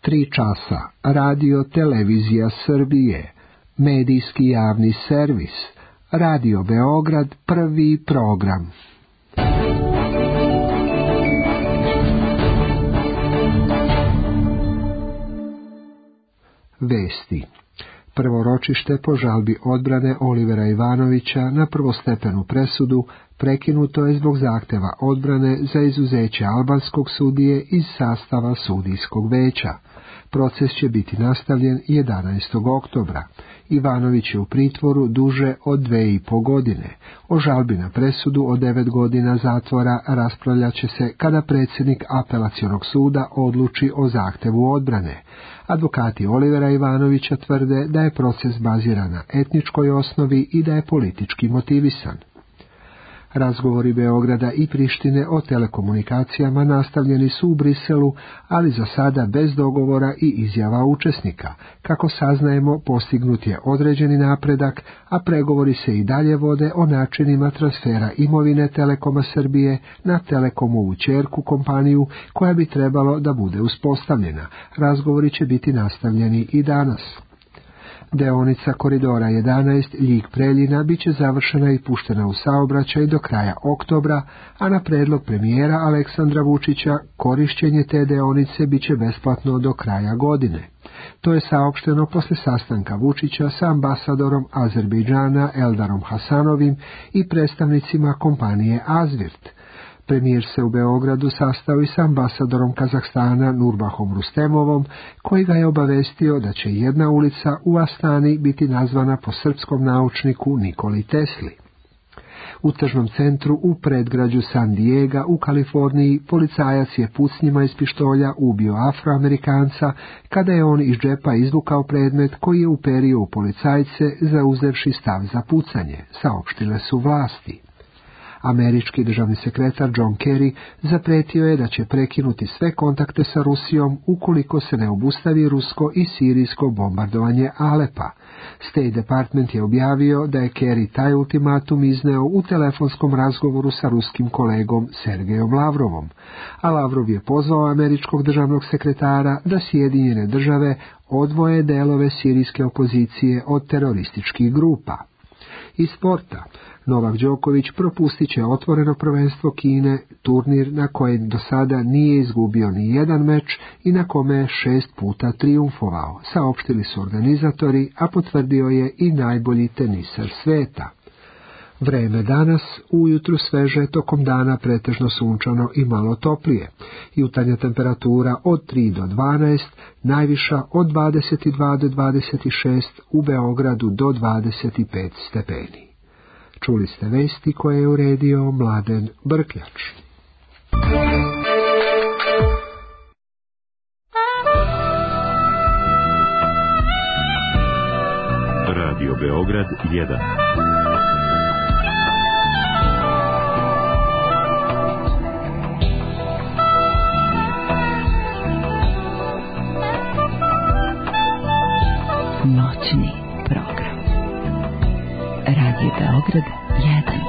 3 časa Radio Televizija Srbije, medijski javni servis, Radio Beograd, prvi program. Vesti. Prvo ročište po žalbi odbrane Olivera Ivanovića na prvostepenu presudu prekinuto je zbog zahteva odbrane za izuzeće albanskog sudije iz sastava sudijskog veća. Proces će biti nastavljen 11. oktobra. Ivanović je u pritvoru duže od 2,5 godine. O žalbi na presudu od 9 godina zatvora raspravljat će se kada predsjednik apelacionog suda odluči o zahtevu odbrane. Advokati Olivera Ivanovića tvrde da je proces baziran na etničkoj osnovi i da je politički motivisan. Razgovori Beograda i Prištine o telekomunikacijama nastavljeni su u Briselu, ali za sada bez dogovora i izjava učesnika. Kako saznajemo, postignut je određeni napredak, a pregovori se i dalje vode o načinima transfera imovine Telekoma Srbije na Telekomovu ćerku kompaniju koja bi trebalo da bude uspostavljena. Razgovori će biti nastavljeni i danas. Deonica koridora 11 Ljig-Preljina bit će završena i puštena u saobraćaj do kraja oktobra, a na predlog premijera Aleksandra Vučića korišćenje te deonice bit će besplatno do kraja godine. To je saopšteno posle sastanka Vučića sa ambasadorom Azerbejdžana Eldarom Hasanovim i predstavnicima kompanije Azvirt. Premijer se u Beogradu sastao i sa ambasadorom Kazahstana Nurbahom Rustemovom, koji ga je obavestio da će jedna ulica u Astani biti nazvana po srpskom naučniku Nikoli Tesli. U tržnom centru u predgrađu San Diego u Kaliforniji policajac je pucnjima iz pištolja ubio Afroamerikanca kada je on iz džepa izvukao predmet koji je uperio u policajce zauzevši stav za pucanje, saopštile su vlasti. Američki državni sekretar John Kerry zapretio je da će prekinuti sve kontakte sa Rusijom ukoliko se ne obustavi rusko i sirijsko bombardovanje Alepa. State Department je objavio da je Kerry taj ultimatum izneo u telefonskom razgovoru sa ruskim kolegom Sergejom Lavrovom, a Lavrov je pozvao američkog državnog sekretara da Sjedinjene države odvoje delove sirijske opozicije od terorističkih grupa. Iz sporta, Novak Đoković propustit će otvoreno prvenstvo Kine, turnir na kojem do sada nije izgubio ni jedan meč i na kome je 6 puta trijumfovao, saopštili su organizatori, a potvrdio je i najbolji tenisar sveta. Vreme danas, ujutru sveže, tokom dana pretežno sunčano i malo toplije. Jutarnja temperatura od 3 do 12, najviša od 22 do 26, u Beogradu do 25 stepeni. Čuli ste vesti koje je uredio Mladen Brkljač. Radio Beograd 1. Noćni program. Radio Beograd 1.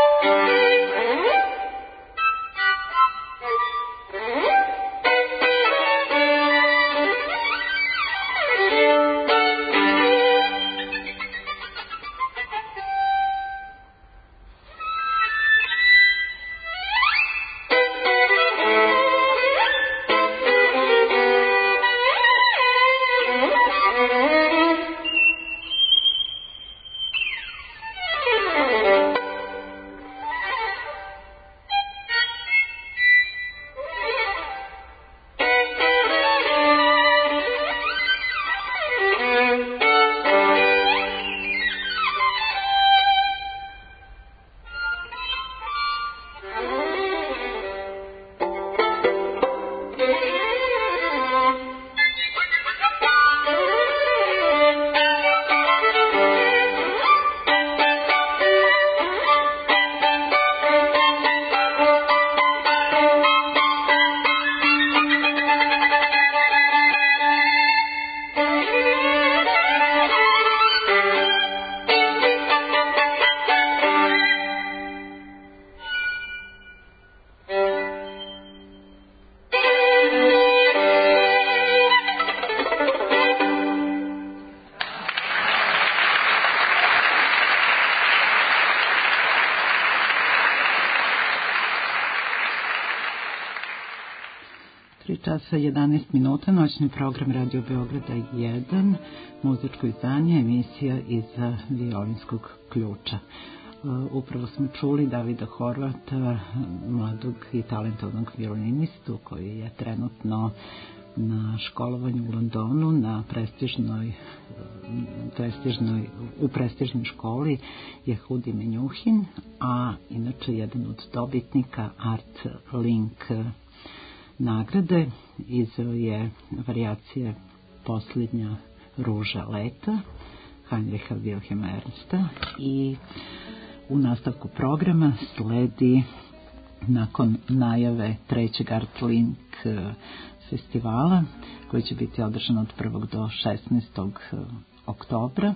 Časa 11 minuta, noćni program Radio Beograda 1, muzičko izdanje, emisija iz violinskog ključa. Upravo smo čuli Davida Horvata, mladog i talentovnog violinistu koji je trenutno na školovanju u Londonu na u prestižnoj školi Jehudi Menjuhin, a inače jedan od dobitnika Art Link nagrade. Izveo je varijacije Posljednja ruža leta Heinricha Wilhelma Ernsta i u nastavku programa sledi, nakon najave trećeg Art Link festivala koji će biti održan od 1. do 16. oktobra,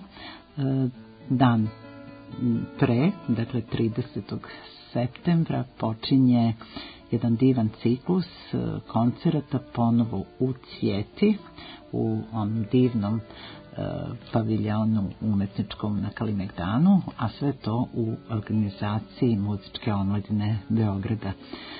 dan pre, dakle 30. septembra počinje jedan divan ciklus koncerata ponovo u Cvjeti, u onom divnom paviljonu umetničkom na Kalemegdanu, a sve to u organizaciji Muzičke omladine Beograda.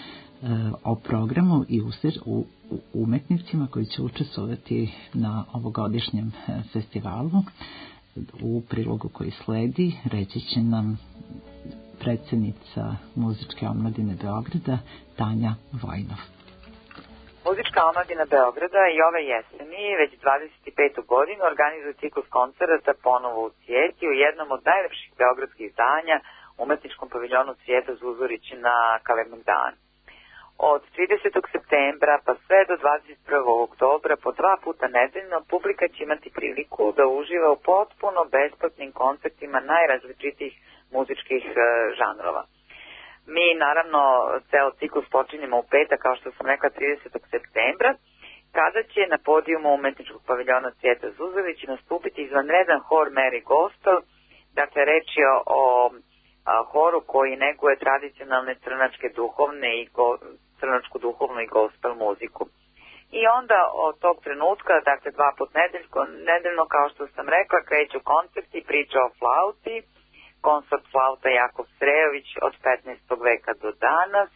O programu i u umetnicima koji će učestvovati na ovogodišnjem festivalu u prilogu koji sledi reći će nam predsjednica Muzičke omladine Beograda Tanja Vojnov. Muzička omladina Beograda i ove jeseni već 25. godinu organizuje ciklus koncerata ponovo u Cvjeti u jednom od najlepših beogradskih izdanja umetničkom paviljonu Cvjeta Zuzorić na Kalemegdanu. Od 30. septembra pa sve do 21. oktobra po 2 puta nedeljno publika će imati priliku da uživa u potpuno besplatnim koncertima najrazličitijih muzičkih žanrova. Mi naravno ceo ciklus počinjemo u petak, kao što sam rekla, 30. septembra, kada će na podijumu umetničkog paviljona Cvjeta Zuzorić nastupiti izvanredan hor Mary Gospel. Dakle, reč je o horu koji neguje tradicionalne crnačke duhovne i crnačku duhovnu i gospel muziku. I onda od tog trenutka, dakle 2 puta nedeljno, kao što sam rekla, kreću koncerti, priča o flauti, konsort flauta Jakov Srejović od 15. veka do danas.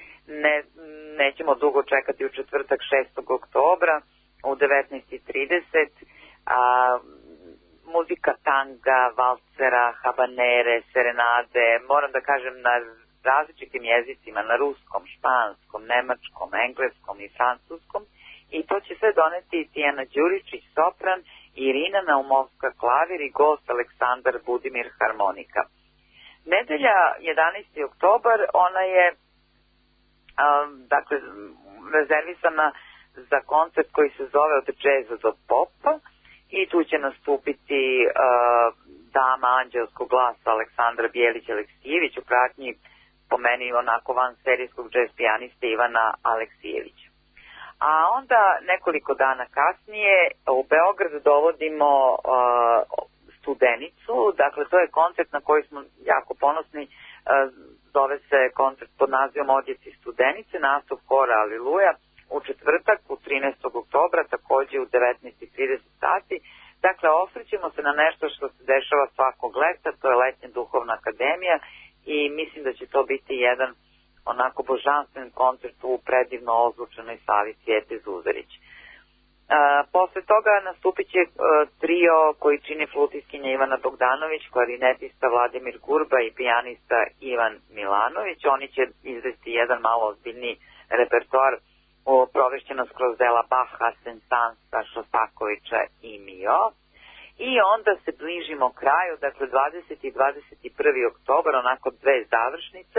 Nećemo dugo čekati u četvrtak 6. oktobra u 19:30. Muzika tanga, valcera, habanere, serenade, moram da kažem na različitim jezicima, na ruskom, španskom, nemačkom, engleskom i francuskom. I to će sve doneti Tijana Đuričić, sopran, Irina Naumovska, klavir i gost Aleksandar Budimir, harmonika. Nedelja 11. oktobar, ona je dakle rezervisana za koncert koji se zove Od džeza do popa i tu će nastupiti dama anđelskog glasa Aleksandra Bijelić-Aleksijević u pratnji po meni onako van serijskog džez pijaniste Ivana Aleksijevića. A onda nekoliko dana kasnije u Beograd dovodimo Studenicu, dakle to je koncert na koji smo jako ponosni, Zove se koncert pod nazivom Odjeci studenice, nastup hora Aliluja u četvrtak, u 13. oktobra, takođe u 19:30 sati. Dakle, osvrćemo se na nešto što se dešava svakog leta, to je Letnja duhovna akademija i mislim da će to biti jedan onako božanstven koncert u predivno ozvučenoj sali Cvijete Zuzarić. Posle toga nastupit će trio koji čini flutistkinja Ivana Bogdanović, klarinetista Vladimir Gurba i pijanista Ivan Milanović. Oni će izvesti jedan malo ozbiljniji repertoar provešćeno kroz dela Bacha, Sensansa, Šostakovića i Mio. I onda se bližimo kraju, dakle 20. i 21. oktobar, onako dve završnice.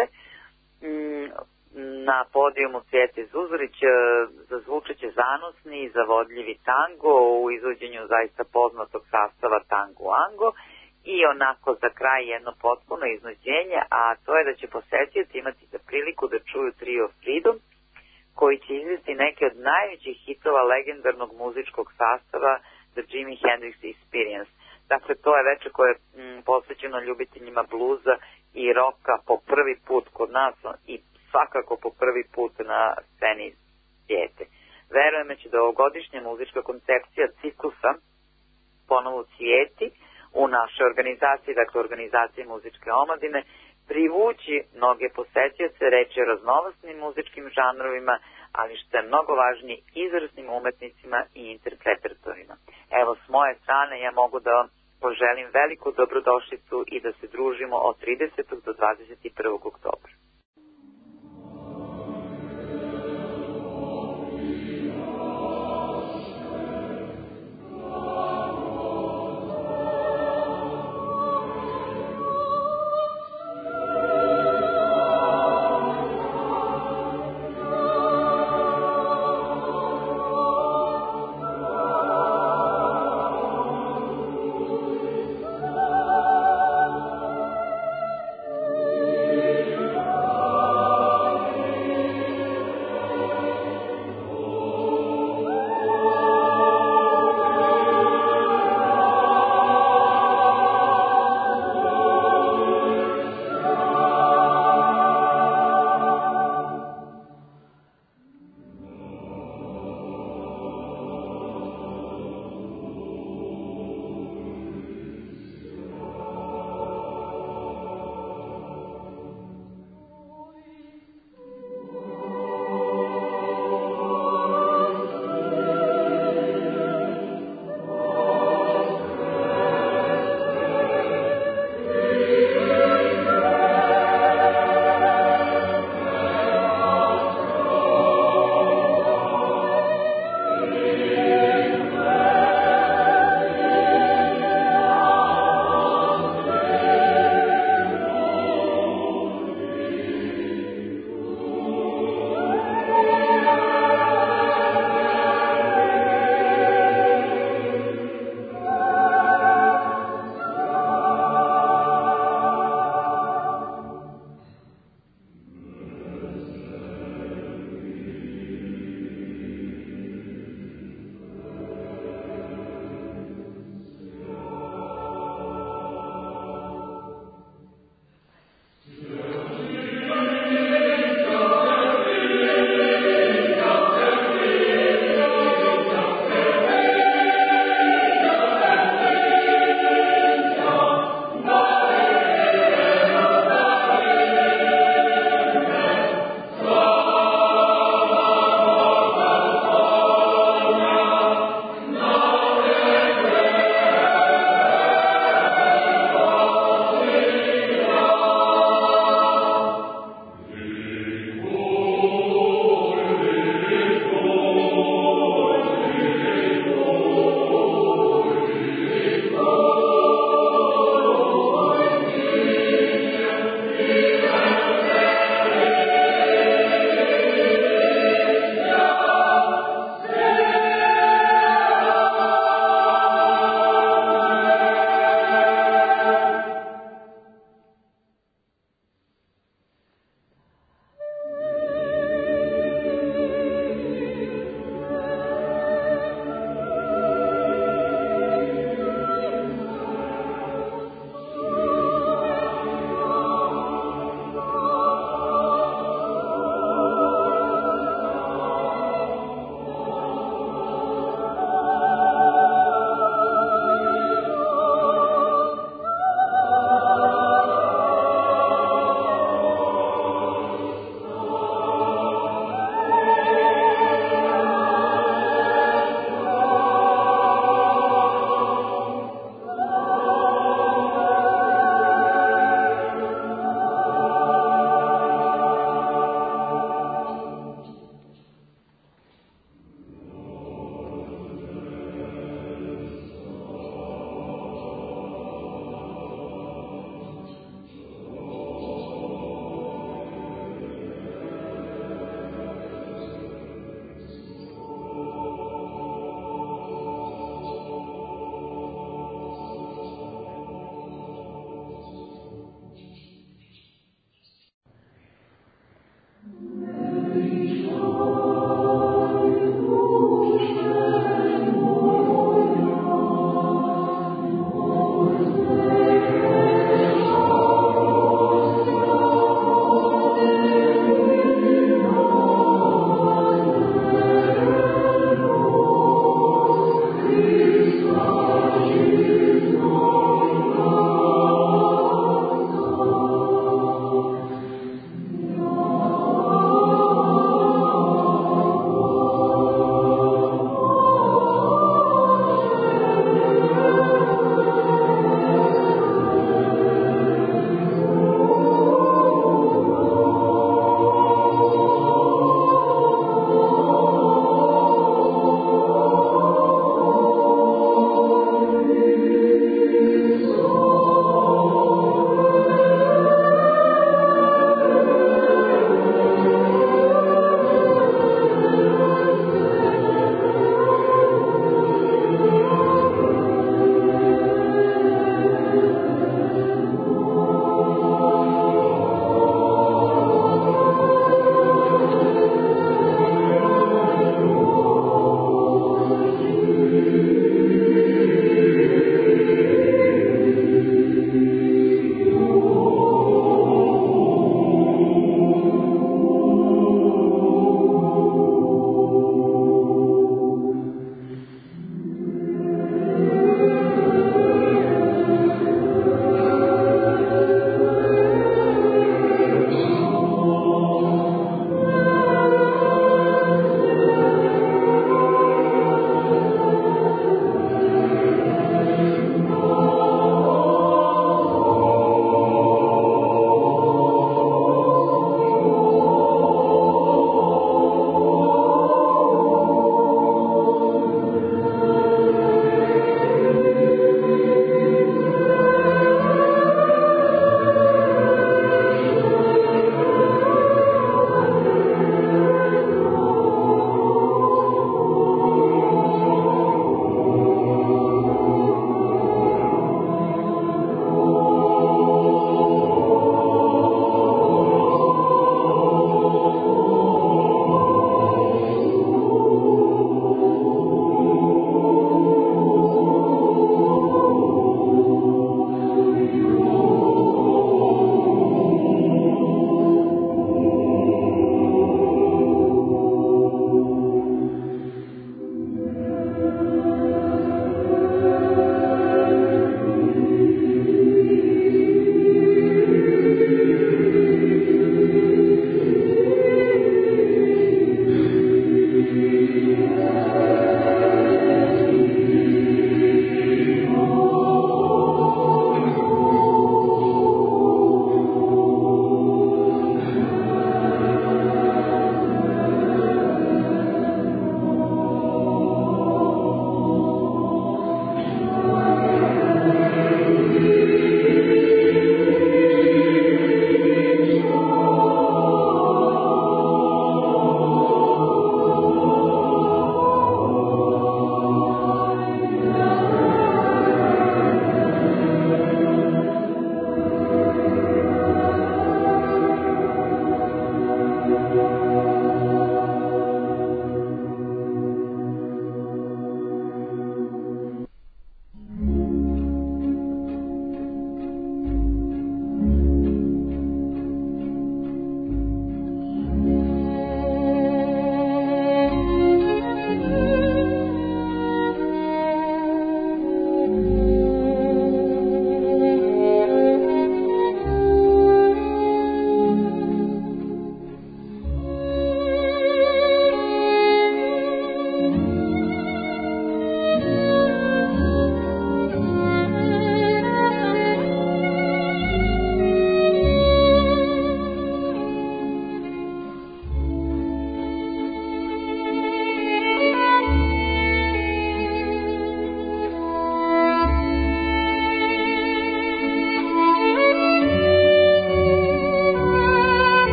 Na podijumu Cvijete Zuzorić zazvučeće zanosni i zavodljivi tango u izvođenju zaista poznatog sastava Tango Ango i onako za kraj jedno potpuno iznuđenje, a to je da će posetioci imati priliku da čuju trio Freedom, koji će izvesti neke od najvećih hitova legendarnog muzičkog sastava The Jimi Hendrix Experience. Dakle, to je veče koje je posvećeno ljubiteljima bluza i roka po prvi put kod nas i svakako po prvi put na sceni svijete. Verujem da će da ovogodišnja muzička koncepcija ciklusa ponovo cvijeti u našoj organizaciji, dakle organizaciji muzičke omladine, privući mnoge posetioce, reći o raznovrsnim muzičkim žanrovima, ali što je mnogo važnije, izvrsnim umetnicima i interpretatorima. Evo, s moje strane ja mogu da vam poželim veliku dobrodošlicu i da se družimo od 30. do 21. oktobra. Thank you.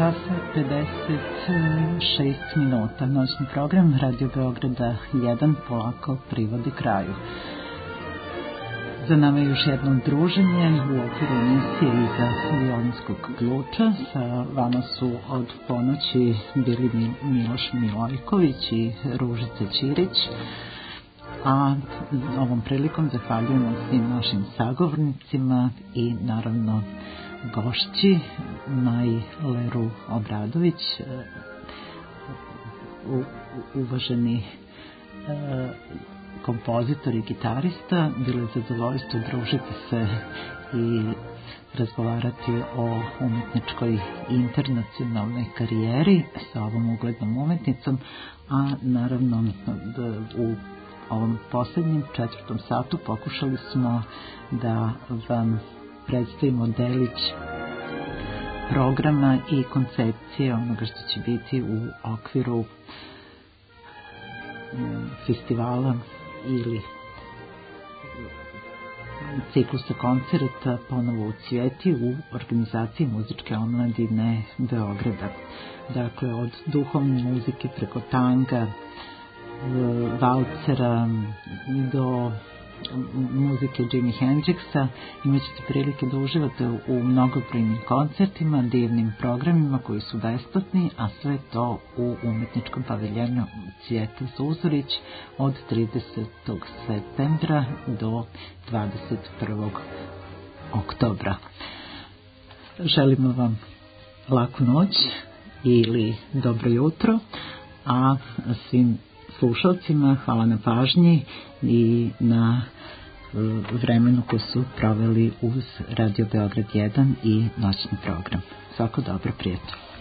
časa 56 minuta. Noćni program Radio Beograda 1 polako privodi kraju. Za nama je još jedno druženje u okviru emisije Iza violinskog ključa. Sa vama su od ponoći bili Miloš Milojković i Ružica Ćirić. A ovom prilikom zahvaljujemo svim našim sagovornicima i naravno gošći Majleru Obradović, uvaženi kompozitor i gitarista. Bilo je zadovoljstvo družiti se i razgovarati o umetničkoj internacionalnoj karijeri sa ovom uglednom umetnicom, a naravno u ovom posljednjem 4. satu pokušali smo da vam predstavimo delić programa i koncepcije onoga što će biti u okviru festivala ili ciklusa koncerta Ponovo u cvijeti u organizaciji Muzičke omladine Beograda. Dakle, od duhovne muzike preko tanga, valcera do muzike Jimi Hendrixa imat ćete prilike da uživate u mnogobrojnim koncertima, divnim programima koji su besplatni, a sve to u umetničkom paviljonu Cvijeta Zuzorić od 30. septembra do 21. oktobra. Želimo vam laku noć ili dobro jutro, a svim slušalcima hvala na pažnji i na vremenu koje su proveli uz Radio Beograd 1 i noćni program. Svako dobro, prijatno.